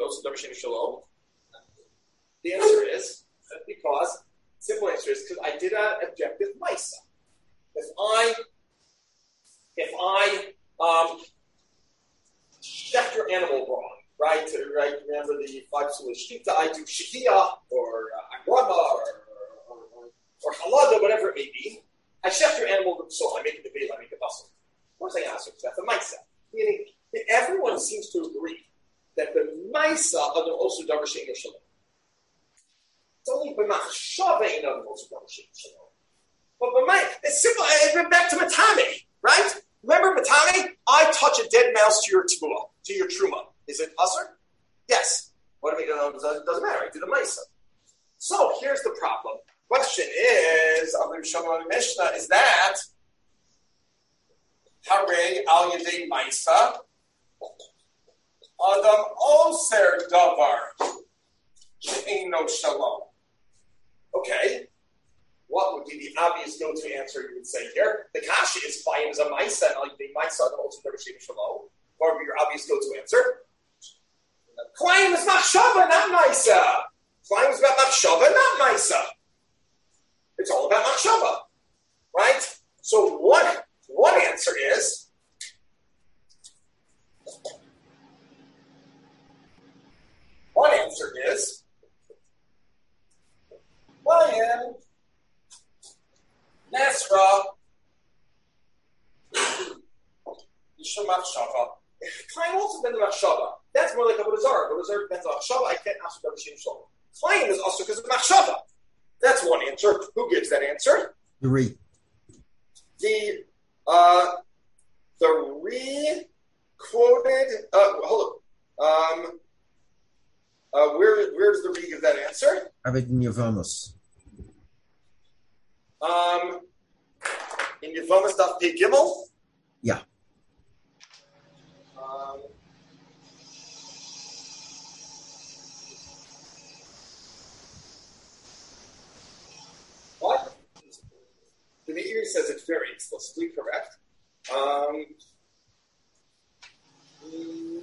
The answer is because, simple answer is because I did an objective Maisa. If I, if I, um, check your animal wrong, right? Right? Remember the five solutions. I do shehiyah or uh, agrama or or, or, or halada, whatever it may be. I chef your animal with salt. I make it debate. I make it bustle. Of course, I answer because that's a Maisa. Meaning, everyone seems to agree that the Maisa of the Osu Davar She'ein Shalom. It's only b'machshava in the Osu Davar She'ein Shalom. But b'may, it's simple. I went back to Matame. dead mouse to your tibua, to your truma. Is it usher? Yes. What do we know? It doesn't matter. I did a Maisa. So here's the problem. Question is, of the Rishon Mishnah, is that Hare al Yedei Maisa Adam Oser Davar She'eino Shalom. Okay. What would be the obvious go-to answer you would say here? The Kashi is fine as a Maisa and al Yedei Maisa Adam Oser Davar She'eino Shalom. What would be your obvious go-to answer? Claim is Machshava, not Maisa. Claim is about Machshava, not Maisa. It's all about Machshava, right? So one, one answer is one answer is Lion Nesra Yishum Machshava. Claim also depends on Machshava. That's more like a Avodah Zarah. Avodah Zarah depends on Machshava. I can't ask about Shem Shalom. Claim is also because of Machshava. That's one answer. Who gives that answer? The re. The uh, the re quoted. Uh, hold on. Um, uh, where where's the re give that answer? Avid in Yevamos. Um, in Yevamos Daf Pei Gimel. Yeah. Um, what? The Meiri says it's very explicitly correct. Um, mm,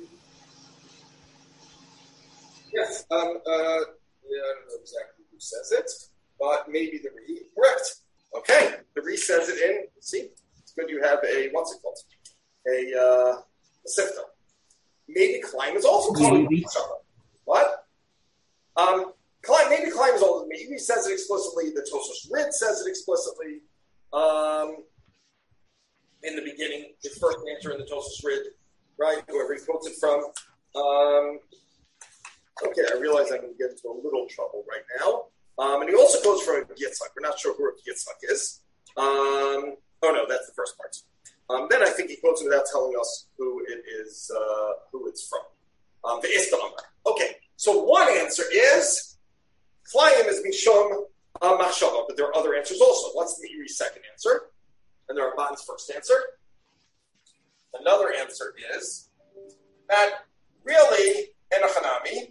yes. Um, uh, yeah, I don't know exactly who says it, but maybe the Re. Correct. Okay. The Re says it in, see, it's good you have a, what's it called? A, uh, a sifta. Maybe Klein is also calling it What? Um, Klein, maybe Klein is also, maybe says it explicitly, the Tosos Rid says it explicitly. Um, in the beginning, his first answer in the Tosos Rid, right? Whoever he quotes it from. Um, okay, I realize I'm going to get into a little trouble right now. Um, and he also quotes from Yitzhak. We're not sure who Yitzhak is. Um, oh no, that's the first part. Um, then I think he quotes it without telling us who it is, uh, who it's from. Um, the Istamar. Okay, so one answer is Klayim is Mishum uh, Machshava, but there are other answers also. What's the Meiri's second answer? And there are Ban's first answer. Another answer is that really Enochanami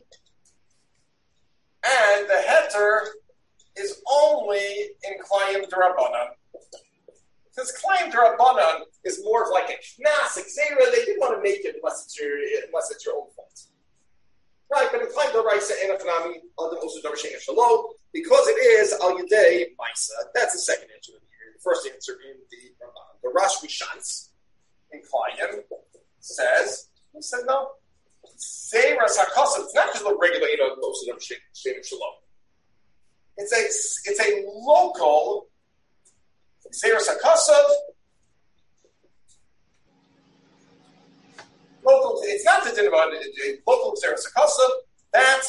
and the heter is only in Klayim D'Rabbanan. Because Klayim D'Rabbanan is more of like a Knas, Xera. They didn't want to make it unless it's your, unless it's your own fault. Right, but in Klayim D'Oraisa, Enochanami, Adam Osu Davar She'eino Shalom, because it is Al Yedei Maisa. That's the second answer in here. The first answer in the Ramban. The Rash Mishans in Klayim says, he said no. Zera Sarkosa, it's not just the regular, you know, Osu Davar She'eino Shalom. It's a, it's a local Zera Sarkosa. Local, it's not the din about it, local Zera Sarkosa that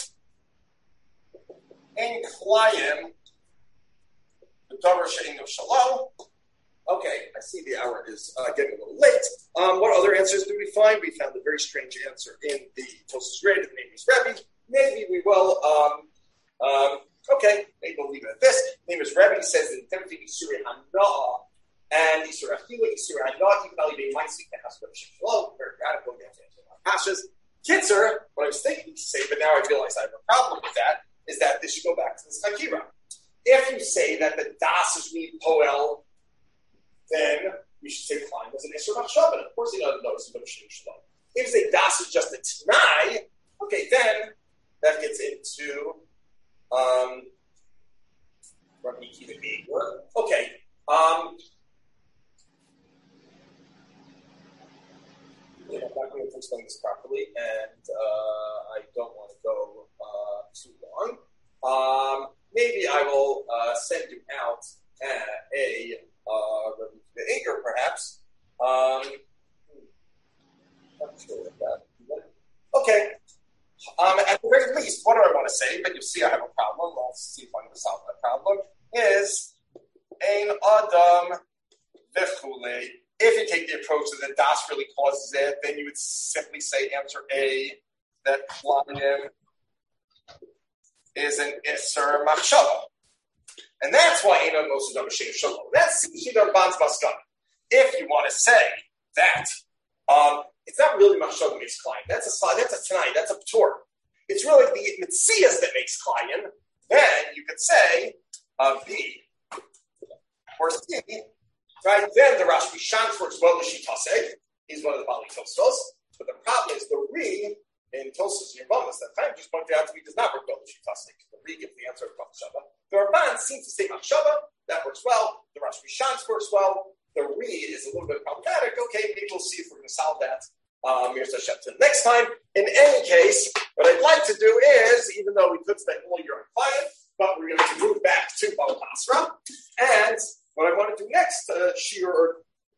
in Klayim, the Davar She'eino Shalom. Okay, I see the hour is uh, getting a little late. Um, what other answers did we find? We found a very strange answer in the Tosos Red, the name is Rebbe. Maybe we will, um, um, okay, maybe we'll leave it at this. The name is Rebbe. He says that Timothy Yisuri Hana'ah and Yisuri Achila, Yisuri Hana'ah, even though you may see can ask for Shalom, very radical, we have to answer a lot of Pashas. Kitzer, what I was thinking to say, but now I realize I have a problem with that, is that this should go back to the Chakira. If you say that the Das is really Poel, then you should say Klein was an Isser Machshava. Of course, he doesn't know it's a Shem Shalom. If you say Das is just a Tanai, okay, then that gets into um, Rabbi Akiva Eiger. Okay. Um, I'm not going to explain this properly, and uh, I don't want to go uh, too long. Um, maybe I will uh, send you out uh, a uh, the Acre, perhaps. Um, not sure about that. Okay. Um, at the very least, what do I want to say? But you see, I have a problem. Let's see if I'm going to solve that problem. Is Ein Adam V'chule. If you take the approach that the das really causes it, then you would simply say answer A, that Klayim is an Isser Machshava. And that's why Einon Moshe Dam Shein Shalom. That's Shidar Ban's Maskana. If you want to say that um, it's not really Machshava makes Klayim, that's a that's a Tanai, that's a P'tur. It's really the Mitzias that makes Klayim. Then you could say uh, B or C. Right, then the Rashi Shans works well with Shitase. He's one of the Bali Tostos. But the problem is the Re in Tostos and Yerbamas that Chaim just pointed out to me does not work well with Shitase. The Re gives the answer of Machshava. The Ramban seems to say Machshava. That works well. The Rashi Shans works well. The Re is a little bit problematic. Okay, maybe we'll see if we're going to solve that um, next time. In any case, what I'd like to do is, even though we could spend all year on client, but we're going to move back to Bal Basra. And what I want to do next, uh, Shir,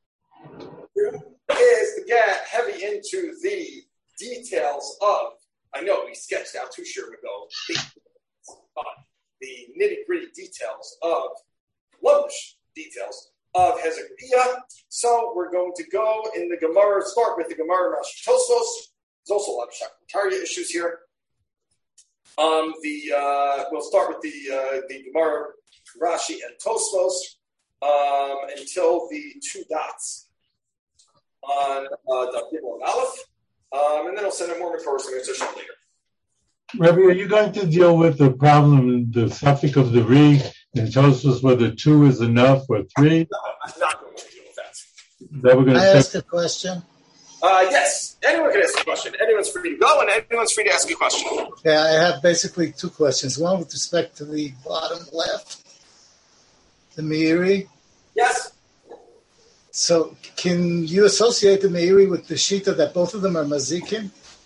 is to get heavy into the details of, I know we sketched out two Shir ago, the, uh, the nitty-gritty details of, Lush details of Hezekiah. So we're going to go in the Gemara, start with the Gemara Rashi Tosfos. There's also a lot of Shakataria issues here. Um, the uh, we'll start with the uh, the Gemara Rashi and Tosfos. Um, until the two dots on uh, the Gimel and Aleph, um, and then I'll send a more Mekoros and Mitzvah later. Rabbi, are you going to deal with the problem, the suffix of the Re, and tell us whether two is enough or three? No, I'm not going to deal with that. That we're going to I say- ask a question? Uh, yes, anyone can ask a question. Anyone's free to go, and anyone's free to ask a question. Yeah, I have basically two questions. One with respect to the bottom left, the Meiri. Yes. So can you associate the Meiri with the Shita that both of them are Mazikin?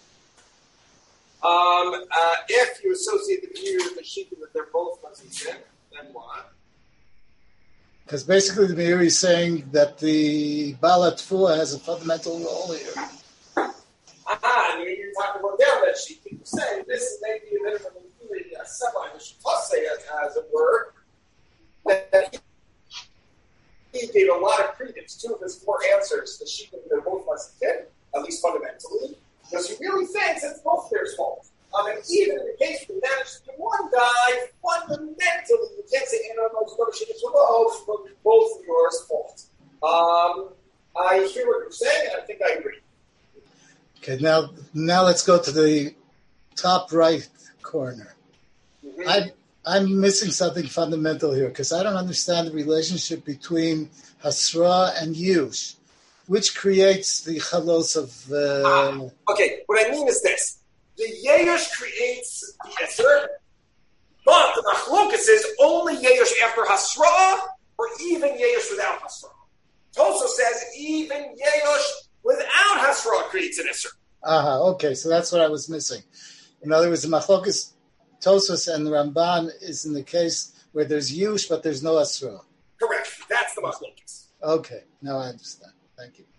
Um, uh, if you associate the Meiri with the Shita that they're both Mazikin, then what? Because basically the Meiri is saying that the Bala Tfua has a fundamental role here. Aha, and you're talking about down that sheet. People say this is maybe a bit of a semi, as it were, that he gave a lot of credence. Two of his four answers, the sheep and they're both Mazikin, at least fundamentally, because he really thinks it's both their fault. Um, and even in the case we managed to get one guy, fundamentally, you can't say anyone knows what she is both, both yours fault. Um, I hear what you're saying, and I think I agree. Okay, now now let's go to the top right corner. Mm-hmm. I, I'm missing something fundamental here because I don't understand the relationship between Hasra and Yush, which creates the chalos of... Uh, ah, okay, what I mean is this. The Yerush creates the Esser, but the Machlokas is only Yerush after Hasra or even Yerush without Hasra. Toso says even Yerush without Hasra creates an Esser. Aha, okay, so that's what I was missing. In other words, the Machlokas, Tosos and the Ramban is in the case where there's Yush but there's no Hasra. Correct. That's the Machlokas. Okay, now I understand. Thank you.